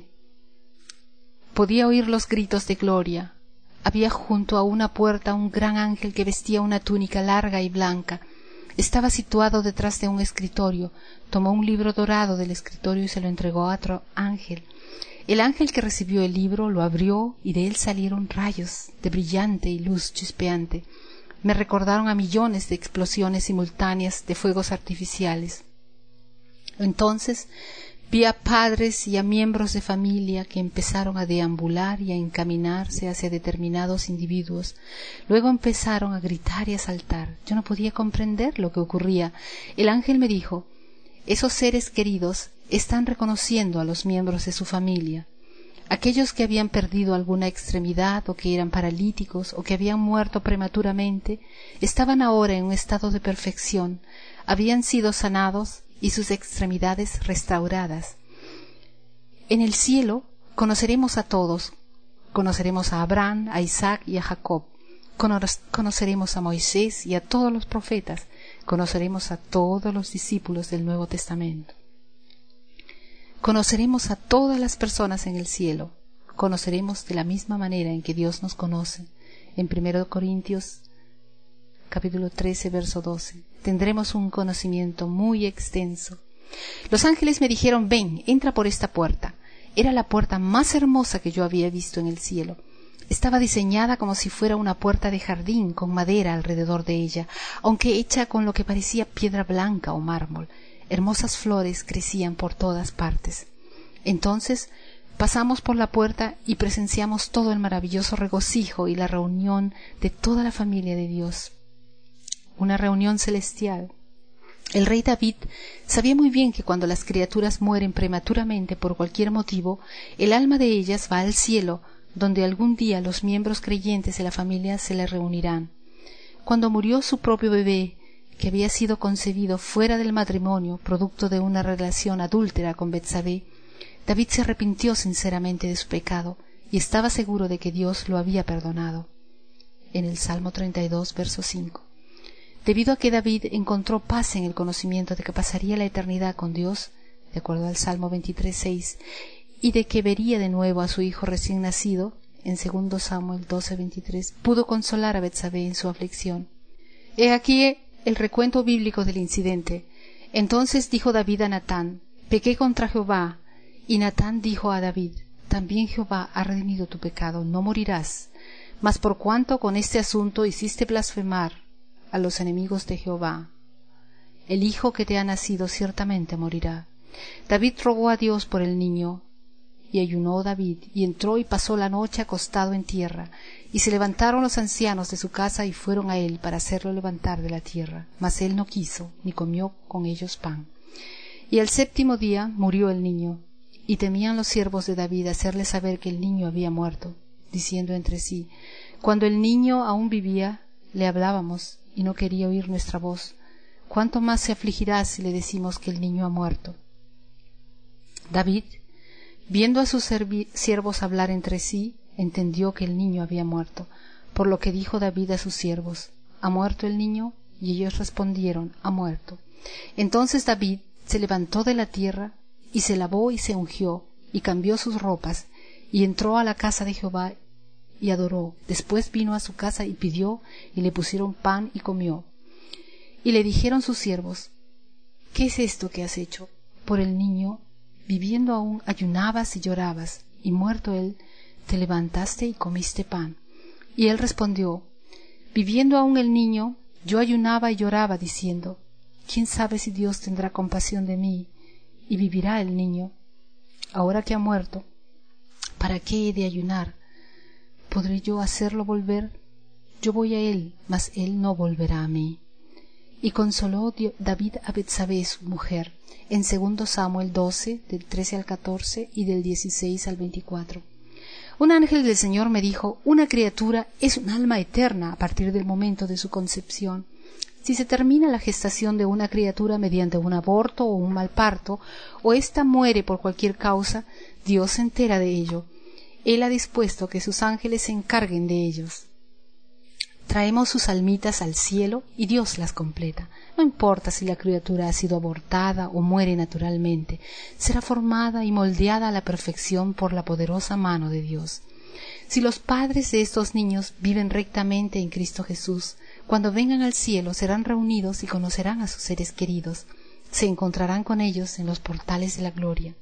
Podía oír los gritos de gloria. Había junto a una puerta un gran ángel que vestía una túnica larga y blanca. Estaba situado detrás de un escritorio. Tomó un libro dorado del escritorio y se lo entregó a otro ángel. El ángel que recibió el libro lo abrió y de él salieron rayos de brillante y luz chispeante. Me recordaron a millones de explosiones simultáneas de fuegos artificiales. Entonces vi a padres y a miembros de familia que empezaron a deambular y a encaminarse hacia determinados individuos. Luego empezaron a gritar y a saltar. Yo no podía comprender lo que ocurría. El ángel me dijo: esos seres queridos están reconociendo a los miembros de su familia. Aquellos que habían perdido alguna extremidad o que eran paralíticos o que habían muerto prematuramente estaban ahora en un estado de perfección, habían sido sanados y sus extremidades restauradas. En el cielo conoceremos a todos, conoceremos a Abraham, a Isaac y a Jacob, conoceremos a Moisés y a todos los profetas, conoceremos a todos los discípulos del Nuevo Testamento. Conoceremos a todas las personas en el cielo, conoceremos de la misma manera en que Dios nos conoce. En 1 Corintios capítulo 13, verso 12. Tendremos un conocimiento muy extenso. Los ángeles me dijeron: ven, entra por esta puerta. Era la puerta más hermosa que yo había visto en el cielo. Estaba diseñada como si fuera una puerta de jardín, con madera alrededor de ella, aunque hecha con lo que parecía piedra blanca o mármol. Hermosas flores crecían por todas partes. Entonces pasamos por la puerta y presenciamos todo el maravilloso regocijo y la reunión de toda la familia de Dios. Una reunión celestial. El rey David sabía muy bien que cuando las criaturas mueren prematuramente por cualquier motivo, el alma de ellas va al cielo, donde algún día los miembros creyentes de la familia se le reunirán. Cuando murió su propio bebé, que había sido concebido fuera del matrimonio, producto de una relación adúltera con Betsabé, David se arrepintió sinceramente de su pecado y estaba seguro de que Dios lo había perdonado. En el Salmo 32, verso 5. Debido a que David encontró paz en el conocimiento de que pasaría la eternidad con Dios, de acuerdo al Salmo 23, 6, y de que vería de nuevo a su hijo recién nacido, en 2 Samuel 12, 23, pudo consolar a Betsabé en su aflicción. He aquí el recuento bíblico del incidente. Entonces dijo David a Natán: pequé contra Jehová. Y Natán dijo a David: también Jehová ha redimido tu pecado, no morirás. Mas por cuanto con este asunto hiciste blasfemar a los enemigos de Jehová, el hijo que te ha nacido ciertamente morirá. David rogó a Dios por el niño, y ayunó David, y entró y pasó la noche acostado en tierra. Y se levantaron los ancianos de su casa y fueron a él para hacerlo levantar de la tierra. Mas él no quiso, ni comió con ellos pan. Y al 7º día murió el niño, y temían los siervos de David hacerle saber que el niño había muerto, diciendo entre sí: cuando el niño aún vivía, le hablábamos, y no quería oír nuestra voz. ¿Cuánto más se afligirá si le decimos que el niño ha muerto? David, viendo a sus siervos hablar entre sí, entendió que el niño había muerto, por lo que dijo David a sus siervos: ¿ha muerto el niño? Y ellos respondieron: ha muerto. Entonces David se levantó de la tierra, y se lavó y se ungió, y cambió sus ropas, y entró a la casa de Jehová, y adoró. Después vino a su casa y pidió, y le pusieron pan y comió. Y le dijeron sus siervos: ¿qué es esto que has hecho? Por el niño, viviendo aún, ayunabas y llorabas, y muerto él, te levantaste y comiste pan. Y él respondió: viviendo aún el niño, yo ayunaba y lloraba, diciendo: ¿Quién sabe si Dios tendrá compasión de mí y vivirá el niño? Ahora que ha muerto, ¿para qué he de ayunar? ¿Podré yo hacerlo volver? Yo voy a él, mas él no volverá a mí. Y consoló David a Betsabé, su mujer, en 2 Samuel 12, del 13 al 14 y del 16 al 24. Un ángel del Señor me dijo: una criatura es un alma eterna a partir del momento de su concepción. Si se termina la gestación de una criatura mediante un aborto o un mal parto, o ésta muere por cualquier causa, Dios se entera de ello. Él ha dispuesto que sus ángeles se encarguen de ellos. Traemos sus almitas al cielo y Dios las completa. No importa si la criatura ha sido abortada o muere naturalmente, será formada y moldeada a la perfección por la poderosa mano de Dios. Si los padres de estos niños viven rectamente en Cristo Jesús, cuando vengan al cielo serán reunidos y conocerán a sus seres queridos. Se encontrarán con ellos en los portales de la gloria.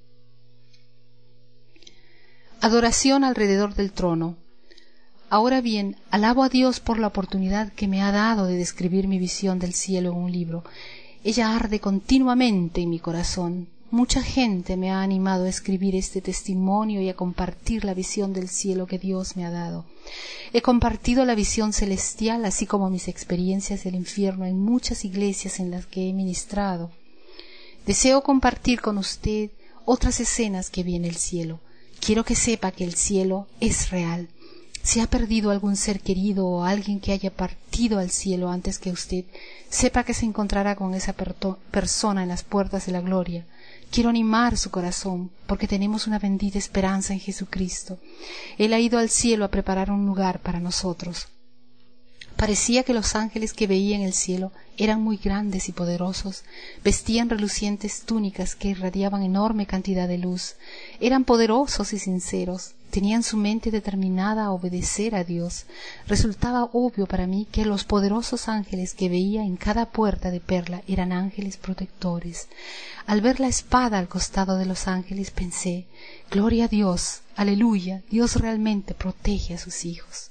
Adoración alrededor del trono. Ahora bien, alabo a Dios por la oportunidad que me ha dado de describir mi visión del cielo en un libro. Ella arde continuamente en mi corazón. Mucha gente me ha animado a escribir este testimonio y a compartir la visión del cielo que Dios me ha dado. He compartido la visión celestial, así como mis experiencias del infierno, en muchas iglesias en las que he ministrado. Deseo compartir con usted otras escenas que vi en el cielo. Quiero que sepa que el cielo es real. Si ha perdido algún ser querido o alguien que haya partido al cielo antes que usted, sepa que se encontrará con esa persona en las puertas de la gloria. Quiero animar su corazón, porque tenemos una bendita esperanza en Jesucristo. Él ha ido al cielo a preparar un lugar para nosotros. Parecía que los ángeles que veía en el cielo eran muy grandes y poderosos, vestían relucientes túnicas que irradiaban enorme cantidad de luz, eran poderosos y sinceros, tenían su mente determinada a obedecer a Dios. Resultaba obvio para mí que los poderosos ángeles que veía en cada puerta de perla eran ángeles protectores. Al ver la espada al costado de los ángeles pensé: gloria a Dios, aleluya, Dios realmente protege a sus hijos.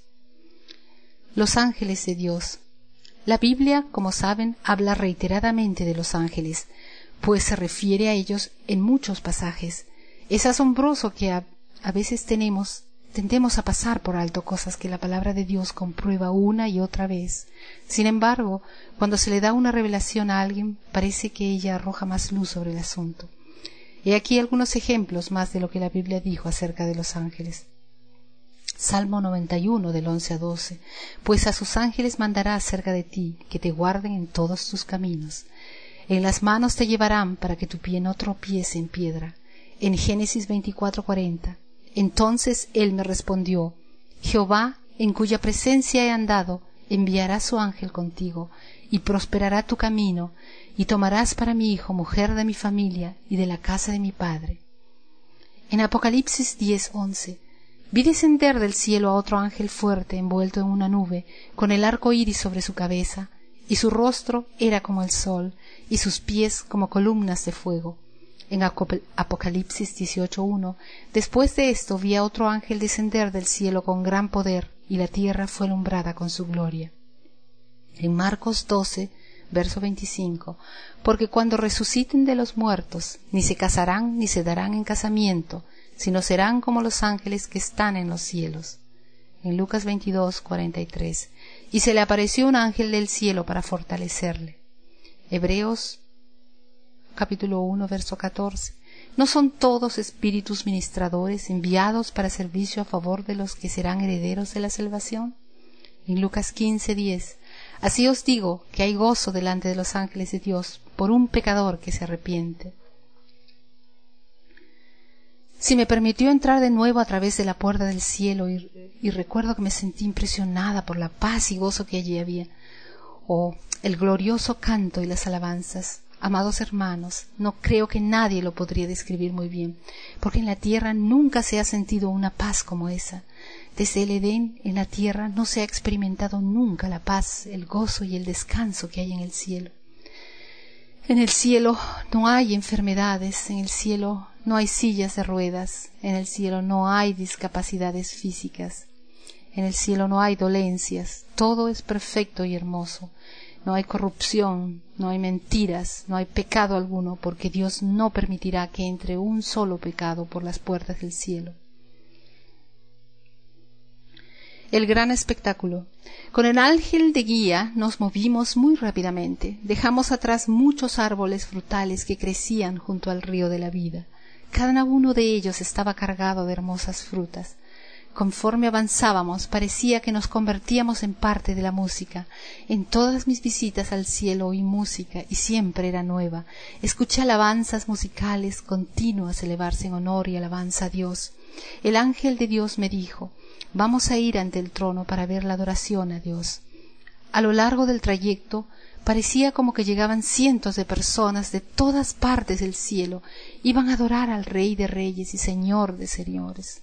Los ángeles de Dios. La Biblia, como saben, habla reiteradamente de los ángeles, pues se refiere a ellos en muchos pasajes. Es asombroso que a veces tendemos a pasar por alto cosas que la palabra de Dios comprueba una y otra vez. Sin embargo, cuando se le da una revelación a alguien, parece que ella arroja más luz sobre el asunto. He aquí algunos ejemplos más de lo que la Biblia dijo acerca de los ángeles. Salmo 91 del 11 a 12. Pues a sus ángeles mandará acerca de ti, que te guarden en todos tus caminos. En las manos te llevarán para que tu pie no tropiece en piedra. En Génesis 24:40. Entonces él me respondió: Jehová, en cuya presencia he andado, enviará su ángel contigo, y prosperará tu camino, y tomarás para mi hijo mujer de mi familia y de la casa de mi padre. En Apocalipsis 10:11. Vi descender del cielo a otro ángel fuerte, envuelto en una nube, con el arco iris sobre su cabeza, y su rostro era como el sol, y sus pies como columnas de fuego. En Apocalipsis 18:1, después de esto vi a otro ángel descender del cielo con gran poder, y la tierra fue alumbrada con su gloria. En Marcos 12, verso 25, porque cuando resuciten de los muertos, ni se casarán ni se darán en casamiento, sino serán como los ángeles que están en los cielos. En Lucas 22:43, y se le apareció un ángel del cielo para fortalecerle. Hebreos capítulo 1, verso 14. ¿No son todos espíritus ministradores enviados para servicio a favor de los que serán herederos de la salvación? En Lucas 15:10. Así os digo que hay gozo delante de los ángeles de Dios por un pecador que se arrepiente. Si me permitió entrar de nuevo a través de la puerta del cielo y recuerdo que me sentí impresionada por la paz y gozo que allí había. Oh, el glorioso canto y las alabanzas. Amados hermanos, no creo que nadie lo podría describir muy bien, porque en la tierra nunca se ha sentido una paz como esa. Desde el Edén, en la tierra, no se ha experimentado nunca la paz, el gozo y el descanso que hay en el cielo. En el cielo no hay enfermedades, en el cielo no hay sillas de ruedas, en el cielo no hay discapacidades físicas, en el cielo no hay dolencias, todo es perfecto y hermoso. no hay corrupción, no hay mentiras, no hay pecado alguno, porque Dios no permitirá que entre un solo pecado por las puertas del cielo. El gran espectáculo. Con el ángel de guía nos movimos muy rápidamente. Dejamos atrás muchos árboles frutales que crecían junto al río de la vida. Cada uno de ellos estaba cargado de hermosas frutas. Conforme avanzábamos, parecía que nos convertíamos en parte de la música. En todas mis visitas al cielo oí música, y siempre era nueva. Escuché alabanzas musicales continuas elevarse en honor y alabanza a Dios. El ángel de Dios me dijo: vamos a ir ante el trono para ver la adoración a Dios. A lo largo del trayecto parecía como que llegaban cientos de personas de todas partes del cielo. Iban a adorar al Rey de Reyes y Señor de Señores.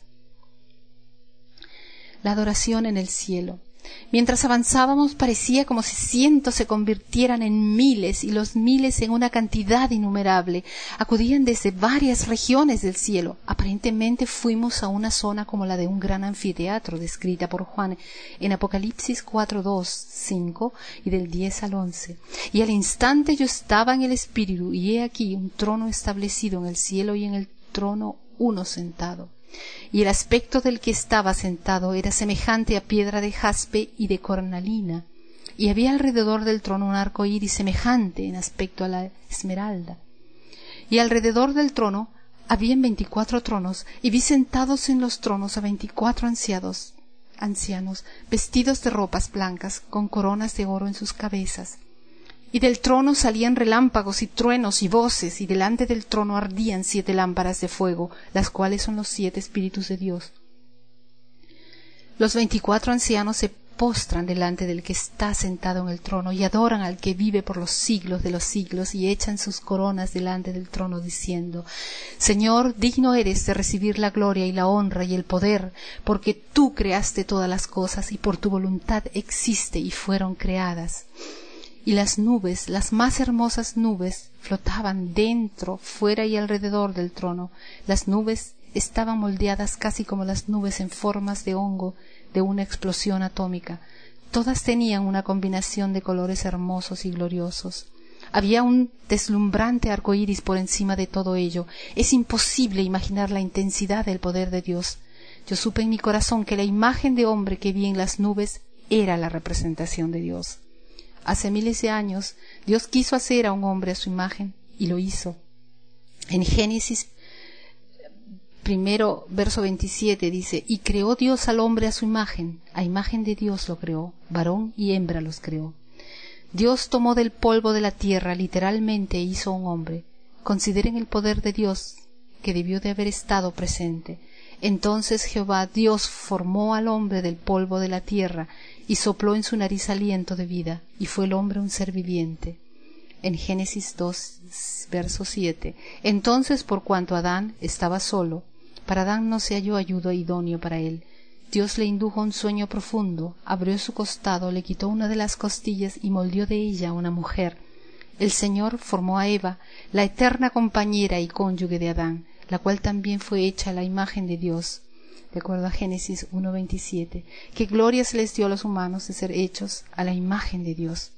La adoración en el cielo. Mientras avanzábamos parecía como si cientos se convirtieran en miles y los miles en una cantidad innumerable. Acudían desde varias regiones del cielo. Aparentemente fuimos a una zona como la de un gran anfiteatro descrita por Juan en Apocalipsis 4:2, 5 y del 10 al 11. Y al instante yo estaba en el Espíritu, y he aquí un trono establecido en el cielo, y en el trono uno sentado. Y el aspecto del que estaba sentado era semejante a piedra de jaspe y de cornalina, y había alrededor del trono un arco iris semejante en aspecto a la esmeralda. Y alrededor del trono habían 24 tronos, y vi sentados en los tronos a 24 ancianos, vestidos de ropas blancas, con coronas de oro en sus cabezas. Y del trono salían relámpagos y truenos y voces, y delante del trono ardían 7 lámparas de fuego, las cuales son los 7 Espíritus de Dios. Los 24 ancianos se postran delante del que está sentado en el trono, y adoran al que vive por los siglos de los siglos, y echan sus coronas delante del trono, diciendo: Señor, digno eres de recibir la gloria y la honra y el poder, porque tú creaste todas las cosas, y por tu voluntad existe y fueron creadas. Y las nubes, las más hermosas nubes, flotaban dentro, fuera y alrededor del trono. Las nubes estaban moldeadas casi como las nubes en formas de hongo de una explosión atómica. Todas tenían una combinación de colores hermosos y gloriosos. Había un deslumbrante arco iris por encima de todo ello. Es imposible imaginar la intensidad del poder de Dios. Yo supe en mi corazón que la imagen de hombre que vi en las nubes era la representación de Dios. Hace miles de años, Dios quiso hacer a un hombre a su imagen, y lo hizo. En Génesis 1, verso 27 dice: y creó Dios al hombre a su imagen de Dios lo creó, varón y hembra los creó. Dios tomó del polvo de la tierra, literalmente hizo un hombre. Consideren el poder de Dios, que debió de haber estado presente. Entonces Jehová Dios formó al hombre del polvo de la tierra, y sopló en su nariz aliento de vida, y fue el hombre un ser viviente. En Génesis 2, verso 7. Entonces, por cuanto Adán estaba solo, para Adán no se halló ayuda idóneo para él. Dios le indujo un sueño profundo, abrió su costado, le quitó una de las costillas y moldeó de ella una mujer. El Señor formó a Eva, la eterna compañera y cónyuge de Adán, la cual también fue hecha a la imagen de Dios. De acuerdo a Génesis 1:27, qué gloria se les dio a los humanos de ser hechos a la imagen de Dios.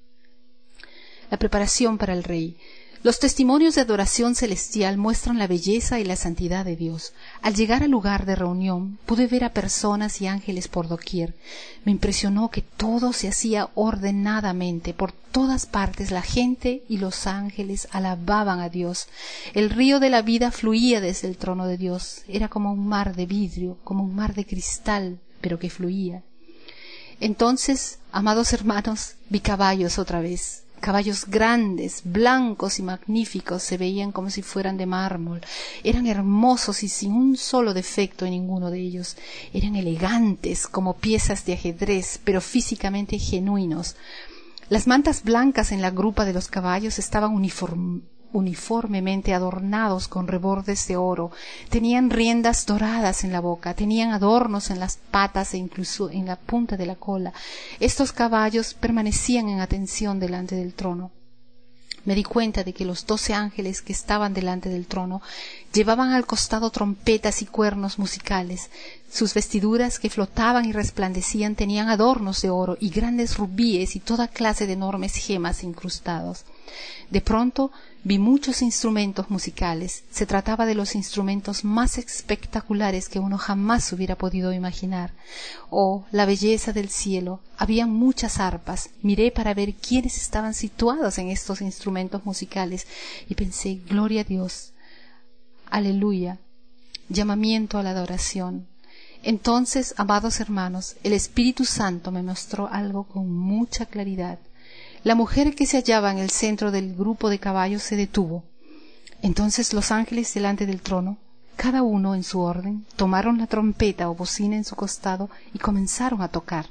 La preparación para el Rey. Los testimonios de adoración celestial muestran la belleza y la santidad de Dios. Al llegar al lugar de reunión, pude ver a personas y ángeles por doquier. Me impresionó que todo se hacía ordenadamente. Por todas partes la gente y los ángeles alababan a Dios. El río de la vida fluía desde el trono de Dios. Era como un mar de vidrio, como un mar de cristal, pero que fluía. Entonces, amados hermanos, vi caballos otra vez. Caballos grandes, blancos y magníficos, se veían como si fueran de mármol. Eran hermosos y sin un solo defecto en ninguno de ellos. Eran elegantes como piezas de ajedrez, pero físicamente genuinos. Las mantas blancas en la grupa de los caballos estaban uniformemente adornados con rebordes de oro, tenían riendas doradas en la boca, tenían adornos en las patas e incluso en la punta de la cola. Estos caballos permanecían en atención delante del trono. Me di cuenta de que los 12 ángeles que estaban delante del trono Llevaban al costado trompetas y cuernos musicales. Sus vestiduras, que flotaban y resplandecían, tenían adornos de oro y grandes rubíes y toda clase de enormes gemas incrustados. De pronto vi muchos instrumentos musicales. Se trataba de los instrumentos más espectaculares que uno jamás hubiera podido imaginar. Oh, la belleza del cielo. Había muchas arpas. Miré para ver quiénes estaban situados en estos instrumentos musicales y pensé, gloria a Dios. Aleluya. Llamamiento a la adoración. Entonces, amados hermanos, el Espíritu Santo me mostró algo con mucha claridad. La mujer que se hallaba en el centro del grupo de caballos se detuvo. Entonces los ángeles delante del trono, cada uno en su orden, tomaron la trompeta o bocina en su costado y comenzaron a tocar.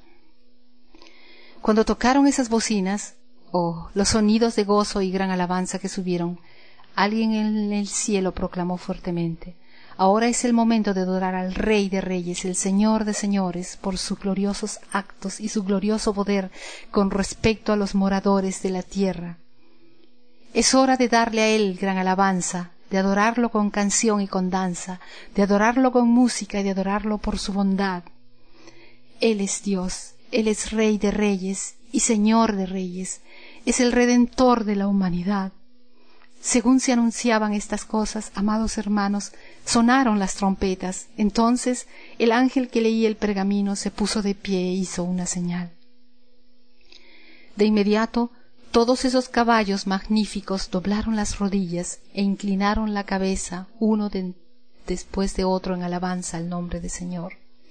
Cuando tocaron esas bocinas, los sonidos de gozo y gran alabanza que subieron, alguien en el cielo proclamó fuertemente: ahora es el momento de adorar al Rey de Reyes, el Señor de Señores, por sus gloriosos actos y su glorioso poder con respecto a los moradores de la tierra. Es hora de darle a Él gran alabanza, de adorarlo con canción y con danza, de adorarlo con música y de adorarlo por su bondad. Él es Dios, Él es Rey de Reyes y Señor de Reyes, es el Redentor de la humanidad. Según se anunciaban estas cosas, amados hermanos, sonaron las trompetas. Entonces el ángel que leía el pergamino se puso de pie e hizo una señal. De inmediato, todos esos caballos magníficos doblaron las rodillas e inclinaron la cabeza, uno después de otro, en alabanza al nombre del Señor.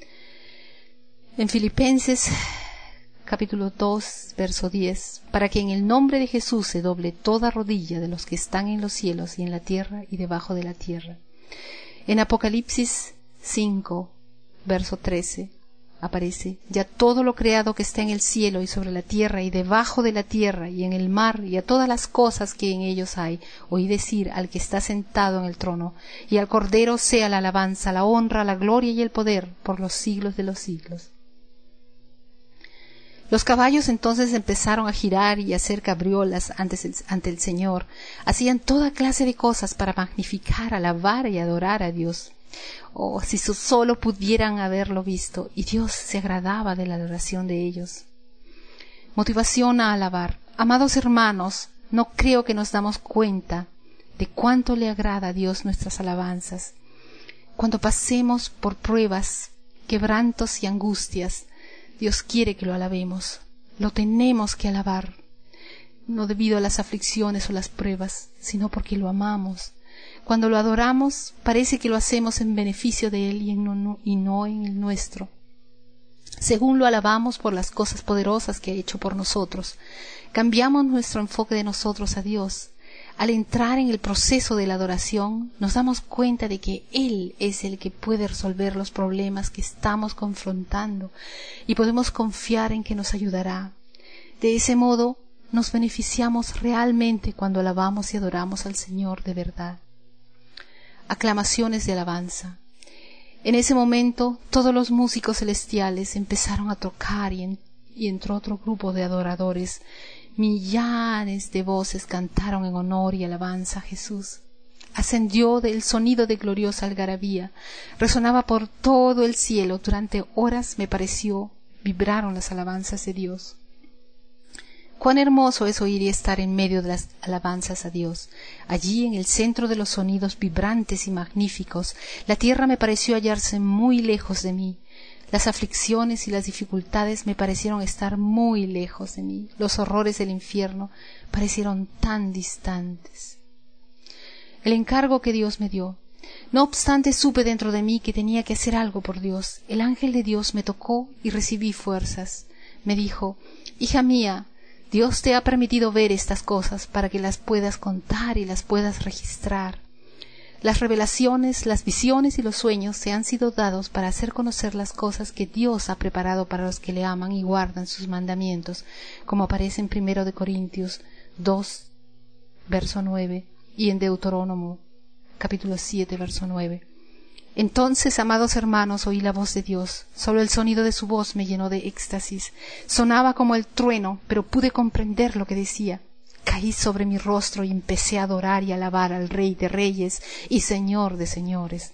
En Filipenses capítulo 2, verso 10, para que en el nombre de Jesús se doble toda rodilla de los que están en los cielos y en la tierra y debajo de la tierra. En Apocalipsis 5, verso 13, aparece: ya todo lo creado que está en el cielo y sobre la tierra y debajo de la tierra y en el mar y a todas las cosas que en ellos hay, oí decir al que está sentado en el trono y al Cordero sea la alabanza, la honra, la gloria y el poder por los siglos de los siglos. Los caballos entonces empezaron a girar y a hacer cabriolas ante el Señor. Hacían toda clase de cosas para magnificar, alabar y adorar a Dios. Oh, si solo pudieran haberlo visto, y Dios se agradaba de la adoración de ellos. Motivación a alabar. Amados hermanos, no creo que nos damos cuenta de cuánto le agrada a Dios nuestras alabanzas. Cuando pasemos por pruebas, quebrantos y angustias, Dios quiere que lo alabemos. Lo tenemos que alabar, no debido a las aflicciones o las pruebas, sino porque lo amamos. Cuando lo adoramos, parece que lo hacemos en beneficio de Él y no en el nuestro. Según lo alabamos por las cosas poderosas que ha hecho por nosotros, cambiamos nuestro enfoque de nosotros a Dios. Al entrar en el proceso de la adoración, nos damos cuenta de que Él es el que puede resolver los problemas que estamos confrontando y podemos confiar en que nos ayudará. De ese modo, nos beneficiamos realmente cuando alabamos y adoramos al Señor de verdad. Aclamaciones de alabanza. En ese momento, todos los músicos celestiales empezaron a tocar y entró otro grupo de adoradores. Millares de voces cantaron en honor y alabanza a Jesús. Ascendió del sonido de gloriosa algarabía, resonaba por todo el cielo. Durante horas me pareció vibraron las alabanzas de Dios. Cuán hermoso es oír y estar en medio de las alabanzas a Dios. Allí, en el centro de los sonidos vibrantes y magníficos, la tierra me pareció hallarse muy lejos de mí. Las aflicciones y las dificultades me parecieron estar muy lejos de mí. Los horrores del infierno parecieron tan distantes. El encargo que Dios me dio. No obstante, supe dentro de mí que tenía que hacer algo por Dios. El ángel de Dios me tocó y recibí fuerzas. Me dijo: hija mía, Dios te ha permitido ver estas cosas para que las puedas contar y las puedas registrar. Las revelaciones, las visiones y los sueños te han sido dados para hacer conocer las cosas que Dios ha preparado para los que le aman y guardan sus mandamientos, como aparece en 1 Corintios 2, verso 9, y en Deuterónomo, capítulo 7, verso 9. Entonces, amados hermanos, oí la voz de Dios. Solo el sonido de su voz me llenó de éxtasis. Sonaba como el trueno, pero pude comprender lo que decía. Caí sobre mi rostro y empecé a adorar y alabar al Rey de Reyes y Señor de Señores.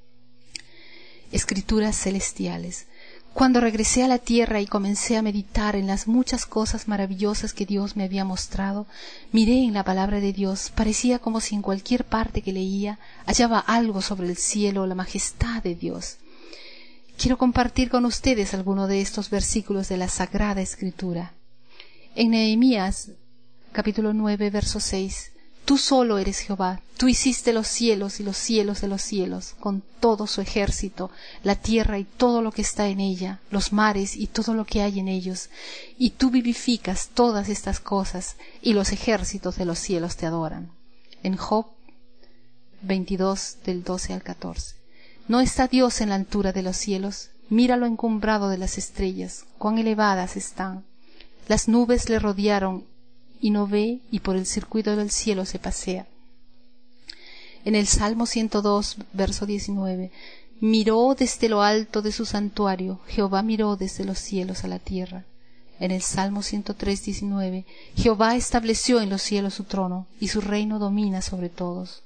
Escrituras celestiales. Cuando regresé a la tierra y comencé a meditar en las muchas cosas maravillosas que Dios me había mostrado, miré en la palabra de Dios. Parecía como si en cualquier parte que leía hallaba algo sobre el cielo, la majestad de Dios. Quiero compartir con ustedes algunos de estos versículos de la Sagrada Escritura. En Nehemías, capítulo 9, verso 6, Tú solo eres Jehová, tú hiciste los cielos y los cielos de los cielos, con todo su ejército, la tierra y todo lo que está en ella, los mares y todo lo que hay en ellos, y tú vivificas todas estas cosas, y los ejércitos de los cielos te adoran. En Job 22, del 12 al 14. ¿No está Dios en la altura de los cielos? Mira lo encumbrado de las estrellas, cuán elevadas están. Las nubes le rodearon, y no ve, y por el circuito del cielo se pasea. En el Salmo 102, verso 19, miró desde lo alto de su santuario, Jehová miró desde los cielos a la tierra. En el Salmo 103, 19, Jehová estableció en los cielos su trono, y su reino domina sobre todos.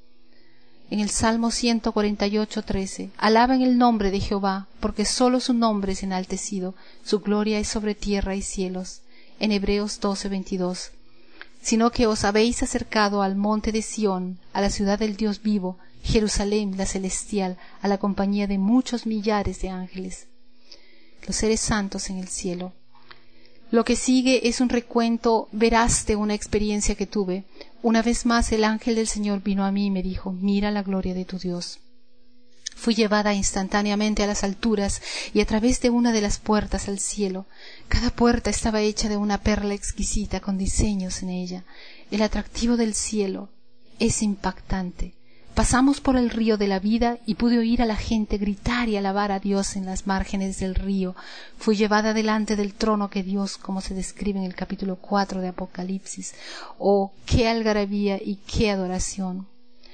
En el Salmo 148, 13, alaben el nombre de Jehová, porque sólo su nombre es enaltecido, su gloria es sobre tierra y cielos. En Hebreos 12, 22, sino que os habéis acercado al monte de Sión, a la ciudad del Dios vivo, Jerusalén la celestial, a la compañía de muchos millares de ángeles, los seres santos en el cielo. Lo que sigue es un recuento veraz de una experiencia que tuve. Una vez más el ángel del Señor vino a mí y me dijo, mira la gloria de tu Dios. Fui llevada instantáneamente a las alturas y a través de una de las puertas al cielo. Cada puerta estaba hecha de una perla exquisita con diseños en ella. El atractivo del cielo es impactante. Pasamos por el río de la vida y pude oír a la gente gritar y alabar a Dios en las márgenes del río. Fui llevada delante del trono que Dios, como se describe en el capítulo 4 de Apocalipsis. ¡Oh, qué algarabía y qué adoración!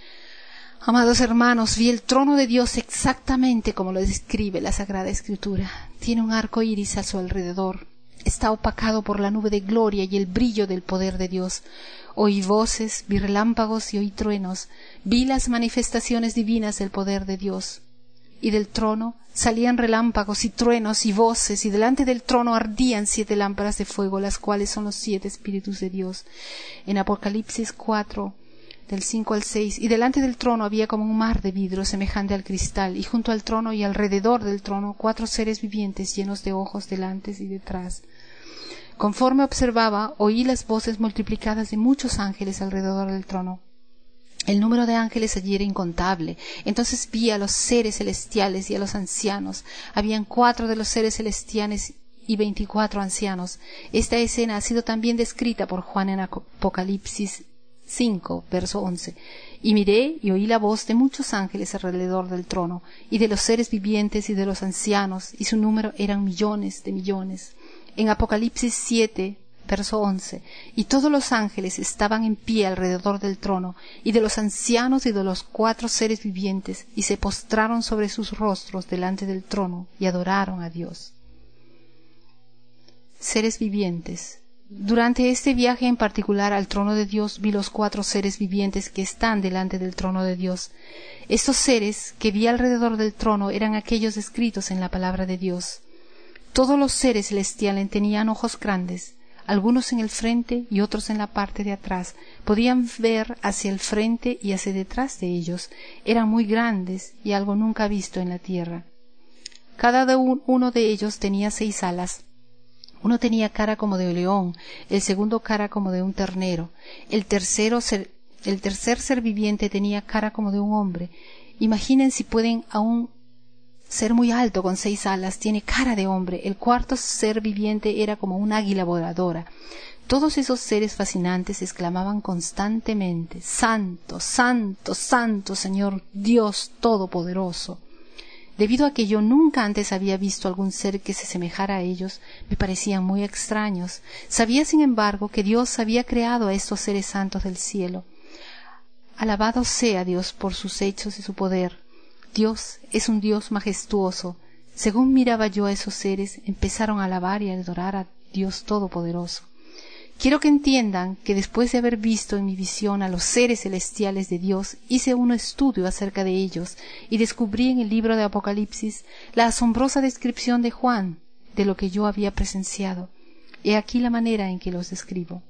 Amados hermanos, vi el trono de Dios exactamente como lo describe la Sagrada Escritura. Tiene un arco iris a su alrededor. Está opacado por la nube de gloria y el brillo del poder de Dios. Oí voces, vi relámpagos y oí truenos. Vi las manifestaciones divinas del poder de Dios. Y del trono salían relámpagos y truenos y voces, y delante del trono ardían 7 lámparas de fuego, las cuales son los 7 espíritus de Dios. En Apocalipsis 4, del 5 al 6, y delante del trono había como un mar de vidrio semejante al cristal, y junto al trono y alrededor del trono 4 seres vivientes llenos de ojos delante y detrás. Conforme observaba, oí las voces multiplicadas de muchos ángeles alrededor del trono. El número de ángeles allí era incontable. Entonces vi a los seres celestiales y a los ancianos. Habían 4 de los seres celestiales y 24 ancianos. Esta escena ha sido también descrita por Juan en Apocalipsis 5, verso 11. Y miré y oí la voz de muchos ángeles alrededor del trono, y de los seres vivientes y de los ancianos, y su número eran millones de millones. En Apocalipsis 7, verso 11, y todos los ángeles estaban en pie alrededor del trono, y de los ancianos y de los 4 seres vivientes, y se postraron sobre sus rostros delante del trono, y adoraron a Dios. Seres vivientes. Durante este viaje en particular al trono de Dios vi los 4 seres vivientes que están delante del trono de Dios. Estos seres que vi alrededor del trono eran aquellos descritos en la palabra de Dios. Todos los seres celestiales tenían ojos grandes, algunos en el frente y otros en la parte de atrás. Podían ver hacia el frente y hacia detrás de ellos. Eran muy grandes y algo nunca visto en la tierra. Cada uno de ellos tenía 6 alas. Uno tenía cara como de león, el segundo cara como de un ternero, el tercer ser viviente tenía cara como de un hombre. Imaginen si pueden aún ser muy alto con 6 alas, tiene cara de hombre. El cuarto ser viviente era como un águila voladora. Todos esos seres fascinantes exclamaban constantemente, Santo, Santo, Santo, Señor Dios Todopoderoso. Debido a que yo nunca antes había visto algún ser que se semejara a ellos, me parecían muy extraños. Sabía, sin embargo, que Dios había creado a estos seres santos del cielo. Alabado sea Dios por sus hechos y su poder. Dios es un Dios majestuoso. Según miraba yo a esos seres, empezaron a alabar y a adorar a Dios Todopoderoso. Quiero que entiendan que después de haber visto en mi visión a los seres celestiales de Dios, hice un estudio acerca de ellos y descubrí en el libro de Apocalipsis la asombrosa descripción de Juan de lo que yo había presenciado. He aquí la manera en que los describo.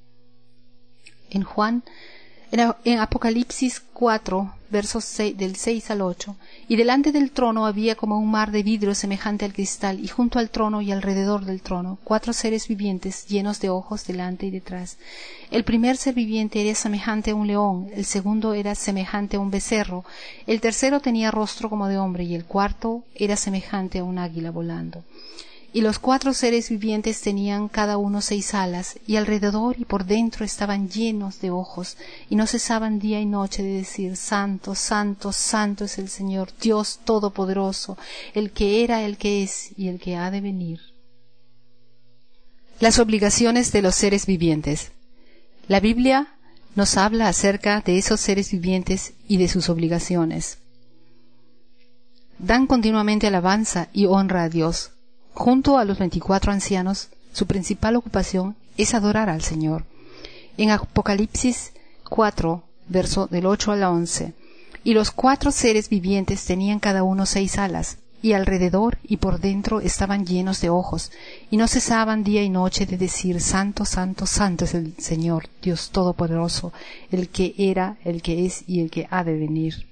En Apocalipsis 4, versos del 6 al 8, y delante del trono había como un mar de vidrio semejante al cristal, y junto al trono y alrededor del trono 4 seres vivientes llenos de ojos delante y detrás. El primer ser viviente era semejante a un león, el segundo era semejante a un becerro, el tercero tenía rostro como de hombre, y el cuarto era semejante a un águila volando. Y los 4 seres vivientes tenían cada uno 6 alas, y alrededor y por dentro estaban llenos de ojos, y no cesaban día y noche de decir: Santo, Santo, Santo es el Señor, Dios Todopoderoso, el que era, el que es y el que ha de venir. Las obligaciones de los seres vivientes. La Biblia nos habla acerca de esos seres vivientes y de sus obligaciones. Dan continuamente alabanza y honra a Dios. Junto a los 24 ancianos, su principal ocupación es adorar al Señor. En Apocalipsis 4, verso del 8 al 11, y los 4 seres vivientes tenían cada uno 6 alas, y alrededor y por dentro estaban llenos de ojos, y no cesaban día y noche de decir: Santo, Santo, Santo es el Señor, Dios Todopoderoso, el que era, el que es y el que ha de venir.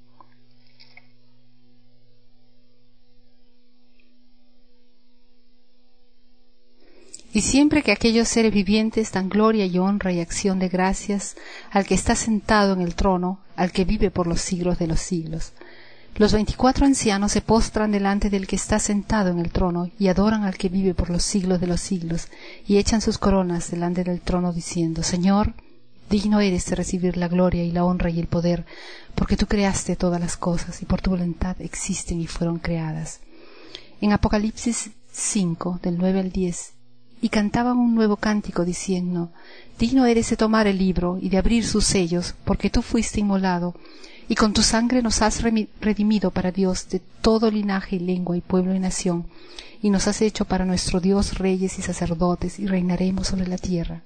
Y siempre que aquellos seres vivientes dan gloria y honra y acción de gracias al que está sentado en el trono, al que vive por los siglos de los siglos. Los 24 ancianos se postran delante del que está sentado en el trono y adoran al que vive por los siglos de los siglos, y echan sus coronas delante del trono diciendo: Señor, digno eres de recibir la gloria y la honra y el poder, porque tú creaste todas las cosas y por tu voluntad existen y fueron creadas. En Apocalipsis 5, del 9 al 10, y cantaban un nuevo cántico diciendo: Digno eres de tomar el libro y de abrir sus sellos, porque tú fuiste inmolado, y con tu sangre nos has redimido para Dios de todo linaje y lengua y pueblo y nación, y nos has hecho para nuestro Dios reyes y sacerdotes, y reinaremos sobre la tierra.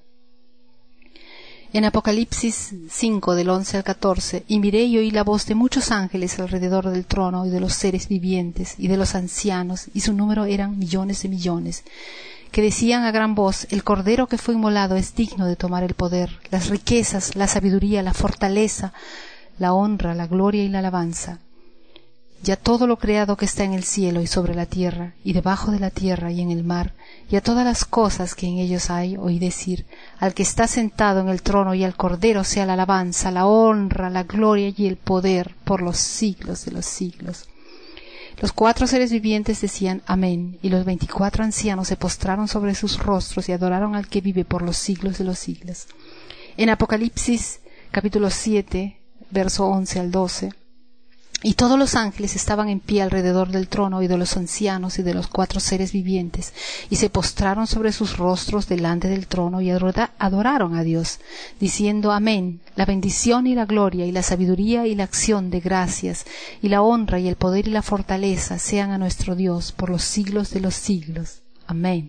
En Apocalipsis 5, del 11 al 14, y miré y oí la voz de muchos ángeles alrededor del trono, y de los seres vivientes, y de los ancianos, y su número eran millones de millones, que decían a gran voz: El Cordero que fue inmolado es digno de tomar el poder, las riquezas, la sabiduría, la fortaleza, la honra, la gloria y la alabanza. Ya todo lo creado que está en el cielo y sobre la tierra, y debajo de la tierra y en el mar, y a todas las cosas que en ellos hay, oí decir: Al que está sentado en el trono y al Cordero sea la alabanza, la honra, la gloria y el poder por los siglos de los siglos. Los 4 seres vivientes decían: Amén, y los 24 ancianos se postraron sobre sus rostros y adoraron al que vive por los siglos de los siglos. En Apocalipsis capítulo 7, verso 11 al 12, y todos los ángeles estaban en pie alrededor del trono y de los ancianos y de los 4 seres vivientes, y se postraron sobre sus rostros delante del trono y adoraron a Dios, diciendo: Amén, la bendición y la gloria y la sabiduría y la acción de gracias y la honra y el poder y la fortaleza sean a nuestro Dios por los siglos de los siglos. Amén.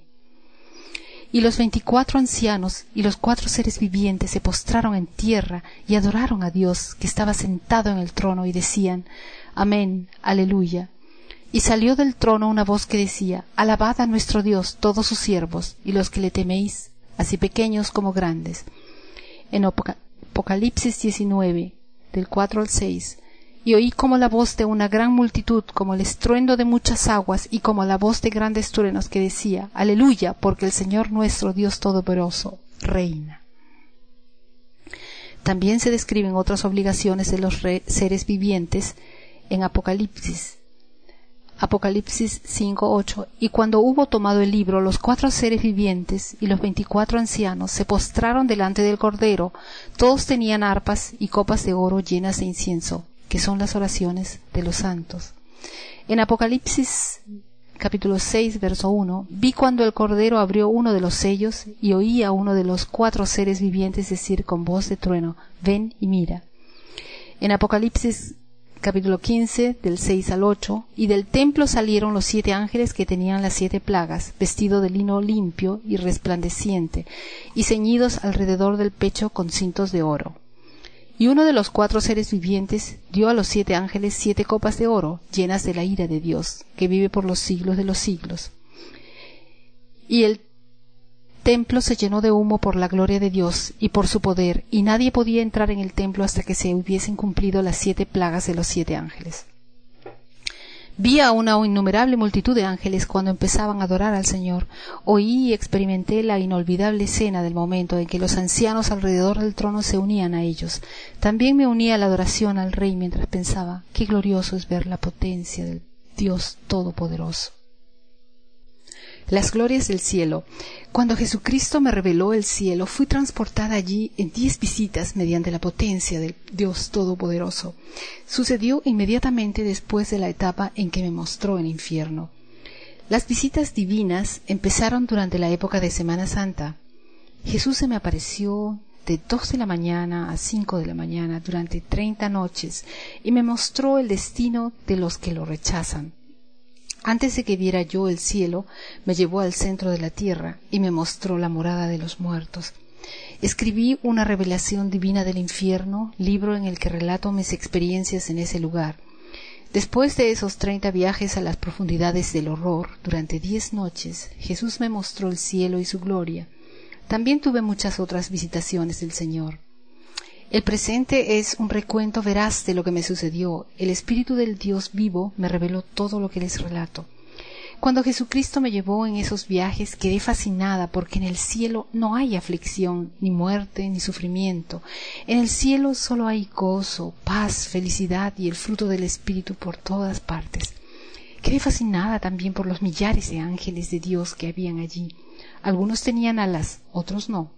Y los 24 ancianos y los 4 seres vivientes se postraron en tierra y adoraron a Dios que estaba sentado en el trono, y decían: Amén, aleluya. Y salió del trono una voz que decía: Alabad a nuestro Dios todos sus siervos y los que le teméis, así pequeños como grandes. En Apocalipsis 19, del 4 al 6, y oí como la voz de una gran multitud, como el estruendo de muchas aguas, y como la voz de grandes truenos que decía: Aleluya, porque el Señor nuestro Dios Todopoderoso reina. También se describen otras obligaciones de los seres vivientes en Apocalipsis 5:8, y cuando hubo tomado el libro, los 4 seres vivientes y los 24 ancianos se postraron delante del Cordero. Todos tenían arpas y copas de oro llenas de incienso, que son las oraciones de los santos. En Apocalipsis capítulo 6, verso 1, vi cuando el Cordero abrió uno de los sellos, y oí a uno de los 4 seres vivientes decir con voz de trueno: Ven y mira. En Apocalipsis capítulo 15, del 6 al 8, y del templo salieron los 7 ángeles que tenían las 7 plagas, vestidos de lino limpio y resplandeciente, y ceñidos alrededor del pecho con cintos de oro. Y uno de los 4 seres vivientes dio a los 7 ángeles 7 copas de oro, llenas de la ira de Dios, que vive por los siglos de los siglos. Y el templo se llenó de humo por la gloria de Dios y por su poder, y nadie podía entrar en el templo hasta que se hubiesen cumplido las 7 plagas de los 7 ángeles. Vi a una innumerable multitud de ángeles cuando empezaban a adorar al Señor. Oí y experimenté la inolvidable escena del momento en que los ancianos alrededor del trono se unían a ellos. También me uní a la adoración al Rey mientras pensaba, qué glorioso es ver la potencia del Dios Todopoderoso. Las glorias del cielo. Cuando Jesucristo me reveló el cielo, fui transportada allí en 10 visitas mediante la potencia del Dios Todopoderoso. Sucedió inmediatamente después de la etapa en que me mostró el infierno. Las visitas divinas empezaron durante la época de Semana Santa. Jesús se me apareció de 2 de la mañana a 5 de la mañana durante 30 noches y me mostró el destino de los que lo rechazan. Antes de que viera yo el cielo, me llevó al centro de la tierra y me mostró la morada de los muertos. Escribí una revelación divina del infierno, libro en el que relato mis experiencias en ese lugar. Después de esos 30 viajes a las profundidades del horror, durante 10 noches, Jesús me mostró el cielo y su gloria. También tuve muchas otras visitaciones del Señor. El presente es un recuento veraz de lo que me sucedió. El Espíritu del Dios vivo me reveló todo lo que les relato. Cuando Jesucristo me llevó en esos viajes, quedé fascinada porque en el cielo no hay aflicción, ni muerte, ni sufrimiento. En el cielo solo hay gozo, paz, felicidad y el fruto del Espíritu por todas partes. Quedé fascinada también por los millares de ángeles de Dios que habían allí. Algunos tenían alas, otros no.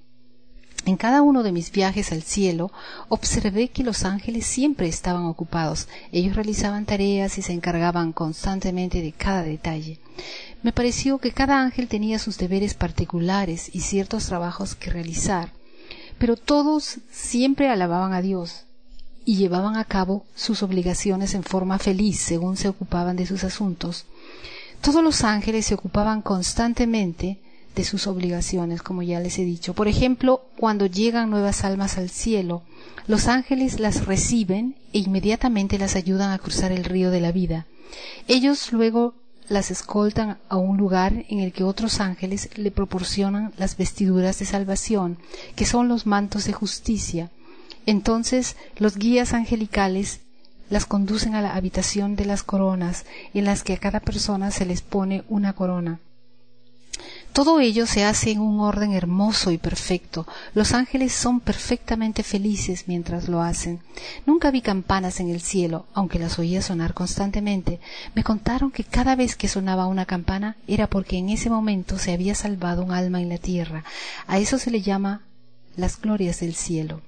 En cada uno de mis viajes al cielo, observé que los ángeles siempre estaban ocupados. Ellos realizaban tareas y se encargaban constantemente de cada detalle. Me pareció que cada ángel tenía sus deberes particulares y ciertos trabajos que realizar, pero todos siempre alababan a Dios y llevaban a cabo sus obligaciones en forma feliz según se ocupaban de sus asuntos. Todos los ángeles se ocupaban constantemente de sus obligaciones, como ya les he dicho. Por ejemplo, cuando llegan nuevas almas al cielo, los ángeles las reciben e inmediatamente las ayudan a cruzar el río de la vida. Ellos luego las escoltan a un lugar en el que otros ángeles le proporcionan las vestiduras de salvación, que son los mantos de justicia. Entonces, los guías angelicales las conducen a la habitación de las coronas, en las que a cada persona se les pone una corona. Todo ello se hace en un orden hermoso y perfecto. Los ángeles son perfectamente felices mientras lo hacen. Nunca vi campanas en el cielo, aunque las oía sonar constantemente. Me contaron que cada vez que sonaba una campana era porque en ese momento se había salvado un alma en la tierra. A eso se le llama las glorias del cielo.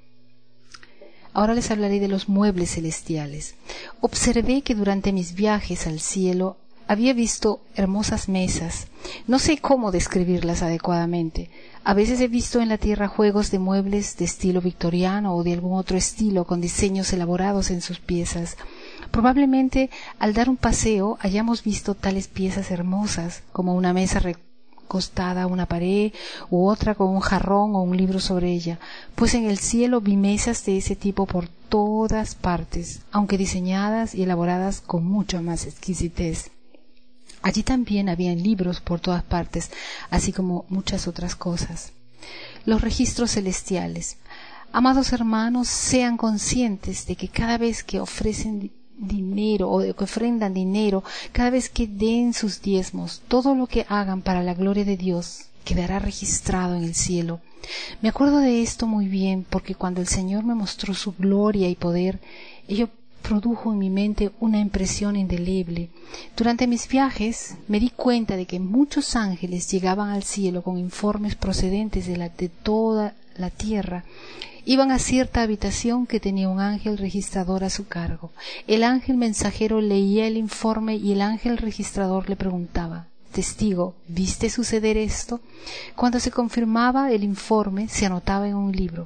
Ahora les hablaré de los muebles celestiales. Observé que durante mis viajes al cielo había visto hermosas mesas. No sé cómo describirlas adecuadamente. A veces he visto en la tierra juegos de muebles de estilo victoriano o de algún otro estilo con diseños elaborados en sus piezas. Probablemente al dar un paseo hayamos visto tales piezas hermosas como una mesa recostada a una pared u otra con un jarrón o un libro sobre ella, pues en el cielo vi mesas de ese tipo por todas partes, aunque diseñadas y elaboradas con mucha más exquisitez. Allí también habían libros por todas partes, así como muchas otras cosas. Los registros celestiales. Amados hermanos, sean conscientes de que cada vez que ofrecen dinero o que ofrendan dinero, cada vez que den sus diezmos, todo lo que hagan para la gloria de Dios quedará registrado en el cielo. Me acuerdo de esto muy bien porque cuando el Señor me mostró su gloria y poder, ello produjo en mi mente una impresión indeleble. Durante mis viajes me di cuenta de que muchos ángeles llegaban al cielo con informes procedentes de toda la tierra. Iban a cierta habitación que tenía un ángel registrador a su cargo. El ángel mensajero leía el informe y el ángel registrador le preguntaba: «Testigo, ¿viste suceder esto?». Cuando se confirmaba el informe, se anotaba en un libro.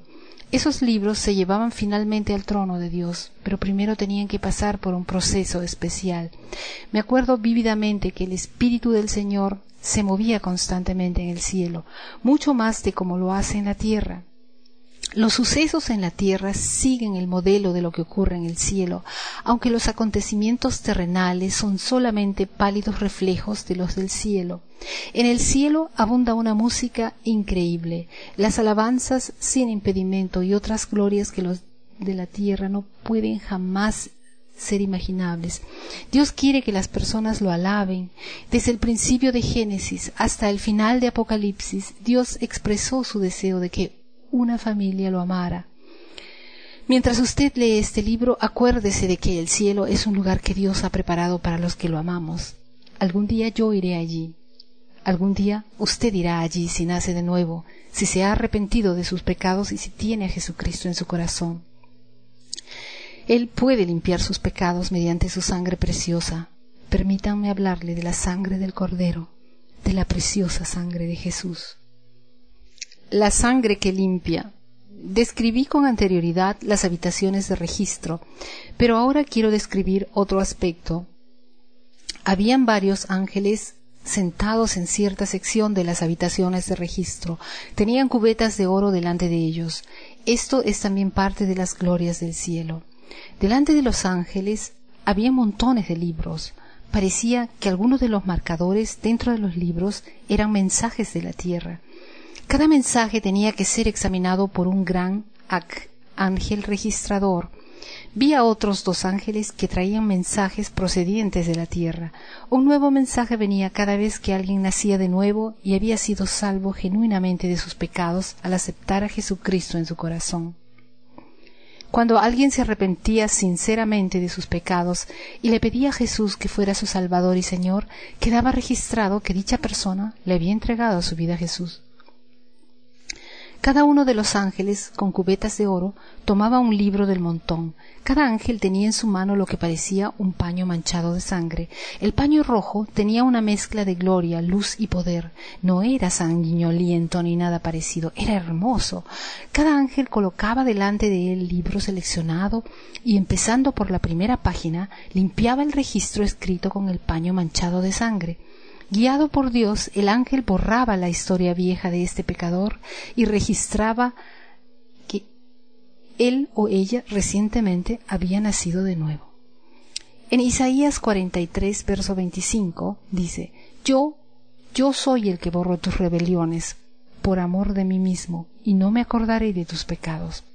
Esos libros se llevaban finalmente al trono de Dios, pero primero tenían que pasar por un proceso especial. Me acuerdo vívidamente que el Espíritu del Señor se movía constantemente en el cielo, mucho más de como lo hace en la tierra. Los sucesos en la tierra siguen el modelo de lo que ocurre en el cielo, aunque los acontecimientos terrenales son solamente pálidos reflejos de los del cielo. En el cielo abunda una música increíble, las alabanzas sin impedimento y otras glorias que los de la tierra no pueden jamás ser imaginables. Dios quiere que las personas lo alaben. Desde el principio de Génesis hasta el final de Apocalipsis, Dios expresó su deseo de que una familia lo amara. Mientras usted lee este libro, acuérdese de que el cielo es un lugar que Dios ha preparado para los que lo amamos. Algún día yo iré allí. Algún día usted irá allí si nace de nuevo, si se ha arrepentido de sus pecados y si tiene a Jesucristo en su corazón. Él puede limpiar sus pecados mediante su sangre preciosa. Permítanme hablarle de la sangre del Cordero, de la preciosa sangre de Jesús. La sangre que limpia. Describí con anterioridad las habitaciones de registro, pero ahora quiero describir otro aspecto. Habían varios ángeles sentados en cierta sección de las habitaciones de registro. Tenían cubetas de oro delante de ellos. Esto es también parte de las glorias del cielo. Delante de los ángeles había montones de libros. Parecía que algunos de los marcadores dentro de los libros eran mensajes de la tierra. Cada mensaje tenía que ser examinado por un gran ángel registrador. Vi a otros 2 ángeles que traían mensajes procedientes de la tierra. Un nuevo mensaje venía cada vez que alguien nacía de nuevo y había sido salvo genuinamente de sus pecados al aceptar a Jesucristo en su corazón. Cuando alguien se arrepentía sinceramente de sus pecados y le pedía a Jesús que fuera su Salvador y Señor, quedaba registrado que dicha persona le había entregado su vida a Jesús. Cada uno de los ángeles, con cubetas de oro, tomaba un libro del montón. Cada ángel tenía en su mano lo que parecía un paño manchado de sangre. El paño rojo tenía una mezcla de gloria, luz y poder. No era sanguinoliento ni nada parecido, era hermoso. Cada ángel colocaba delante de él el libro seleccionado y, empezando por la primera página, limpiaba el registro escrito con el paño manchado de sangre. Guiado por Dios, el ángel borraba la historia vieja de este pecador y registraba que él o ella recientemente había nacido de nuevo. En Isaías 43, verso 25, dice: Yo soy el que borro tus rebeliones por amor de mí mismo, y no me acordaré de tus pecados.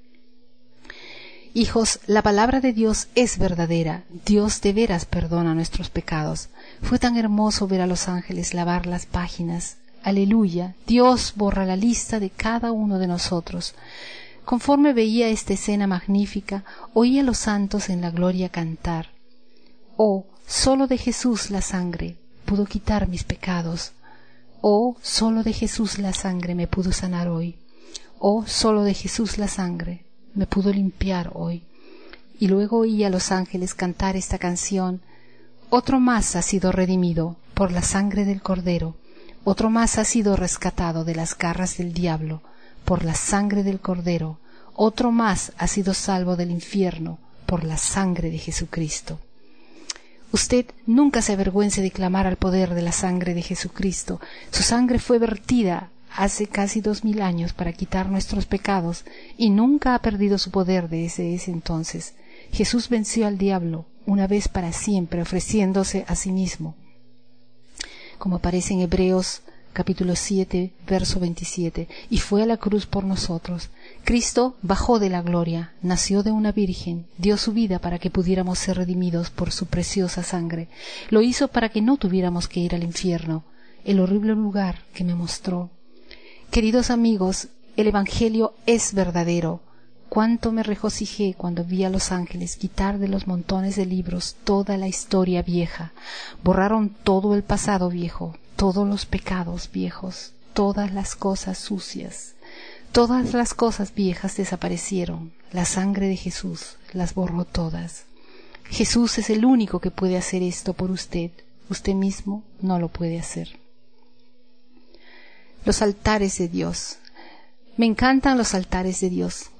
Hijos, la palabra de Dios es verdadera. Dios de veras perdona nuestros pecados. Fue tan hermoso ver a los ángeles lavar las páginas. Aleluya, Dios borra la lista de cada uno de nosotros. Conforme veía esta escena magnífica, oía a los santos en la gloria cantar: Oh, solo de Jesús la sangre pudo quitar mis pecados. Oh, solo de Jesús la sangre me pudo sanar hoy. Oh, solo de Jesús la sangre me pudo limpiar hoy. Y luego oí a los ángeles cantar esta canción: Otro más ha sido redimido por la sangre del Cordero. Otro más ha sido rescatado de las garras del diablo por la sangre del Cordero. Otro más ha sido salvo del infierno por la sangre de Jesucristo. Usted nunca se avergüence de clamar al poder de la sangre de Jesucristo. Su sangre fue vertida hace casi 2000 años para quitar nuestros pecados y nunca ha perdido su poder desde ese entonces. Jesús venció al diablo una vez para siempre, ofreciéndose a sí mismo, como aparece en Hebreos capítulo 7, verso 27, y fue a la cruz por nosotros. Cristo bajó de la gloria, nació de una virgen, dio su vida para que pudiéramos ser redimidos por su preciosa sangre. Lo hizo para que no tuviéramos que ir al infierno, el horrible lugar que me mostró. Queridos amigos, el Evangelio es verdadero. Cuánto me regocijé cuando vi a los ángeles quitar de los montones de libros toda la historia vieja. Borraron todo el pasado viejo, todos los pecados viejos, todas las cosas sucias. Todas las cosas viejas desaparecieron. La sangre de Jesús las borró todas. Jesús es el único que puede hacer esto por usted. Usted mismo no lo puede hacer. Los altares de Dios. Me encantan los altares de Dios.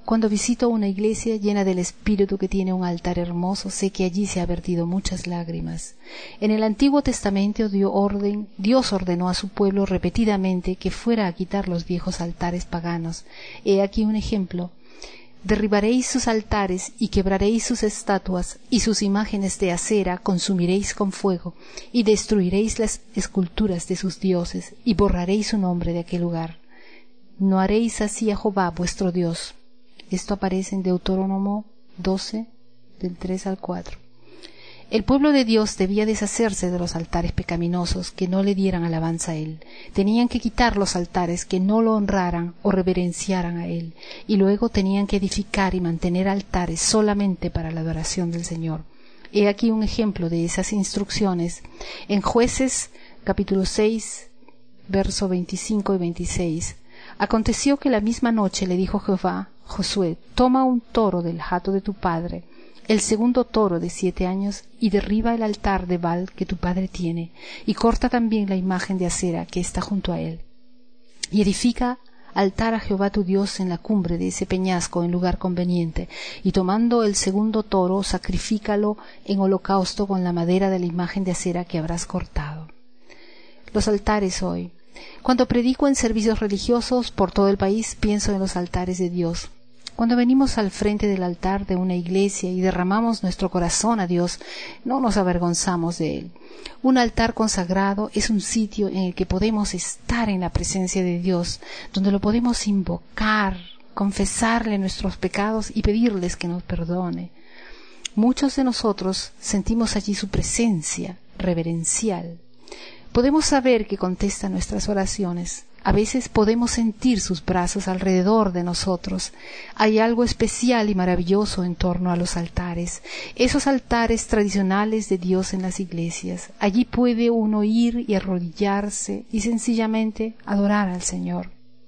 Cuando visito una iglesia llena del Espíritu que tiene un altar hermoso, sé que allí se ha vertido muchas lágrimas. En el Antiguo Testamento Dios ordenó a su pueblo repetidamente que fuera a quitar los viejos altares paganos. He aquí un ejemplo. Derribaréis sus altares y quebraréis sus estatuas y sus imágenes de acera consumiréis con fuego y destruiréis las esculturas de sus dioses y borraréis su nombre de aquel lugar. No haréis así a Jehová vuestro Dios. Esto aparece en Deuterónomo 12, del 3 al 4. El pueblo de Dios debía deshacerse de los altares pecaminosos que no le dieran alabanza a Él. Tenían que quitar los altares que no lo honraran o reverenciaran a Él, y luego tenían que edificar y mantener altares solamente para la adoración del Señor. He aquí un ejemplo de esas instrucciones en Jueces capítulo 6, verso 25 y 26. Aconteció que la misma noche le dijo Jehová: Josué, toma un toro del hato de tu padre, el segundo toro de 7 años, y derriba el altar de Baal que tu padre tiene, y corta también la imagen de acera que está junto a él. Y edifica altar a Jehová tu Dios en la cumbre de ese peñasco en lugar conveniente, y tomando el segundo toro, sacrifícalo en holocausto con la madera de la imagen de acera que habrás cortado. Los altares hoy. Cuando predico en servicios religiosos por todo el país, pienso en los altares de Dios. Cuando venimos al frente del altar de una iglesia y derramamos nuestro corazón a Dios, no nos avergonzamos de Él. Un altar consagrado es un sitio en el que podemos estar en la presencia de Dios, donde lo podemos invocar, confesarle nuestros pecados y pedirles que nos perdone. Muchos de nosotros sentimos allí su presencia reverencial. Podemos saber que contesta nuestras oraciones. A veces podemos sentir sus brazos alrededor de nosotros. Hay algo especial y maravilloso en torno a los altares, esos altares tradicionales de Dios en las iglesias. Allí puede uno ir y arrodillarse y sencillamente adorar al Señor.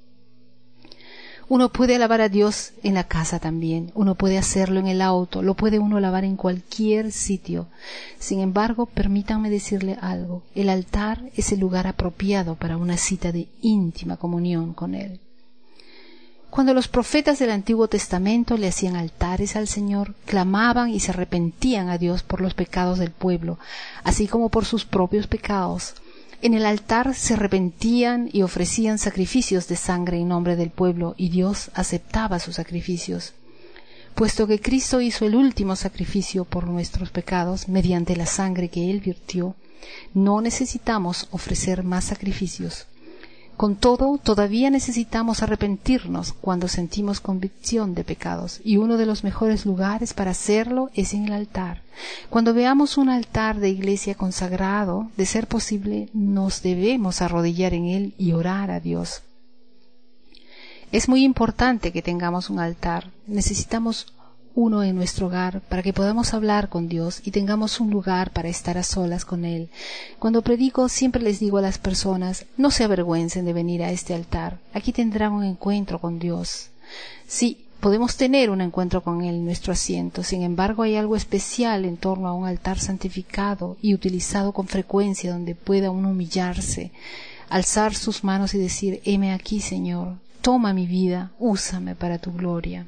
Uno puede alabar a Dios en la casa también, uno puede hacerlo en el auto, lo puede uno alabar en cualquier sitio. Sin embargo, permítanme decirle algo, el altar es el lugar apropiado para una cita de íntima comunión con Él. Cuando los profetas del Antiguo Testamento le hacían altares al Señor, clamaban y se arrepentían a Dios por los pecados del pueblo, así como por sus propios pecados. En el altar se arrepentían y ofrecían sacrificios de sangre en nombre del pueblo, y Dios aceptaba sus sacrificios. Puesto que Cristo hizo el último sacrificio por nuestros pecados mediante la sangre que Él virtió, no necesitamos ofrecer más sacrificios. Con todo, todavía necesitamos arrepentirnos cuando sentimos convicción de pecados, y uno de los mejores lugares para hacerlo es en el altar. Cuando veamos un altar de iglesia consagrado, de ser posible, nos debemos arrodillar en él y orar a Dios. Es muy importante que tengamos un altar. Necesitamos uno en nuestro hogar para que podamos hablar con Dios y tengamos un lugar para estar a solas con Él. Cuando predico siempre les digo a las personas, no se avergüencen de venir a este altar. Aquí tendrán un encuentro con Dios. Sí, podemos tener un encuentro con Él en nuestro asiento. Sin embargo, hay algo especial en torno a un altar santificado y utilizado con frecuencia, donde pueda uno humillarse, alzar sus manos y decir: heme aquí, Señor, toma mi vida, úsame para tu gloria.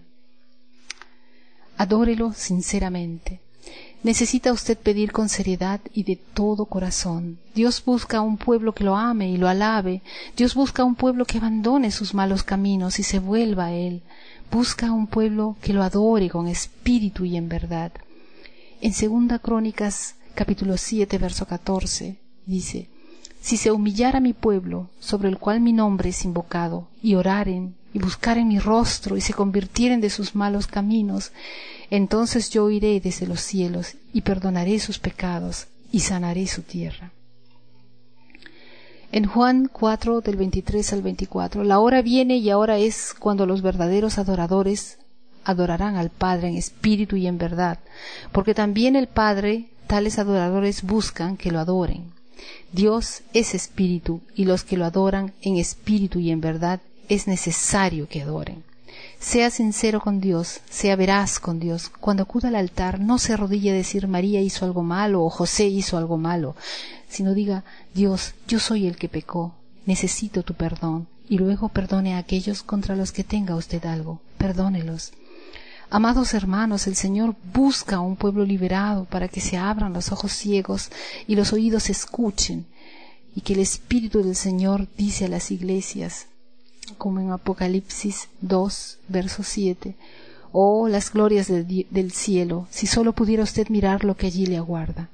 Adórelo sinceramente. Necesita usted pedir con seriedad y de todo corazón. Dios busca a un pueblo que lo ame y lo alabe. Dios busca a un pueblo que abandone sus malos caminos y se vuelva a Él. Busca a un pueblo que lo adore con espíritu y en verdad. En 2 Crónicas, capítulo 7, verso 14, dice: si se humillara mi pueblo, sobre el cual mi nombre es invocado, y oraren, y buscaren mi rostro, y se convirtieren de sus malos caminos, entonces yo oiré desde los cielos, y perdonaré sus pecados, y sanaré su tierra. En Juan 4, del 23 al 24, la hora viene y ahora es cuando los verdaderos adoradores adorarán al Padre en espíritu y en verdad, porque también el Padre, tales adoradores buscan que lo adoren. Dios es espíritu, y los que lo adoran en espíritu y en verdad es necesario que adoren. Sea sincero con Dios, sea veraz con Dios. Cuando acuda al altar, no se arrodille a decir María hizo algo malo o José hizo algo malo, sino diga: Dios, yo soy el que pecó, necesito tu perdón, y luego perdone a aquellos contra los que tenga usted algo, perdónelos. Amados hermanos, el Señor busca a un pueblo liberado para que se abran los ojos ciegos y los oídos escuchen, y que el Espíritu del Señor dice a las iglesias, como en Apocalipsis 2, verso 7, oh, las glorias del cielo, si solo pudiera usted mirar lo que allí le aguarda.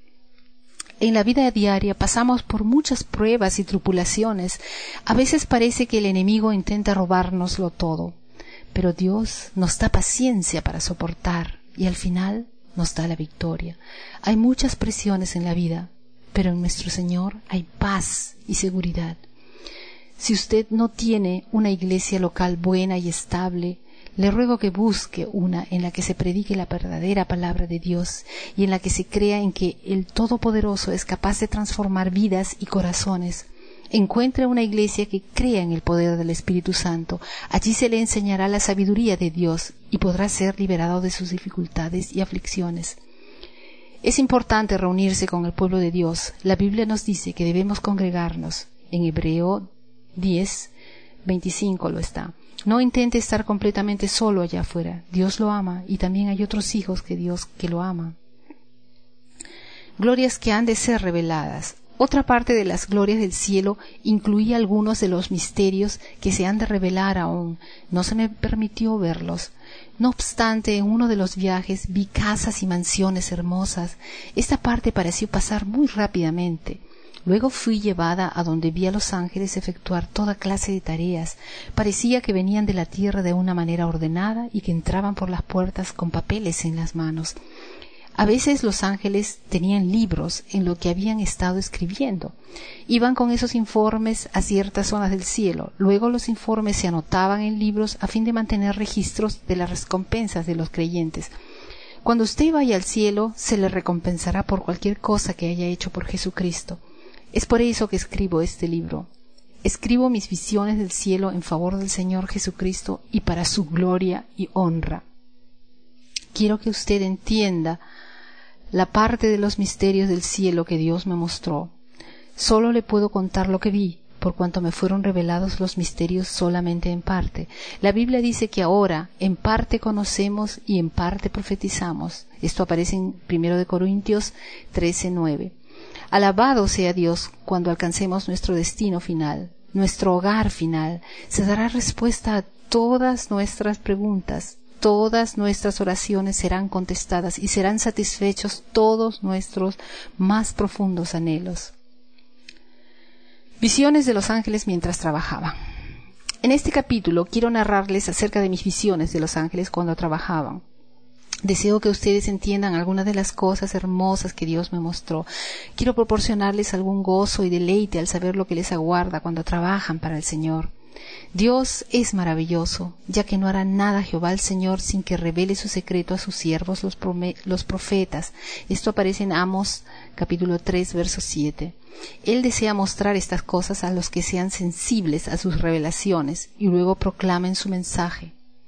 En la vida diaria pasamos por muchas pruebas y tribulaciones. A veces parece que el enemigo intenta robárnoslo todo, pero Dios nos da paciencia para soportar y al final nos da la victoria. Hay muchas presiones en la vida, pero en nuestro Señor hay paz y seguridad. Si usted no tiene una iglesia local buena y estable, le ruego que busque una en la que se predique la verdadera palabra de Dios y en la que se crea en que el Todopoderoso es capaz de transformar vidas y corazones. Encuentre una iglesia que crea en el poder del Espíritu Santo. Allí se le enseñará la sabiduría de Dios y podrá ser liberado de sus dificultades y aflicciones. Es importante reunirse con el pueblo de Dios. La Biblia nos dice que debemos congregarnos. En Hebreo 10, 25 lo está. No intente estar completamente solo allá afuera. Dios lo ama y también hay otros hijos que lo aman. Glorias que han de ser reveladas. Otra parte de las glorias del cielo incluía algunos de los misterios que se han de revelar aún. No se me permitió verlos. No obstante, en uno de los viajes vi casas y mansiones hermosas. Esta parte pareció pasar muy rápidamente. Luego fui llevada a donde vi a los ángeles efectuar toda clase de tareas. Parecía que venían de la tierra de una manera ordenada y que entraban por las puertas con papeles en las manos. A veces los ángeles tenían libros en lo que habían estado escribiendo. Iban con esos informes a ciertas zonas del cielo. Luego los informes se anotaban en libros a fin de mantener registros de las recompensas de los creyentes. Cuando usted vaya al cielo, se le recompensará por cualquier cosa que haya hecho por Jesucristo. Es por eso que escribo este libro. Escribo mis visiones del cielo en favor del Señor Jesucristo y para su gloria y honra. Quiero que usted entienda la parte de los misterios del cielo que Dios me mostró. Solo le puedo contar lo que vi, por cuanto me fueron revelados los misterios solamente en parte. La Biblia dice que ahora en parte conocemos y en parte profetizamos. Esto aparece en 1 Corintios 13:9. Alabado sea Dios cuando alcancemos nuestro destino final, nuestro hogar final. Se dará respuesta a todas nuestras preguntas, todas nuestras oraciones serán contestadas y serán satisfechos todos nuestros más profundos anhelos. Visiones de los ángeles mientras trabajaban. En este capítulo quiero narrarles acerca de mis visiones de los ángeles cuando trabajaban. Deseo que ustedes entiendan algunas de las cosas hermosas que Dios me mostró. Quiero proporcionarles algún gozo y deleite al saber lo que les aguarda cuando trabajan para el Señor. Dios es maravilloso, ya que no hará nada Jehová el Señor sin que revele su secreto a sus siervos los profetas. Esto aparece en Amos capítulo 3, verso 7. Él desea mostrar estas cosas a los que sean sensibles a sus revelaciones y luego proclamen su mensaje.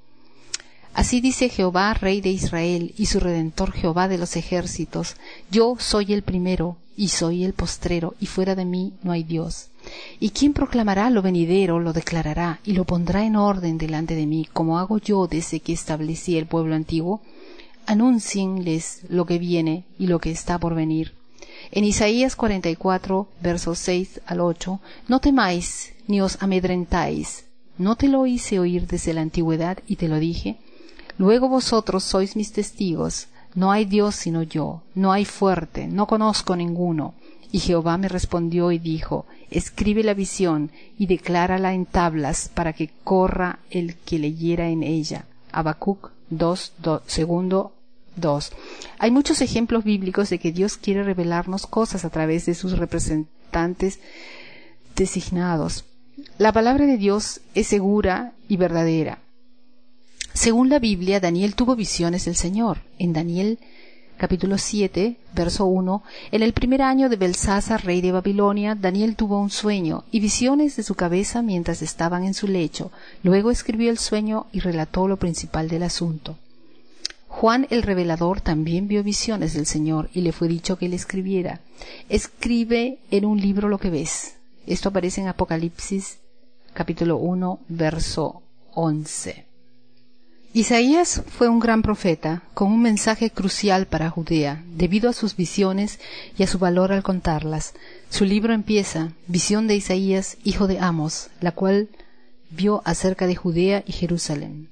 Así dice Jehová, Rey de Israel, y su Redentor Jehová de los ejércitos: yo soy el primero y soy el postrero, y fuera de mí no hay Dios. ¿Y quién proclamará lo venidero, lo declarará, y lo pondrá en orden delante de mí, como hago yo desde que establecí el pueblo antiguo? Anúncienles lo que viene y lo que está por venir. En Isaías 44, versos 6 al 8, no temáis ni os amedrentáis. ¿No te lo hice oír desde la antigüedad y te lo dije? Luego vosotros sois mis testigos. No hay Dios sino yo, no hay fuerte, no conozco ninguno. Y Jehová me respondió y dijo: escribe la visión y declárala en tablas para que corra el que leyera en ella. Habacuc 2, segundo 2. Hay muchos ejemplos bíblicos de que Dios quiere revelarnos cosas a través de sus representantes designados. La palabra de Dios es segura y verdadera. Según la Biblia, Daniel tuvo visiones del Señor. En Daniel capítulo 7, verso 1, en el primer año de Belsasar, rey de Babilonia, Daniel tuvo un sueño y visiones de su cabeza mientras estaban en su lecho. Luego escribió el sueño y relató lo principal del asunto. Juan el revelador también vio visiones del Señor y le fue dicho que le escribiera: escribe en un libro lo que ves. Esto aparece en Apocalipsis capítulo 1, verso 11. Isaías fue un gran profeta, con un mensaje crucial para Judea, debido a sus visiones y a su valor al contarlas. Su libro empieza, visión de Isaías, hijo de Amos, la cual vio acerca de Judea y Jerusalén.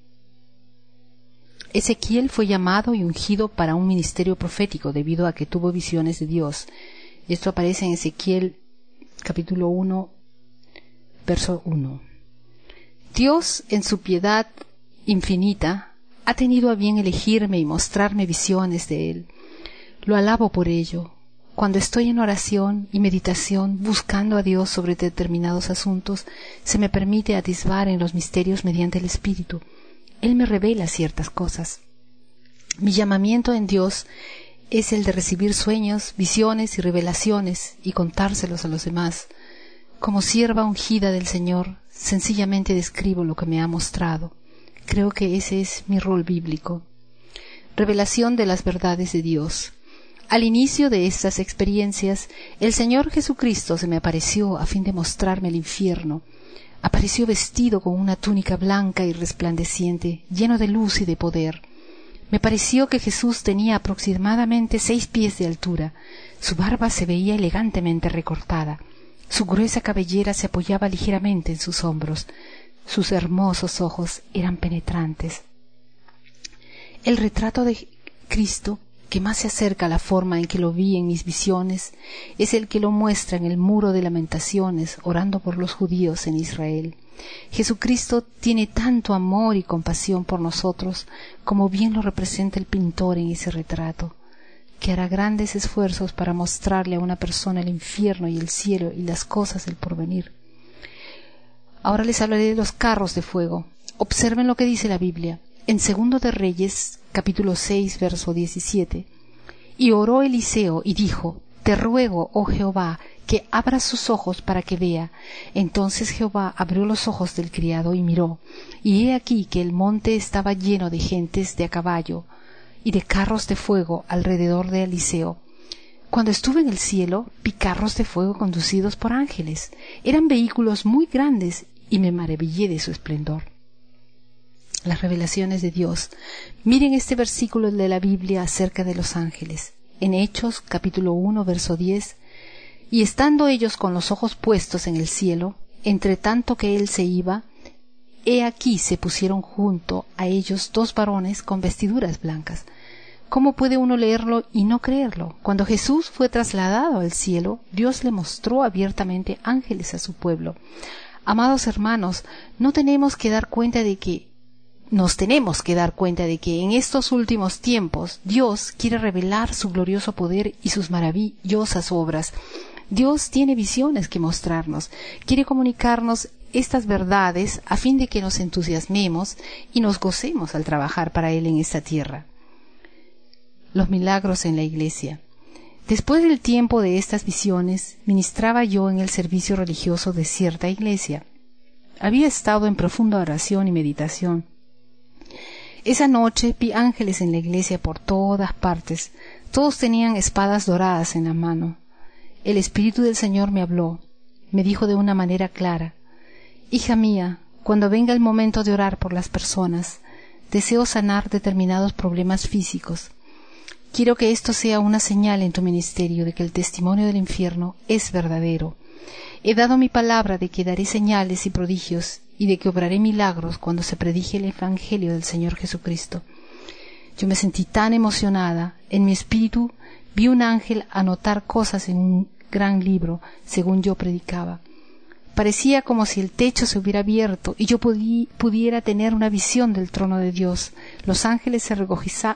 Ezequiel fue llamado y ungido para un ministerio profético debido a que tuvo visiones de Dios. Esto aparece en Ezequiel capítulo 1, verso 1. Dios, en su piedad infinita, ha tenido a bien elegirme y mostrarme visiones de Él. Lo alabo por ello. Cuando estoy en oración y meditación buscando a Dios sobre determinados asuntos, se me permite atisbar en los misterios mediante el Espíritu. Él me revela ciertas cosas. Mi llamamiento en Dios es el de recibir sueños, visiones y revelaciones y contárselos a los demás. Como sierva ungida del Señor, sencillamente describo lo que me ha mostrado. Creo que ese es mi rol bíblico. Revelación de las verdades de Dios. Al inicio de estas experiencias, el Señor Jesucristo se me apareció a fin de mostrarme el infierno. Apareció vestido con una túnica blanca y resplandeciente, lleno de luz y de poder. Me pareció que Jesús tenía aproximadamente 6 pies de altura. Su barba se veía elegantemente recortada. Su gruesa cabellera se apoyaba ligeramente en sus hombros. Sus hermosos ojos eran penetrantes. El retrato de Cristo que más se acerca a la forma en que lo vi en mis visiones es el que lo muestra en el muro de lamentaciones, orando por los judíos en Israel. Jesucristo tiene tanto amor y compasión por nosotros, como bien lo representa el pintor en ese retrato, que hará grandes esfuerzos para mostrarle a una persona el infierno y el cielo y las cosas del porvenir. Ahora les hablaré de los carros de fuego. Observen lo que dice la Biblia. En 2 de Reyes, capítulo 6, verso 17. Y oró Eliseo y dijo: Te ruego, oh Jehová, que abra sus ojos para que vea. Entonces Jehová abrió los ojos del criado y miró, y he aquí que el monte estaba lleno de gentes de a caballo y de carros de fuego alrededor de Eliseo. Cuando estuve en el cielo, vi carros de fuego conducidos por ángeles. Eran vehículos muy grandes y me maravillé de su esplendor. Las revelaciones de Dios. Miren este versículo de la Biblia acerca de los ángeles. En Hechos, capítulo 1, verso 10. Y estando ellos con los ojos puestos en el cielo, entre tanto que él se iba, he aquí se pusieron junto a ellos 2 varones con vestiduras blancas. ¿Cómo puede uno leerlo y no creerlo? Cuando Jesús fue trasladado al cielo, Dios le mostró abiertamente ángeles a su pueblo. Amados hermanos, nos tenemos que dar cuenta de que en estos últimos tiempos Dios quiere revelar su glorioso poder y sus maravillosas obras. Dios tiene visiones que mostrarnos, quiere comunicarnos estas verdades a fin de que nos entusiasmemos y nos gocemos al trabajar para Él en esta tierra. Los milagros en la iglesia. Después del tiempo de estas visiones, ministraba yo en el servicio religioso de cierta iglesia. Había estado en profunda oración y meditación. Esa noche vi ángeles en la iglesia por todas partes. Todos tenían espadas doradas en la mano. El Espíritu del Señor me habló. Me dijo de una manera clara: Hija mía, cuando venga el momento de orar por las personas, deseo sanar determinados problemas físicos. Quiero que esto sea una señal en tu ministerio de que el testimonio del infierno es verdadero. He dado mi palabra de que daré señales y prodigios y de que obraré milagros cuando se predique el Evangelio del Señor Jesucristo. Yo me sentí tan emocionada. En mi espíritu vi un ángel anotar cosas en un gran libro, según yo predicaba. Parecía como si el techo se hubiera abierto y yo pudiera tener una visión del trono de Dios. Los ángeles se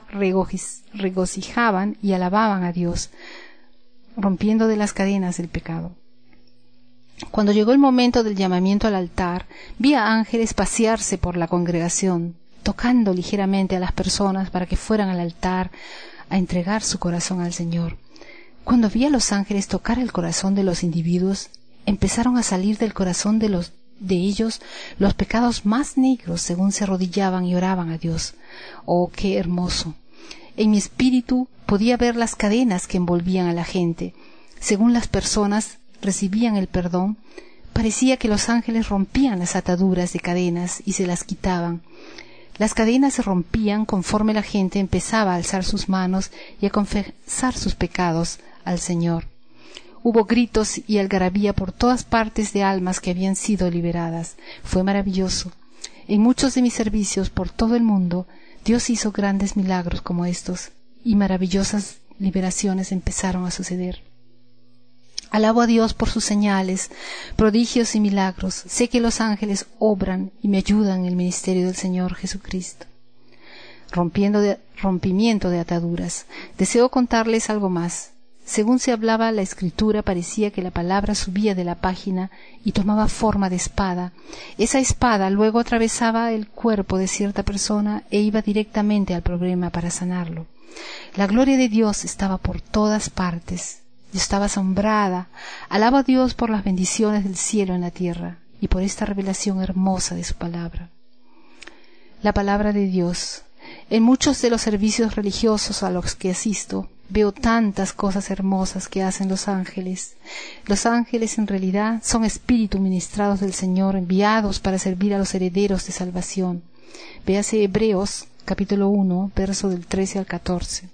regocijaban y alababan a Dios, rompiendo de las cadenas del pecado. Cuando llegó el momento del llamamiento al altar, vi a ángeles pasearse por la congregación, tocando ligeramente a las personas para que fueran al altar a entregar su corazón al Señor. Cuando vi a los ángeles tocar el corazón de los individuos, empezaron a salir del corazón de ellos los pecados más negros según se arrodillaban y oraban a Dios. ¡Oh, qué hermoso! En mi espíritu podía ver las cadenas que envolvían a la gente. Según las personas recibían el perdón, parecía que los ángeles rompían las ataduras de cadenas y se las quitaban. Las cadenas se rompían conforme la gente empezaba a alzar sus manos y a confesar sus pecados al Señor. Hubo gritos y algarabía por todas partes de almas que habían sido liberadas. Fue maravilloso. En muchos de mis servicios por todo el mundo, Dios hizo grandes milagros como estos, y maravillosas liberaciones empezaron a suceder. Alabo a Dios por sus señales, prodigios y milagros. Sé que los ángeles obran y me ayudan en el ministerio del Señor Jesucristo. Rompimiento de ataduras. Deseo contarles algo más. Según se hablaba la escritura, parecía que la palabra subía de la página y tomaba forma de espada. Esa espada luego atravesaba el cuerpo de cierta persona e iba directamente al problema para sanarlo. La gloria de Dios estaba por todas partes. Yo estaba asombrada. Alabo a Dios por las bendiciones del cielo en la tierra y por esta revelación hermosa de su palabra. La palabra de Dios. En muchos de los servicios religiosos a los que asisto, veo tantas cosas hermosas que hacen los ángeles. Los ángeles en realidad son espíritus ministrados del Señor, enviados para servir a los herederos de salvación. Véase Hebreos, capítulo 1, verso del 13 al 14.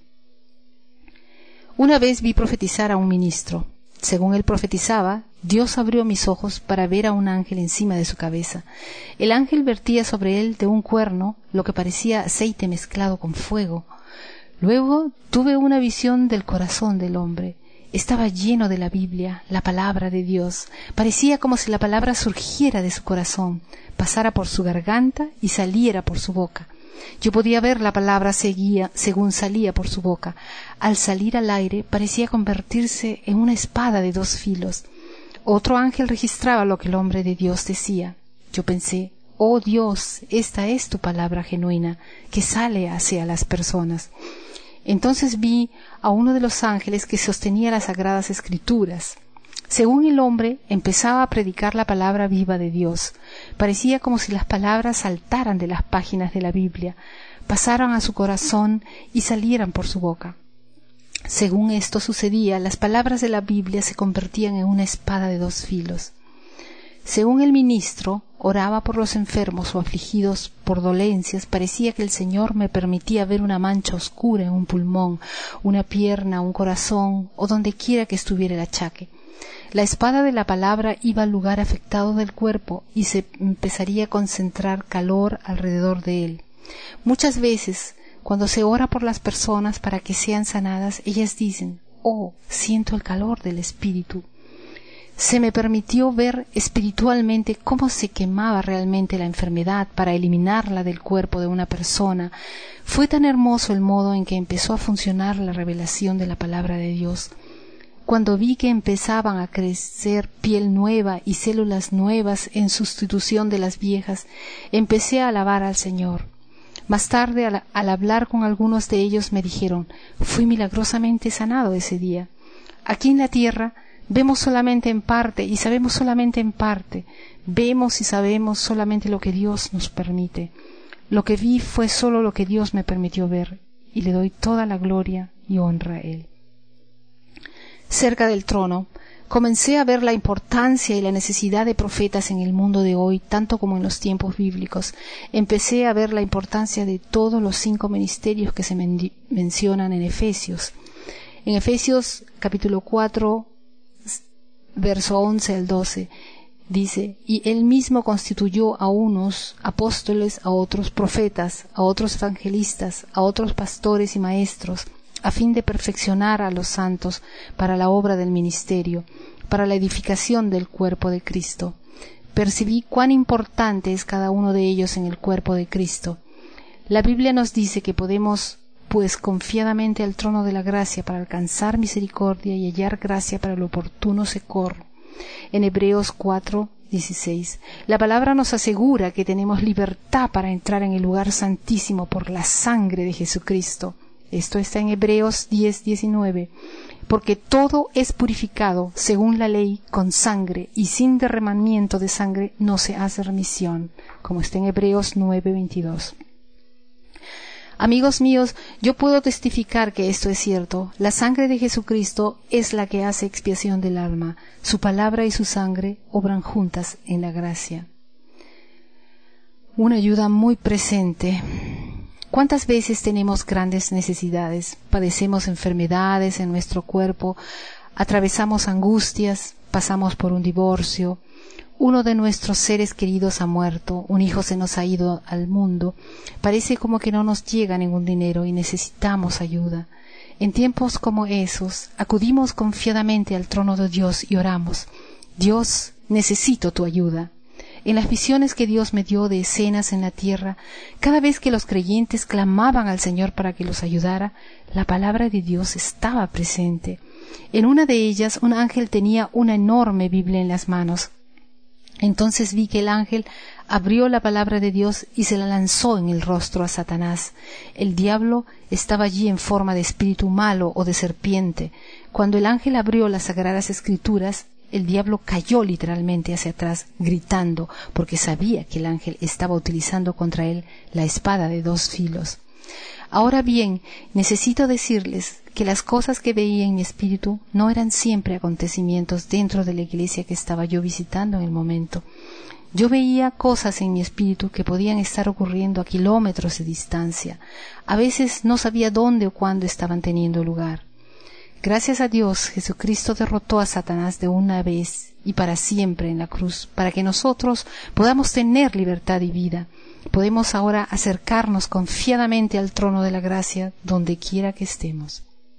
Una vez vi profetizar a un ministro. Según él profetizaba, Dios abrió mis ojos para ver a un ángel encima de su cabeza. El ángel vertía sobre él de un cuerno lo que parecía aceite mezclado con fuego. Luego tuve una visión del corazón del hombre. Estaba lleno de la Biblia, la palabra de Dios. Parecía como si la palabra surgiera de su corazón, pasara por su garganta y saliera por su boca. Yo podía ver la palabra según salía por su boca. Al salir al aire parecía convertirse en una espada de 2 filos. Otro ángel registraba lo que el hombre de Dios decía. Yo pensé, oh Dios, esta es tu palabra genuina, que sale hacia las personas. Entonces vi a uno de los ángeles que sostenía las sagradas escrituras. Según el hombre, empezaba a predicar la palabra viva de Dios. Parecía como si las palabras saltaran de las páginas de la Biblia, pasaran a su corazón y salieran por su boca. Según esto sucedía, las palabras de la Biblia se convertían en una espada de 2 filos. Según el ministro oraba por los enfermos o afligidos por dolencias, parecía que el Señor me permitía ver una mancha oscura en un pulmón, una pierna, un corazón o donde quiera que estuviera el achaque. La espada de la palabra iba al lugar afectado del cuerpo y se empezaría a concentrar calor alrededor de él. Muchas veces, cuando se ora por las personas para que sean sanadas, ellas dicen, oh, siento el calor del Espíritu. Se me permitió ver espiritualmente cómo se quemaba realmente la enfermedad para eliminarla del cuerpo de una persona. Fue tan hermoso el modo en que empezó a funcionar la revelación de la palabra de Dios. Cuando vi que empezaban a crecer piel nueva y células nuevas en sustitución de las viejas, empecé a alabar al Señor. Más tarde, al hablar con algunos de ellos, me dijeron, fui milagrosamente sanado ese día. Aquí en la tierra vemos solamente en parte y sabemos solamente en parte. Vemos y sabemos solamente lo que Dios nos permite. Lo que vi fue solo lo que Dios me permitió ver, y le doy toda la gloria y honra a Él. Cerca del trono, comencé a ver la importancia y la necesidad de profetas en el mundo de hoy, tanto como en los tiempos bíblicos. Empecé a ver la importancia de todos los 5 ministerios que se mencionan en Efesios. En Efesios capítulo 4, verso 11 al 12, dice, y Él mismo constituyó a unos apóstoles, a otros profetas, a otros evangelistas, a otros pastores y maestros, a fin de perfeccionar a los santos para la obra del ministerio, para la edificación del cuerpo de Cristo. Percibí cuán importante es cada uno de ellos en el cuerpo de Cristo. La Biblia nos dice que podemos, pues, confiadamente al trono de la gracia para alcanzar misericordia y hallar gracia para el oportuno socorro. En Hebreos 4:16, la palabra nos asegura que tenemos libertad para entrar en el lugar santísimo por la sangre de Jesucristo. Esto está en Hebreos 10:19, porque todo es purificado según la ley con sangre, y sin derramamiento de sangre no se hace remisión, como está en Hebreos 9:22. Amigos míos, yo puedo testificar que esto es cierto. La sangre de Jesucristo es la que hace expiación del alma. Su palabra y su sangre obran juntas en la gracia. una ayuda muy presente. ¿Cuántas veces tenemos grandes necesidades? Padecemos enfermedades en nuestro cuerpo, atravesamos angustias, pasamos por un divorcio, uno de nuestros seres queridos ha muerto, un hijo se nos ha ido al mundo, parece como que no nos llega ningún dinero y necesitamos ayuda. En tiempos como esos, acudimos confiadamente al trono de Dios y oramos: Dios, necesito tu ayuda. En las visiones que Dios me dio de escenas en la tierra, cada vez que los creyentes clamaban al Señor para que los ayudara, la palabra de Dios estaba presente. En una de ellas, un ángel tenía una enorme Biblia en las manos. Entonces vi que el ángel abrió la palabra de Dios y se la lanzó en el rostro a Satanás. El diablo estaba allí en forma de espíritu malo o de serpiente. Cuando el ángel abrió las sagradas escrituras, el diablo cayó literalmente hacia atrás, gritando, porque sabía que el ángel estaba utilizando contra él la espada de 2 filos. Ahora bien, necesito decirles que las cosas que veía en mi espíritu no eran siempre acontecimientos dentro de la iglesia que estaba yo visitando en el momento. Yo veía cosas en mi espíritu que podían estar ocurriendo a kilómetros de distancia. A veces no sabía dónde o cuándo estaban teniendo lugar. Gracias a Dios, Jesucristo derrotó a Satanás de una vez y para siempre en la cruz, para que nosotros podamos tener libertad y vida. Podemos ahora acercarnos confiadamente al trono de la gracia donde quiera que estemos.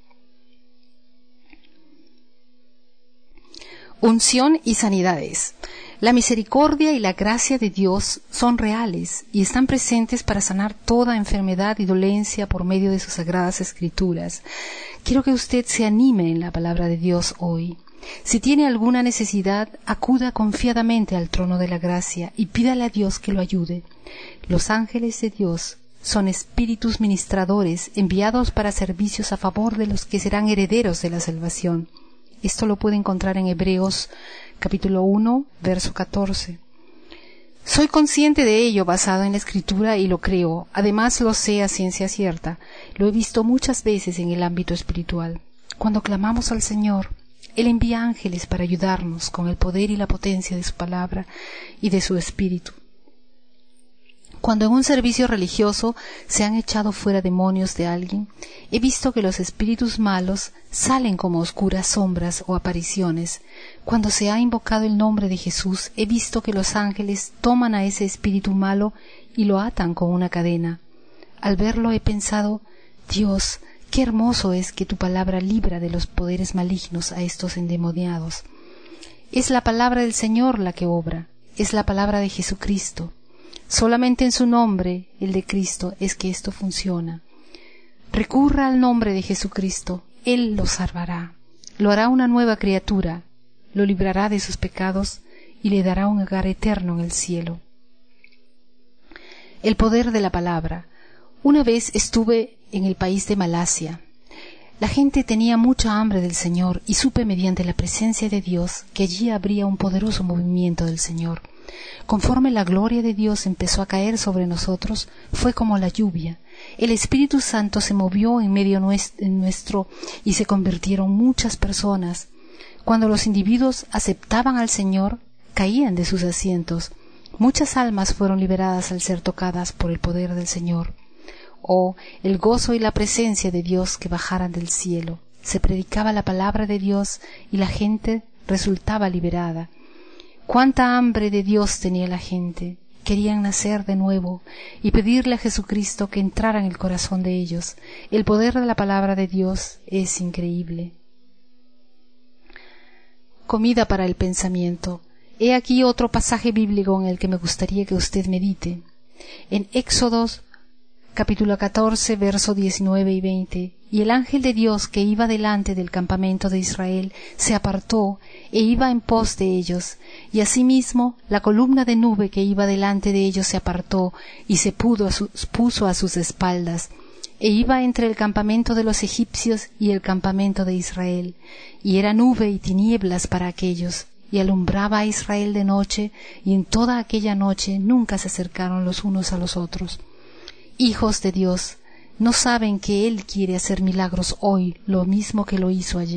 Unción y sanidades. La misericordia y la gracia de Dios son reales y están presentes para sanar toda enfermedad y dolencia por medio de sus sagradas escrituras. Quiero que usted se anime en la palabra de Dios hoy. Si tiene alguna necesidad, acuda confiadamente al trono de la gracia y pídale a Dios que lo ayude. Los ángeles de Dios son espíritus ministradores enviados para servicios a favor de los que serán herederos de la salvación. Esto lo puede encontrar en Hebreos capítulo 1, verso 14. Soy consciente de ello basado en la Escritura y lo creo. Además lo sé a ciencia cierta. Lo he visto muchas veces en el ámbito espiritual. Cuando clamamos al Señor, Él envía ángeles para ayudarnos con el poder y la potencia de su palabra y de su espíritu. Cuando en un servicio religioso se han echado fuera demonios de alguien, he visto que los espíritus malos salen como oscuras sombras o apariciones. Cuando se ha invocado el nombre de Jesús, he visto que los ángeles toman a ese espíritu malo y lo atan con una cadena. Al verlo he pensado: Dios, qué hermoso es que tu palabra libra de los poderes malignos a estos endemoniados. Es la palabra del Señor la que obra, es la palabra de Jesucristo. Solamente en su nombre, el de Cristo, es que esto funciona. Recurra al nombre de Jesucristo, Él lo salvará, lo hará una nueva criatura, lo librará de sus pecados y le dará un hogar eterno en el cielo. El poder de la palabra. Una vez estuve en el país de Malasia. La gente tenía mucha hambre del Señor y supe mediante la presencia de Dios que allí habría un poderoso movimiento del Señor. Conforme la gloria de Dios empezó a caer sobre nosotros, fue como la lluvia. El Espíritu Santo se movió en medio nuestro y se convirtieron muchas personas. Cuando los individuos aceptaban al Señor, caían de sus asientos. Muchas almas fueron liberadas al ser tocadas por el poder del Señor. Oh, el gozo y la presencia de Dios que bajaran del cielo. Se predicaba la palabra de Dios y la gente resultaba liberada. Cuánta hambre de Dios tenía la gente. Querían nacer de nuevo y pedirle a Jesucristo que entrara en el corazón de ellos. El poder de la palabra de Dios es increíble. Comida para el pensamiento. He aquí otro pasaje bíblico en el que me gustaría que usted medite. En Éxodo capítulo 14, verso 19 y 20. Y el ángel de Dios que iba delante del campamento de Israel se apartó e iba en pos de ellos, y asimismo la columna de nube que iba delante de ellos se apartó y se puso a sus espaldas, e iba entre el campamento de los egipcios y el campamento de Israel, y era nube y tinieblas para aquellos, y alumbraba a Israel de noche, y en toda aquella noche nunca se acercaron los unos a los otros. Hijos de Dios, ¿no saben que Él quiere hacer milagros hoy, lo mismo que lo hizo ayer?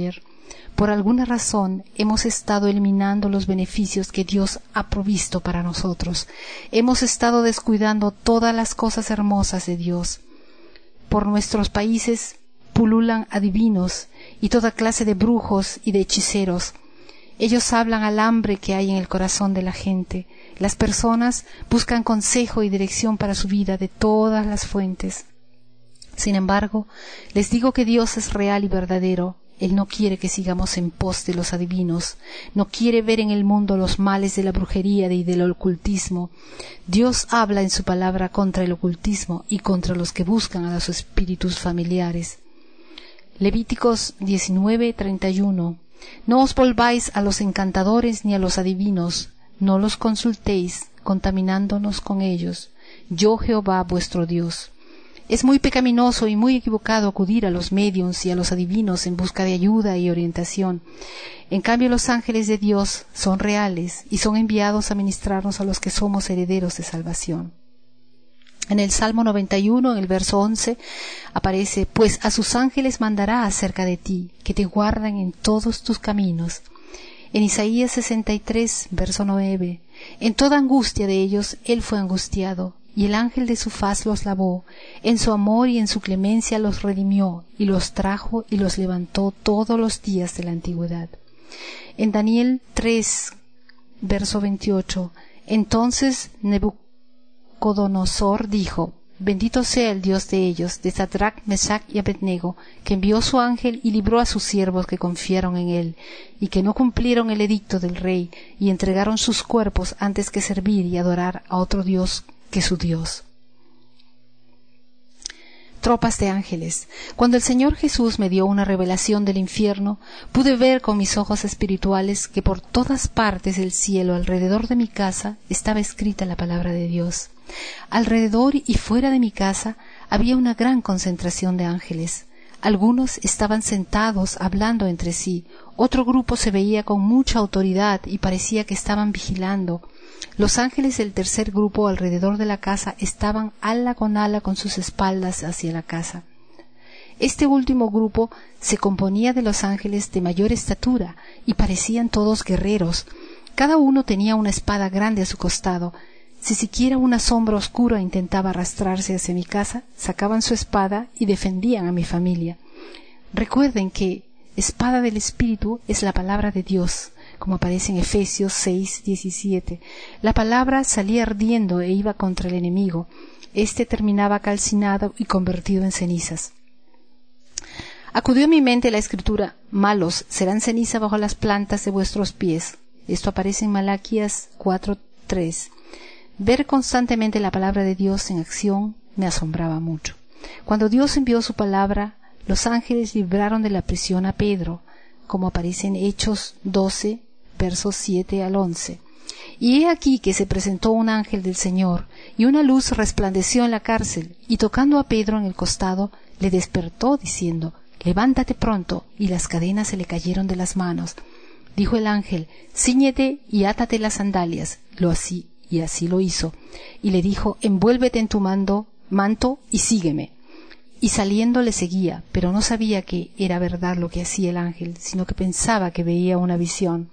Por alguna razón hemos estado eliminando los beneficios que Dios ha provisto para nosotros. Hemos estado descuidando todas las cosas hermosas de Dios. Por nuestros países pululan adivinos y toda clase de brujos y de hechiceros. Ellos hablan al hambre que hay en el corazón de la gente. Las personas buscan consejo y dirección para su vida de todas las fuentes. Sin embargo, les digo que Dios es real y verdadero. Él no quiere que sigamos en pos de los adivinos, no quiere ver en el mundo los males de la brujería y del ocultismo. Dios habla en su palabra contra el ocultismo y contra los que buscan a los espíritus familiares. Levíticos 19:31. No os volváis a los encantadores ni a los adivinos, no los consultéis, contaminándonos con ellos. Yo Jehová vuestro Dios. Es muy pecaminoso y muy equivocado acudir a los médiums y a los adivinos en busca de ayuda y orientación. En cambio, los ángeles de Dios son reales y son enviados a ministrarnos a los que somos herederos de salvación. En el Salmo 91, en el verso 11, aparece: pues a sus ángeles mandará acerca de ti, que te guardan en todos tus caminos. En Isaías 63, verso 9, en toda angustia de ellos él fue angustiado, y el ángel de su faz los lavó, en su amor y en su clemencia los redimió, y los trajo y los levantó todos los días de la antigüedad. En Daniel 3, verso 28, entonces Nabucodonosor dijo: bendito sea el Dios de ellos, de Sadrach, Mesach y Abednego, que envió su ángel y libró a sus siervos que confiaron en él, y que no cumplieron el edicto del rey, y entregaron sus cuerpos antes que servir y adorar a otro Dios que su Dios. Tropas de ángeles. Cuando el Señor Jesús me dio una revelación del infierno, pude ver con mis ojos espirituales que por todas partes del cielo, alrededor de mi casa, estaba escrita la palabra de Dios. Alrededor y fuera de mi casa había una gran concentración de ángeles. Algunos estaban sentados hablando entre sí, otro grupo se veía con mucha autoridad y parecía que estaban vigilando. Los ángeles del tercer grupo alrededor de la casa estaban ala con sus espaldas hacia la casa. Este último grupo se componía de los ángeles de mayor estatura y parecían todos guerreros. Cada uno tenía una espada grande a su costado. Si siquiera una sombra oscura intentaba arrastrarse hacia mi casa, sacaban su espada y defendían a mi familia. Recuerden que espada del Espíritu es la palabra de Dios, como aparece en Efesios 6:17. La palabra salía ardiendo e iba contra el enemigo. Este terminaba calcinado y convertido en cenizas. Acudió a mi mente la escritura: malos serán ceniza bajo las plantas de vuestros pies. Esto aparece en Malaquías 4:3. Ver constantemente la palabra de Dios en acción me asombraba mucho. Cuando Dios envió su palabra, los ángeles libraron de la prisión a Pedro, como aparece en Hechos 12, versos 7 al 11. Y he aquí que se presentó un ángel del Señor, y una luz resplandeció en la cárcel, y tocando a Pedro en el costado, le despertó, diciendo: levántate pronto, y las cadenas se le cayeron de las manos. Dijo el ángel: cíñete y átate las sandalias. Y así lo hizo. Y le dijo: envuélvete en tu manto y sígueme. Y saliendo le seguía, pero no sabía que era verdad lo que hacía el ángel, sino que pensaba que veía una visión.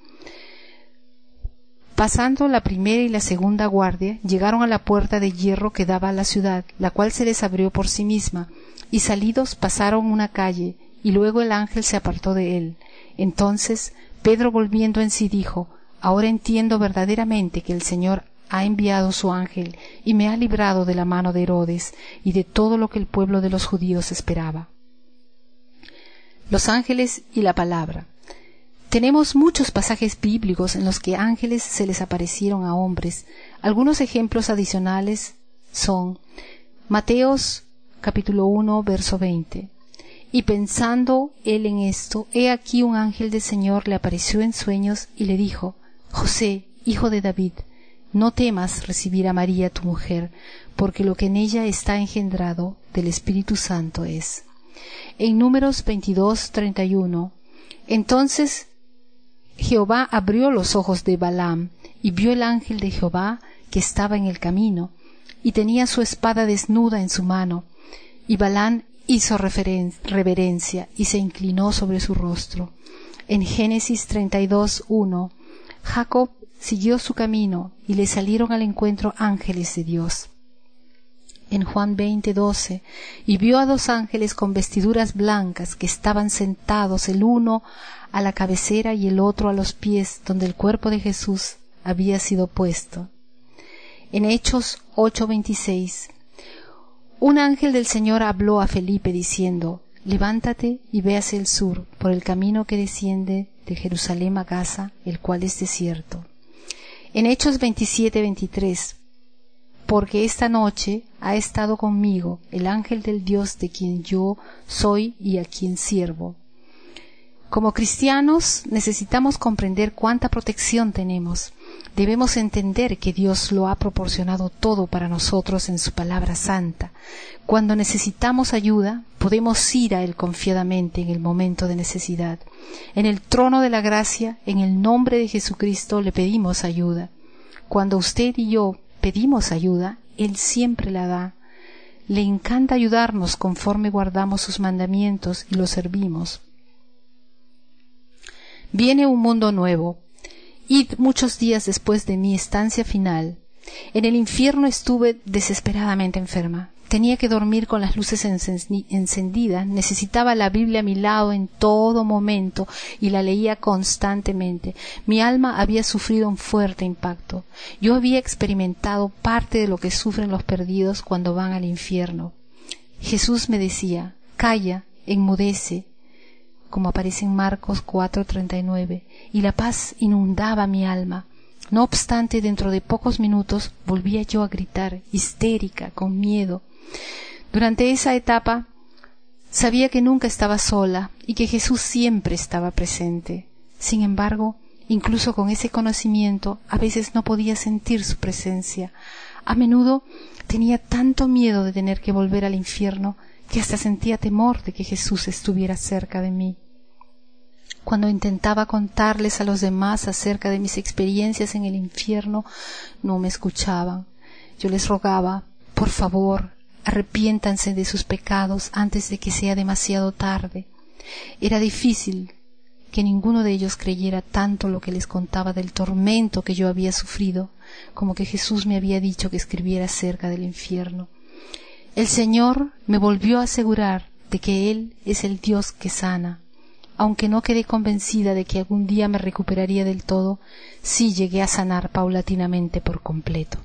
Pasando la primera y la segunda guardia, llegaron a la puerta de hierro que daba a la ciudad, la cual se les abrió por sí misma, y salidos pasaron una calle, y luego el ángel se apartó de él. Entonces Pedro, volviendo en sí, dijo: ahora entiendo verdaderamente que el Señor ha enviado su ángel y me ha librado de la mano de Herodes y de todo lo que el pueblo de los judíos esperaba. Los ángeles y la palabra. Tenemos muchos pasajes bíblicos en los que ángeles se les aparecieron a hombres. Algunos ejemplos adicionales son Mateos capítulo 1, verso 20. Y pensando él en esto, he aquí un ángel del Señor le apareció en sueños y le dijo: José, hijo de David, no temas recibir a María tu mujer, porque lo que en ella está engendrado del Espíritu Santo es. En Números 22:31, entonces Jehová abrió los ojos de Balaam, y vio el ángel de Jehová que estaba en el camino, y tenía su espada desnuda en su mano, y Balaam hizo reverencia, y se inclinó sobre su rostro. En Génesis 32:1, Jacob siguió su camino y le salieron al encuentro ángeles de Dios. En Juan 20:12, y vio a 2 ángeles con vestiduras blancas que estaban sentados, el uno a la cabecera y el otro a los pies, donde el cuerpo de Jesús había sido puesto. En Hechos 8:26, un ángel del Señor habló a Felipe diciendo: levántate y ve hacia el sur, por el camino que desciende de Jerusalén a Gaza, el cual es desierto. En Hechos 27:23, porque esta noche ha estado conmigo el ángel del Dios de quien yo soy y a quien sirvo. Como cristianos necesitamos comprender cuánta protección tenemos. Debemos entender que Dios lo ha proporcionado todo para nosotros en su palabra santa. Cuando necesitamos ayuda, podemos ir a Él confiadamente en el momento de necesidad. En el trono de la gracia, en el nombre de Jesucristo, le pedimos ayuda. Cuando usted y yo pedimos ayuda, Él siempre la da. Le encanta ayudarnos conforme guardamos sus mandamientos y lo servimos. Viene un mundo nuevo. Id muchos días después de mi estancia final. En el infierno estuve desesperadamente enferma. Tenía que dormir con las luces encendidas, necesitaba la Biblia a mi lado en todo momento y la leía constantemente. Mi alma había sufrido un fuerte impacto. Yo había experimentado parte de lo que sufren los perdidos cuando van al infierno. Jesús me decía: calla, enmudece, como aparece en Marcos 4:39, y la paz inundaba mi alma. No obstante, dentro de pocos minutos volvía yo a gritar, histérica, con miedo. Durante esa etapa sabía que nunca estaba sola y que Jesús siempre estaba presente. Sin embargo, incluso con ese conocimiento, a veces no podía sentir su presencia. A menudo tenía tanto miedo de tener que volver al infierno que hasta sentía temor de que Jesús estuviera cerca de mí. Cuando intentaba contarles a los demás acerca de mis experiencias en el infierno, no me escuchaban. Yo les rogaba: por favor, arrepiéntanse de sus pecados antes de que sea demasiado tarde. Era difícil que ninguno de ellos creyera tanto lo que les contaba del tormento que yo había sufrido, como que Jesús me había dicho que escribiera acerca del infierno. El Señor me volvió a asegurar de que Él es el Dios que sana. Aunque no quedé convencida de que algún día me recuperaría del todo, sí llegué a sanar paulatinamente por completo.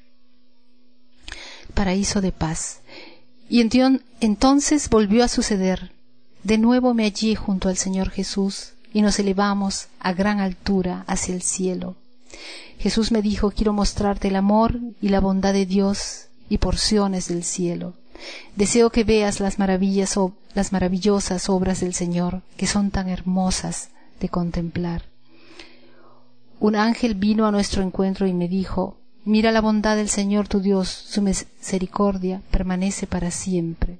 Paraíso de paz. Y entonces volvió a suceder. De nuevo me hallé junto al Señor Jesús y nos elevamos a gran altura hacia el cielo. Jesús me dijo: quiero mostrarte el amor y la bondad de Dios y porciones del cielo. Deseo que veas las maravillosas obras del Señor, que son tan hermosas de contemplar. Un ángel vino a nuestro encuentro y me dijo: mira la bondad del Señor tu Dios, su misericordia permanece para siempre.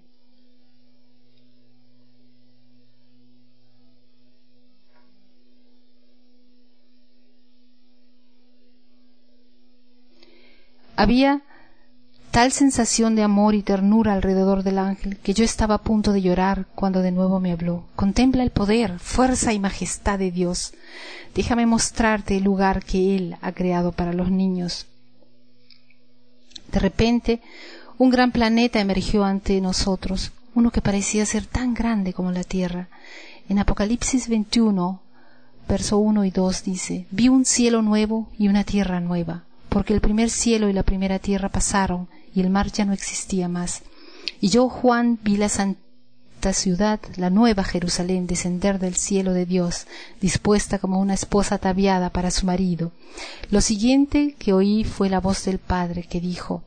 Había tal sensación de amor y ternura alrededor del ángel que yo estaba a punto de llorar cuando de nuevo me habló. Contempla el poder, fuerza y majestad de Dios. Déjame mostrarte el lugar que Él ha creado para los niños. De repente, un gran planeta emergió ante nosotros, uno que parecía ser tan grande como la Tierra. En Apocalipsis 21, verso 1 y 2 dice: vi un cielo nuevo y una tierra nueva, porque el primer cielo y la primera tierra pasaron, y el mar ya no existía más. Y yo, Juan, vi la santa ciudad, la nueva Jerusalén, descender del cielo de Dios, dispuesta como una esposa ataviada para su marido. Lo siguiente que oí fue la voz del Padre, que dijo: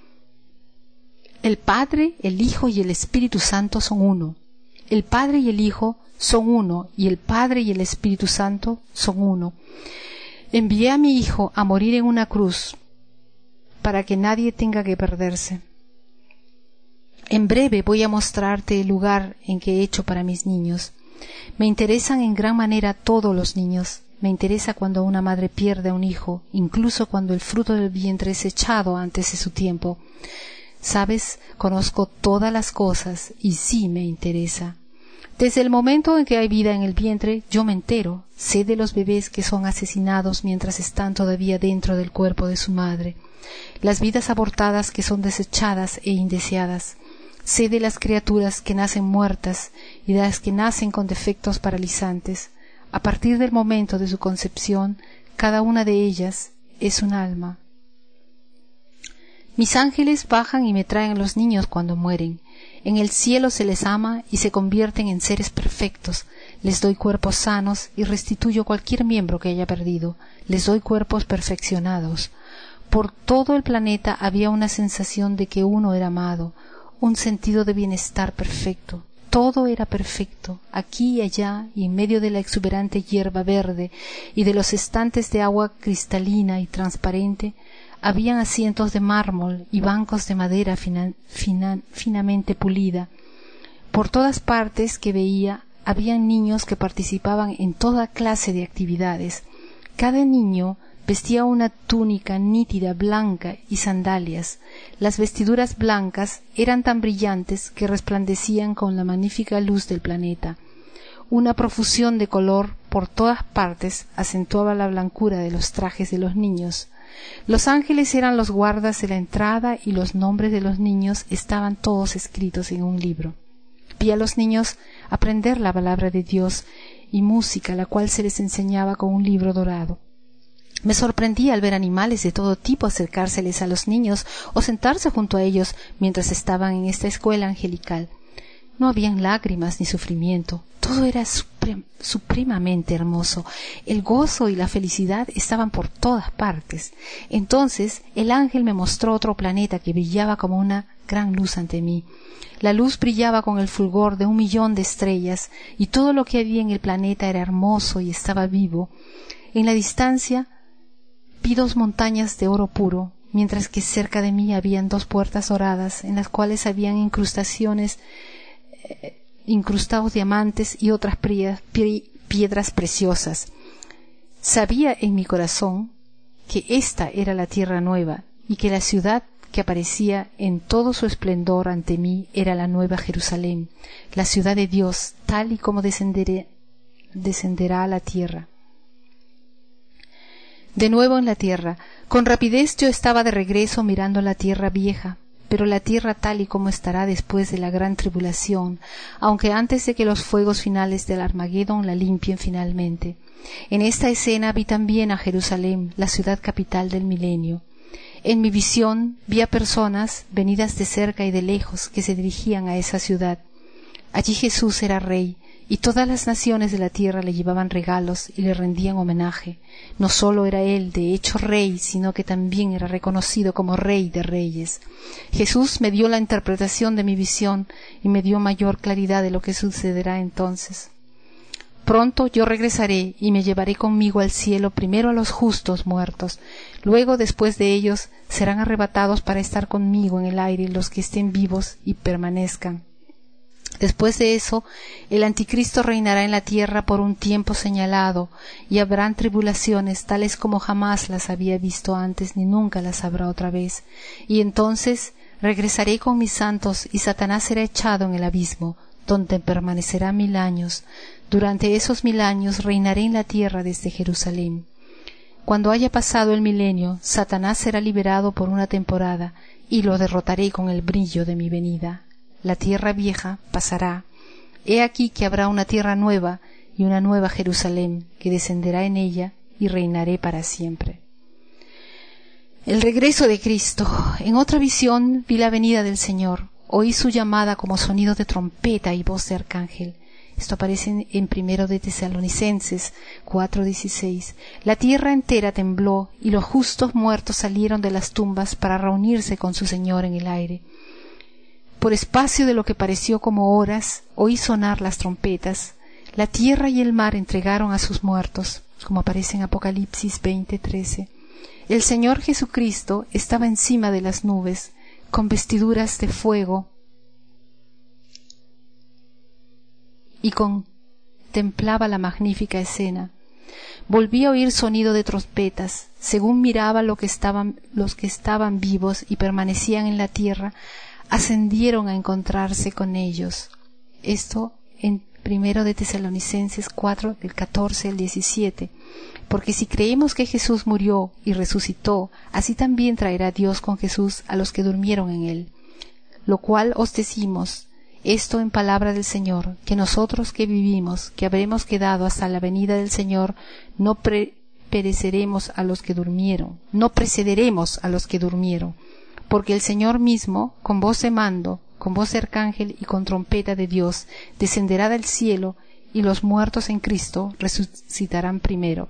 el Padre, el Hijo y el Espíritu Santo son uno. El Padre y el Hijo son uno, y el Padre y el Espíritu Santo son uno. Envié a mi Hijo a morir en una cruz, para que nadie tenga que perderse. En breve voy a mostrarte el lugar en que he hecho para mis niños. Me interesan en gran manera todos los niños. Me interesa cuando una madre pierde a un hijo, incluso cuando el fruto del vientre es echado antes de su tiempo. Sabes, conozco todas las cosas y sí me interesa. Desde el momento en que hay vida en el vientre, yo me entero, sé de los bebés que son asesinados mientras están todavía dentro del cuerpo de su madre, las vidas abortadas que son desechadas e indeseadas. Sé de las criaturas que nacen muertas y de las que nacen con defectos paralizantes. A partir del momento de su concepción, cada una de ellas es un alma. Mis ángeles bajan y me traen a los niños cuando mueren. En el cielo se les ama y se convierten en seres perfectos. Les doy cuerpos sanos y restituyo cualquier miembro que haya perdido. Les doy cuerpos perfeccionados. Por todo el planeta había una sensación de que uno era amado, un sentido de bienestar perfecto. Todo era perfecto, aquí y allá, y en medio de la exuberante hierba verde y de los estantes de agua cristalina y transparente, habían asientos de mármol y bancos de madera finamente pulida. Por todas partes que veía, habían niños que participaban en toda clase de actividades. Cada niño vestía una túnica nítida blanca y sandalias. Las vestiduras blancas eran tan brillantes que resplandecían con la magnífica luz del planeta. Una profusión de color por todas partes acentuaba la blancura de los trajes de los niños. Los ángeles eran los guardas de la entrada y los nombres de los niños estaban todos escritos en un libro. Vi a los niños aprender la palabra de Dios y música, la cual se les enseñaba con un libro dorado. Me sorprendí al ver animales de todo tipo acercárseles a los niños o sentarse junto a ellos mientras estaban en esta escuela angelical. No habían lágrimas ni sufrimiento. Todo era supremamente hermoso. El gozo y la felicidad estaban por todas partes. Entonces el ángel me mostró otro planeta que brillaba como una gran luz ante mí. La luz brillaba con el fulgor de 1.000.000 de estrellas, y todo lo que había en el planeta era hermoso y estaba vivo. En la distancia vi 2 montañas de oro puro, mientras que cerca de mí habían 2 puertas doradas, en las cuales habían incrustados diamantes y otras piedras preciosas. Sabía en mi corazón que esta era la tierra nueva y que la ciudad que aparecía en todo su esplendor ante mí era la nueva Jerusalén, la ciudad de Dios, tal y como descenderá a la tierra. De nuevo en la tierra, con rapidez yo estaba de regreso mirando la tierra vieja, pero la tierra tal y como estará después de la gran tribulación, aunque antes de que los fuegos finales del Armagedón la limpien finalmente. En esta escena vi también a Jerusalén, la ciudad capital del milenio. En mi visión vi a personas venidas de cerca y de lejos que se dirigían a esa ciudad. Allí Jesús era rey, y todas las naciones de la tierra le llevaban regalos y le rendían homenaje. No sólo era él de hecho rey, sino que también era reconocido como Rey de Reyes. Jesús me dio la interpretación de mi visión y me dio mayor claridad de lo que sucederá entonces. Pronto yo regresaré y me llevaré conmigo al cielo primero a los justos muertos. Luego, después de ellos, serán arrebatados para estar conmigo en el aire los que estén vivos y permanezcan. Después de eso, el anticristo reinará en la tierra por un tiempo señalado, y habrán tribulaciones tales como jamás las había visto antes ni nunca las habrá otra vez. Y entonces regresaré con mis santos y Satanás será echado en el abismo, donde permanecerá 1000 años. Durante esos 1000 años reinaré en la tierra desde Jerusalén. Cuando haya pasado el milenio, Satanás será liberado por una temporada, y lo derrotaré con el brillo de mi venida. La tierra vieja pasará. He aquí que habrá una tierra nueva y una nueva Jerusalén, que descenderá en ella y reinaré para siempre. El regreso de Cristo. En otra visión vi la venida del Señor. Oí su llamada como sonido de trompeta y voz de arcángel. Esto aparece en 1 de Tesalonicenses 4:16. La tierra entera tembló y los justos muertos salieron de las tumbas para reunirse con su Señor en el aire. Por espacio de lo que pareció como horas, oí sonar las trompetas. La tierra y el mar entregaron a sus muertos, como aparece en Apocalipsis 20:13. El Señor Jesucristo estaba encima de las nubes, con vestiduras de fuego, y contemplaba la magnífica escena. Volví a oír sonido de trompetas. Según miraba los que estaban vivos y permanecían en la tierra, ascendieron a encontrarse con ellos. Esto en Primero de Tesalonicenses 4, del 14 al 17. Porque si creemos que Jesús murió y resucitó, así también traerá Dios con Jesús a los que durmieron en él. Lo cual os decimos, esto en palabra del Señor, que nosotros que vivimos, que habremos quedado hasta la venida del Señor, no precederemos a los que durmieron, porque el Señor mismo, con voz de mando, con voz de arcángel y con trompeta de Dios, descenderá del cielo, y los muertos en Cristo resucitarán primero.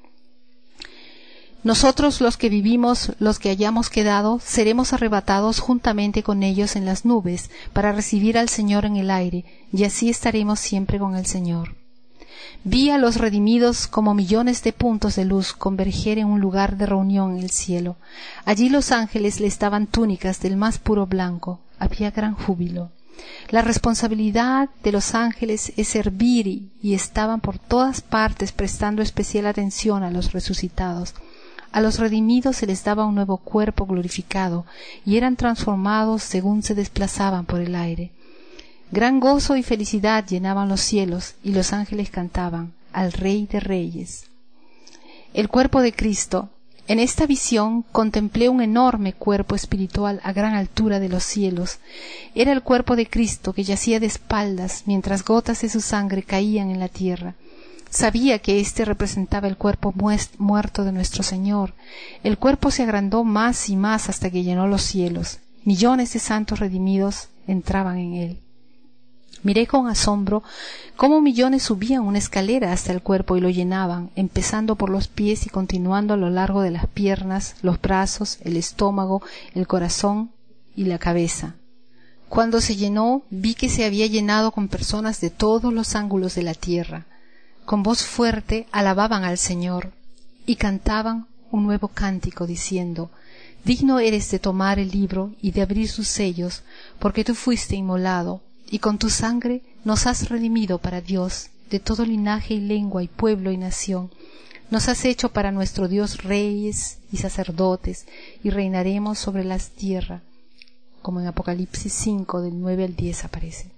Nosotros los que vivimos, los que hayamos quedado, seremos arrebatados juntamente con ellos en las nubes, para recibir al Señor en el aire, y así estaremos siempre con el Señor. Vi a los redimidos como millones de puntos de luz converger en un lugar de reunión en el cielo. Allí los ángeles les daban túnicas del más puro blanco. Había gran júbilo. La responsabilidad de los ángeles es servir y estaban por todas partes prestando especial atención a los resucitados. A los redimidos se les daba un nuevo cuerpo glorificado y eran transformados según se desplazaban por el aire. Gran gozo y felicidad llenaban los cielos y los ángeles cantaban al Rey de Reyes. El cuerpo de Cristo. En esta visión contemplé un enorme cuerpo espiritual a gran altura de los cielos. Era el cuerpo de Cristo que yacía de espaldas mientras gotas de su sangre caían en la tierra. Sabía que éste representaba el cuerpo muerto de nuestro Señor. El cuerpo se agrandó más y más hasta que llenó los cielos. Millones de santos redimidos entraban en él. Miré con asombro cómo millones subían una escalera hasta el cuerpo y lo llenaban, empezando por los pies y continuando a lo largo de las piernas, los brazos, el estómago, el corazón y la cabeza. Cuando se llenó, vi que se había llenado con personas de todos los ángulos de la tierra. Con voz fuerte alababan al Señor y cantaban un nuevo cántico diciendo: Digno eres de tomar el libro y de abrir sus sellos, porque tú fuiste inmolado, y con tu sangre nos has redimido para Dios, de todo linaje y lengua y pueblo y nación. Nos has hecho para nuestro Dios reyes y sacerdotes, y reinaremos sobre la tierra, como en Apocalipsis 5, del 9 al 10 aparece.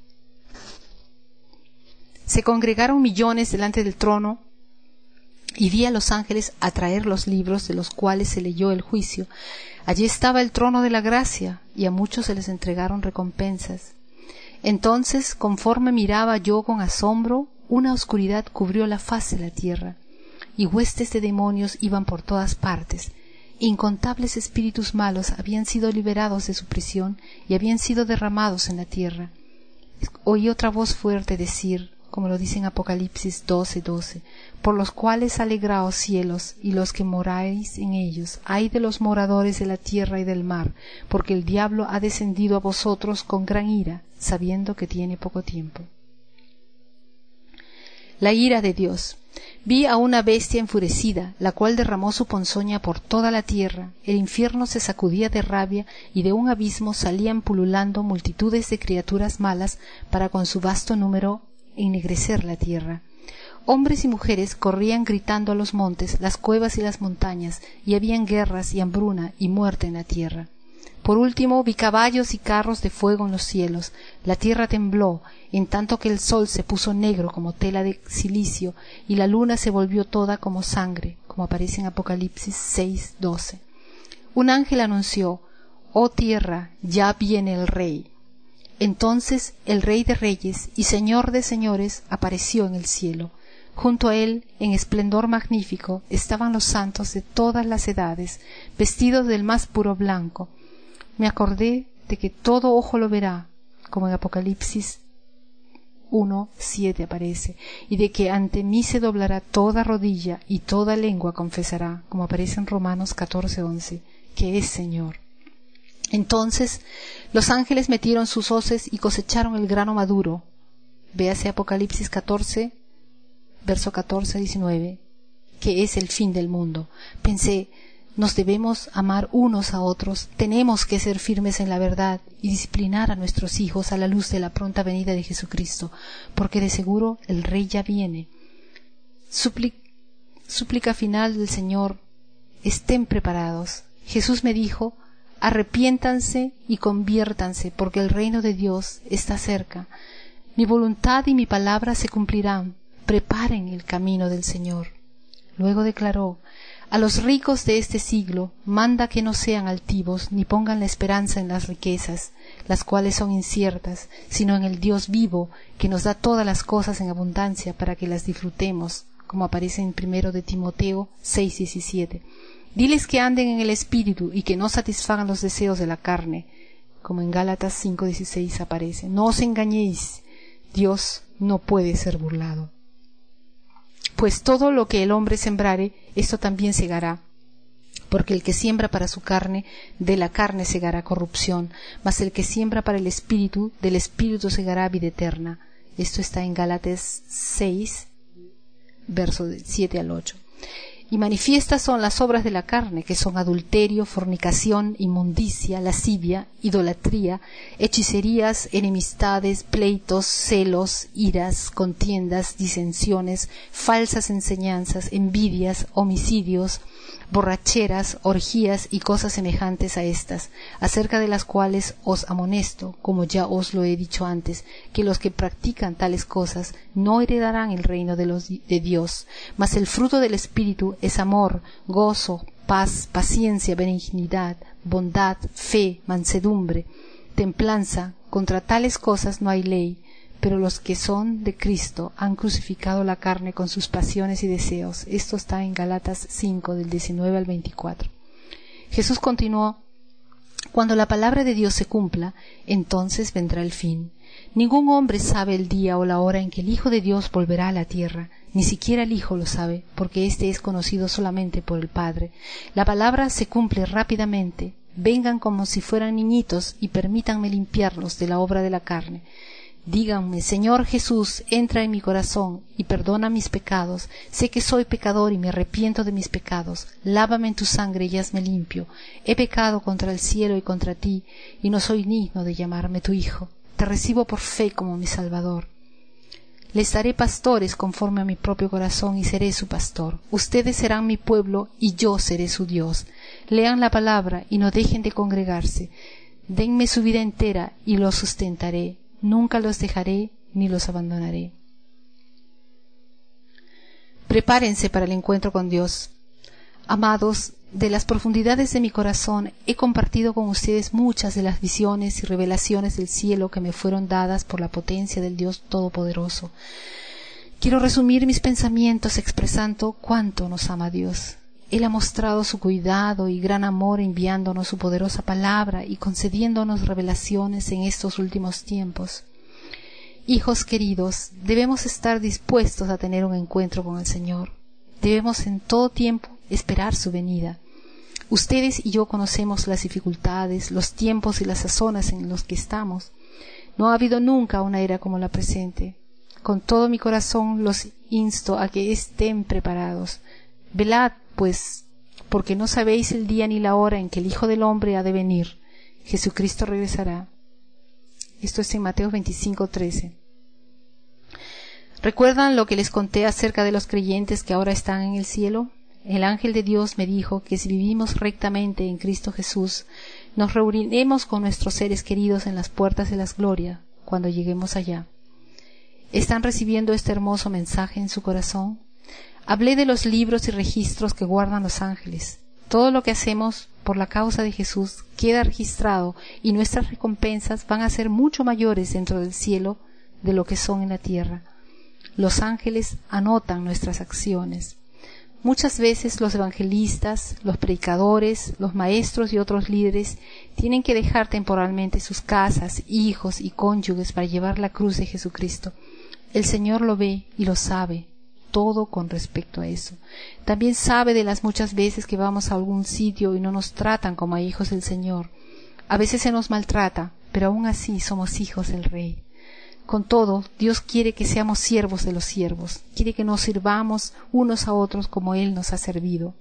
Se congregaron millones delante del trono, y vi a los ángeles atraer los libros de los cuales se leyó el juicio. Allí estaba el trono de la gracia, y a muchos se les entregaron recompensas. Entonces, conforme miraba yo con asombro, una oscuridad cubrió la faz de la tierra, y huestes de demonios iban por todas partes. Incontables espíritus malos habían sido liberados de su prisión y habían sido derramados en la tierra. Oí otra voz fuerte decir, como lo dice en Apocalipsis 12:12, por los cuales alegraos cielos y los que moráis en ellos, ay de los moradores de la tierra y del mar, porque el diablo ha descendido a vosotros con gran ira, sabiendo que tiene poco tiempo. La ira de Dios. Vi a una bestia enfurecida, la cual derramó su ponzoña por toda la tierra. El infierno se sacudía de rabia, y de un abismo salían pululando multitudes de criaturas malas para con su vasto número ennegrecer la tierra. Hombres y mujeres corrían gritando a los montes, las cuevas y las montañas, y habían guerras y hambruna y muerte en la tierra. Por último vi caballos y carros de fuego en los cielos. La tierra tembló, en tanto que el sol se puso negro como tela de silicio, y la luna se volvió toda como sangre, como aparece en Apocalipsis 6:12. Un ángel anunció: «Oh tierra, ya viene el Rey». Entonces el Rey de Reyes y Señor de Señores apareció en el cielo. Junto a él, en esplendor magnífico, estaban los santos de todas las edades, vestidos del más puro blanco. Me acordé de que todo ojo lo verá, como en Apocalipsis 1:7 aparece, y de que ante mí se doblará toda rodilla y toda lengua confesará, como aparece en Romanos 14:11, que es Señor. Entonces los ángeles metieron sus hoces y cosecharon el grano maduro. Véase Apocalipsis 14, verso 14-19, que es el fin del mundo. Pensé, nos debemos amar unos a otros, tenemos que ser firmes en la verdad y disciplinar a nuestros hijos a la luz de la pronta venida de Jesucristo, porque de seguro el Rey ya viene. Súplica final del Señor: estén preparados. Jesús me dijo: arrepiéntanse y conviértanse, porque el reino de Dios está cerca. Mi voluntad y mi palabra se cumplirán. Preparen el camino del Señor. Luego declaró: a los ricos de este siglo manda que no sean altivos ni pongan la esperanza en las riquezas, las cuales son inciertas, sino en el Dios vivo, que nos da todas las cosas en abundancia para que las disfrutemos, como aparece en 1 de Timoteo 6:17. Diles que anden en el Espíritu y que no satisfagan los deseos de la carne, como en Gálatas 5:16 aparece. No os engañéis, Dios no puede ser burlado. Pues todo lo que el hombre sembrare, esto también segará. Porque el que siembra para su carne, de la carne segará corrupción, mas el que siembra para el Espíritu, del Espíritu segará vida eterna. Esto está en Gálatas 6, versos 7 al 8. Y manifiestas son las obras de la carne, que son adulterio, fornicación, inmundicia, lascivia, idolatría, hechicerías, enemistades, pleitos, celos, iras, contiendas, disensiones, falsas enseñanzas, envidias, homicidios, borracheras, orgías y cosas semejantes a estas, acerca de las cuales os amonesto, como ya os lo he dicho antes, que los que practican tales cosas no heredarán el reino de Dios. Mas el fruto del Espíritu es amor, gozo, paz, paciencia, benignidad, bondad, fe, mansedumbre, templanza. Contra tales cosas no hay ley. Pero los que son de Cristo han crucificado la carne con sus pasiones y deseos. Esto está en Gálatas 5, del 19 al 24. Jesús continuó: cuando la palabra de Dios se cumpla, entonces vendrá el fin. Ningún hombre sabe el día o la hora en que el Hijo de Dios volverá a la tierra, ni siquiera el Hijo lo sabe, porque éste es conocido solamente por el Padre. La palabra se cumple rápidamente. Vengan como si fueran niñitos y permítanme limpiarlos de la obra de la carne. Díganme: Señor Jesús, entra en mi corazón y perdona mis pecados. Sé que soy pecador y me arrepiento de mis pecados. Lávame en tu sangre y hazme limpio. He pecado contra el cielo y contra ti, y no soy digno de llamarme tu hijo. Te recibo por fe como mi Salvador. Les daré pastores conforme a mi propio corazón y seré su pastor. Ustedes serán mi pueblo y yo seré su Dios. Lean la palabra y no dejen de congregarse. Denme su vida entera y los sustentaré. Nunca los dejaré ni los abandonaré. Prepárense para el encuentro con Dios. Amados, de las profundidades de mi corazón he compartido con ustedes muchas de las visiones y revelaciones del cielo que me fueron dadas por la potencia del Dios Todopoderoso. Quiero resumir mis pensamientos expresando cuánto nos ama Dios. Él ha mostrado su cuidado y gran amor enviándonos su poderosa palabra y concediéndonos revelaciones en estos últimos tiempos. Hijos queridos, debemos estar dispuestos a tener un encuentro con el Señor. Debemos en todo tiempo esperar su venida. Ustedes y yo conocemos las dificultades, los tiempos y las sazones en los que estamos. No ha habido nunca una era como la presente. Con todo mi corazón los insto a que estén preparados. Velad, pues, porque no sabéis el día ni la hora en que el Hijo del Hombre ha de venir. Jesucristo regresará. Esto es en Mateo 25:13. ¿Recuerdan lo que les conté acerca de los creyentes que ahora están en el cielo? El ángel de Dios me dijo que si vivimos rectamente en Cristo Jesús, nos reuniremos con nuestros seres queridos en las puertas de las glorias cuando lleguemos allá. ¿Están recibiendo este hermoso mensaje en su corazón? Hablé de los libros y registros que guardan los ángeles. Todo lo que hacemos por la causa de Jesús queda registrado y nuestras recompensas van a ser mucho mayores dentro del cielo de lo que son en la tierra. Los ángeles anotan nuestras acciones. Muchas veces los evangelistas, los predicadores, los maestros y otros líderes tienen que dejar temporalmente sus casas, hijos y cónyuges para llevar la cruz de Jesucristo. El Señor lo ve y lo sabe todo con respecto a eso. También sabe de las muchas veces que vamos a algún sitio y no nos tratan como a hijos del Señor. A veces se nos maltrata, pero aún así somos hijos del Rey. Con todo, Dios quiere que seamos siervos de los siervos, quiere que nos sirvamos unos a otros como Él nos ha servido.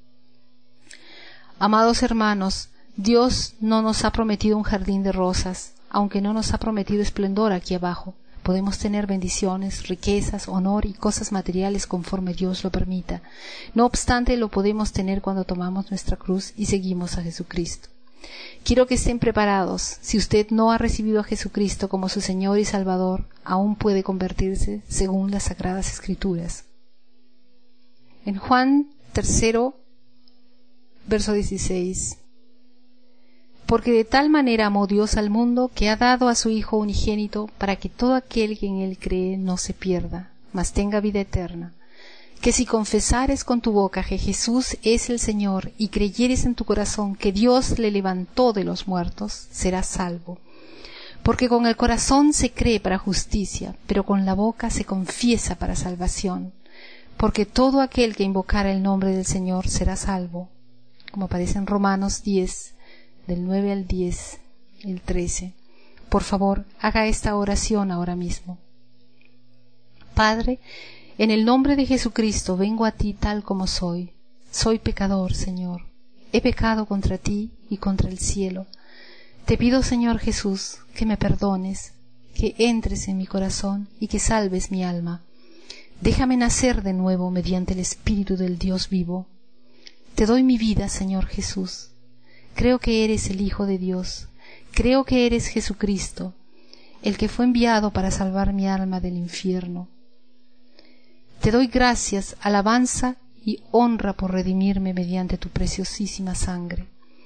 Amados hermanos, Dios no nos ha prometido un jardín de rosas, aunque no nos ha prometido esplendor aquí abajo. Podemos tener bendiciones, riquezas, honor y cosas materiales conforme Dios lo permita. No obstante, lo podemos tener cuando tomamos nuestra cruz y seguimos a Jesucristo. Quiero que estén preparados. Si usted no ha recibido a Jesucristo como su Señor y Salvador, aún puede convertirse según las Sagradas Escrituras. En Juan 3, verso 16. Porque de tal manera amó Dios al mundo, que ha dado a su Hijo unigénito, para que todo aquel que en él cree no se pierda, mas tenga vida eterna. Que si confesares con tu boca que Jesús es el Señor, y creyeres en tu corazón que Dios le levantó de los muertos, serás salvo. Porque con el corazón se cree para justicia, pero con la boca se confiesa para salvación. Porque todo aquel que invocara el nombre del Señor será salvo. Como aparece en Romanos 10, del 9 al 10, el 13. Por favor, haga esta oración ahora mismo. Padre, en el nombre de Jesucristo vengo a ti tal como soy. Soy pecador, Señor. He pecado contra ti y contra el cielo. Te pido, Señor Jesús, que me perdones, que entres en mi corazón y que salves mi alma. Déjame nacer de nuevo mediante el Espíritu del Dios vivo. Te doy mi vida, Señor Jesús. Creo que eres el Hijo de Dios. Creo que eres Jesucristo, el que fue enviado para salvar mi alma del infierno. Te doy gracias, alabanza y honra por redimirme mediante tu preciosísima sangre.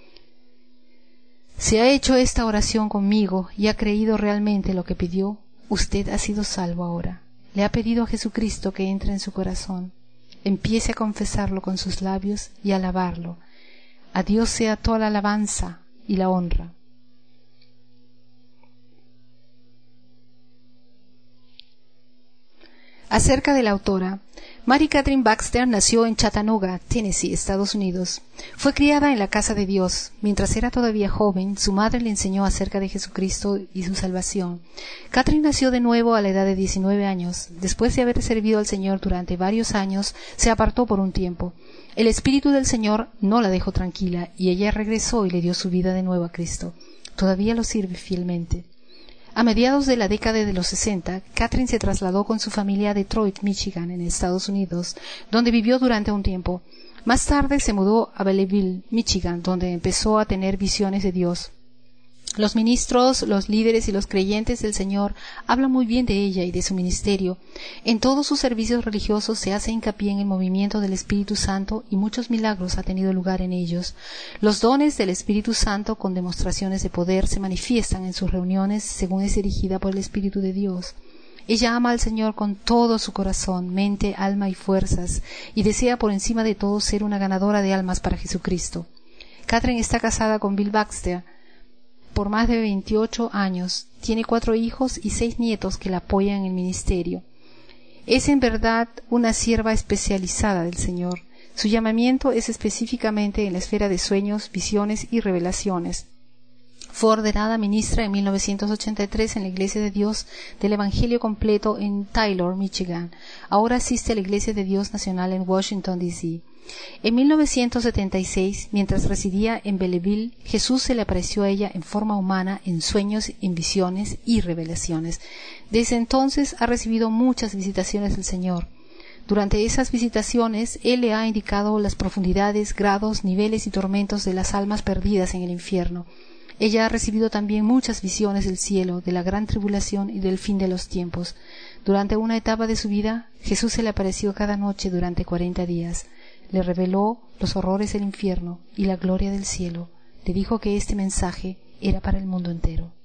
Si ha hecho esta oración conmigo y ha creído realmente lo que pidió, usted ha sido salvo ahora. Le ha pedido a Jesucristo que entre en su corazón. Empiece a confesarlo con sus labios y a alabarlo. A Dios sea toda la alabanza y la honra. Acerca de la autora, Mary Catherine Baxter nació en Chattanooga, Tennessee, Estados Unidos. Fue criada en la casa de Dios. Mientras era todavía joven, su madre le enseñó acerca de Jesucristo y su salvación. Catherine nació de nuevo a la edad de 19 años. Después de haber servido al Señor durante varios años, se apartó por un tiempo. El Espíritu del Señor no la dejó tranquila y ella regresó y le dio su vida de nuevo a Cristo. Todavía lo sirve fielmente. A mediados de la década de los 60, Catherine se trasladó con su familia a Detroit, Michigan, en Estados Unidos, donde vivió durante un tiempo. Más tarde se mudó a Belleville, Michigan, donde empezó a tener visiones de Dios. Los ministros, los líderes y los creyentes del Señor hablan muy bien de ella y de su ministerio. En todos sus servicios religiosos se hace hincapié en el movimiento del Espíritu Santo y muchos milagros ha tenido lugar en ellos. Los dones del Espíritu Santo con demostraciones de poder se manifiestan en sus reuniones según es dirigida por el Espíritu de Dios. Ella ama al Señor con todo su corazón, mente, alma y fuerzas, y desea por encima de todo ser una ganadora de almas para Jesucristo. Catherine está casada con Bill Baxter por más de 28 años, tiene 4 hijos y 6 nietos que la apoyan en el ministerio. Es en verdad una sierva especializada del Señor. Su llamamiento es específicamente en la esfera de sueños, visiones y revelaciones. Fue ordenada ministra en 1983 en la Iglesia de Dios del Evangelio Completo en Taylor, Michigan. Ahora asiste a la Iglesia de Dios Nacional en Washington, D.C. En 1976, mientras residía en Belleville, Jesús se le apareció a ella en forma humana, en sueños, en visiones y revelaciones. Desde entonces ha recibido muchas visitaciones del Señor. Durante esas visitaciones, Él le ha indicado las profundidades, grados, niveles y tormentos de las almas perdidas en el infierno. Ella ha recibido también muchas visiones del cielo, de la gran tribulación y del fin de los tiempos. Durante una etapa de su vida, Jesús se le apareció cada noche durante 40 días. Le reveló los horrores del infierno y la gloria del cielo. Le dijo que este mensaje era para el mundo entero.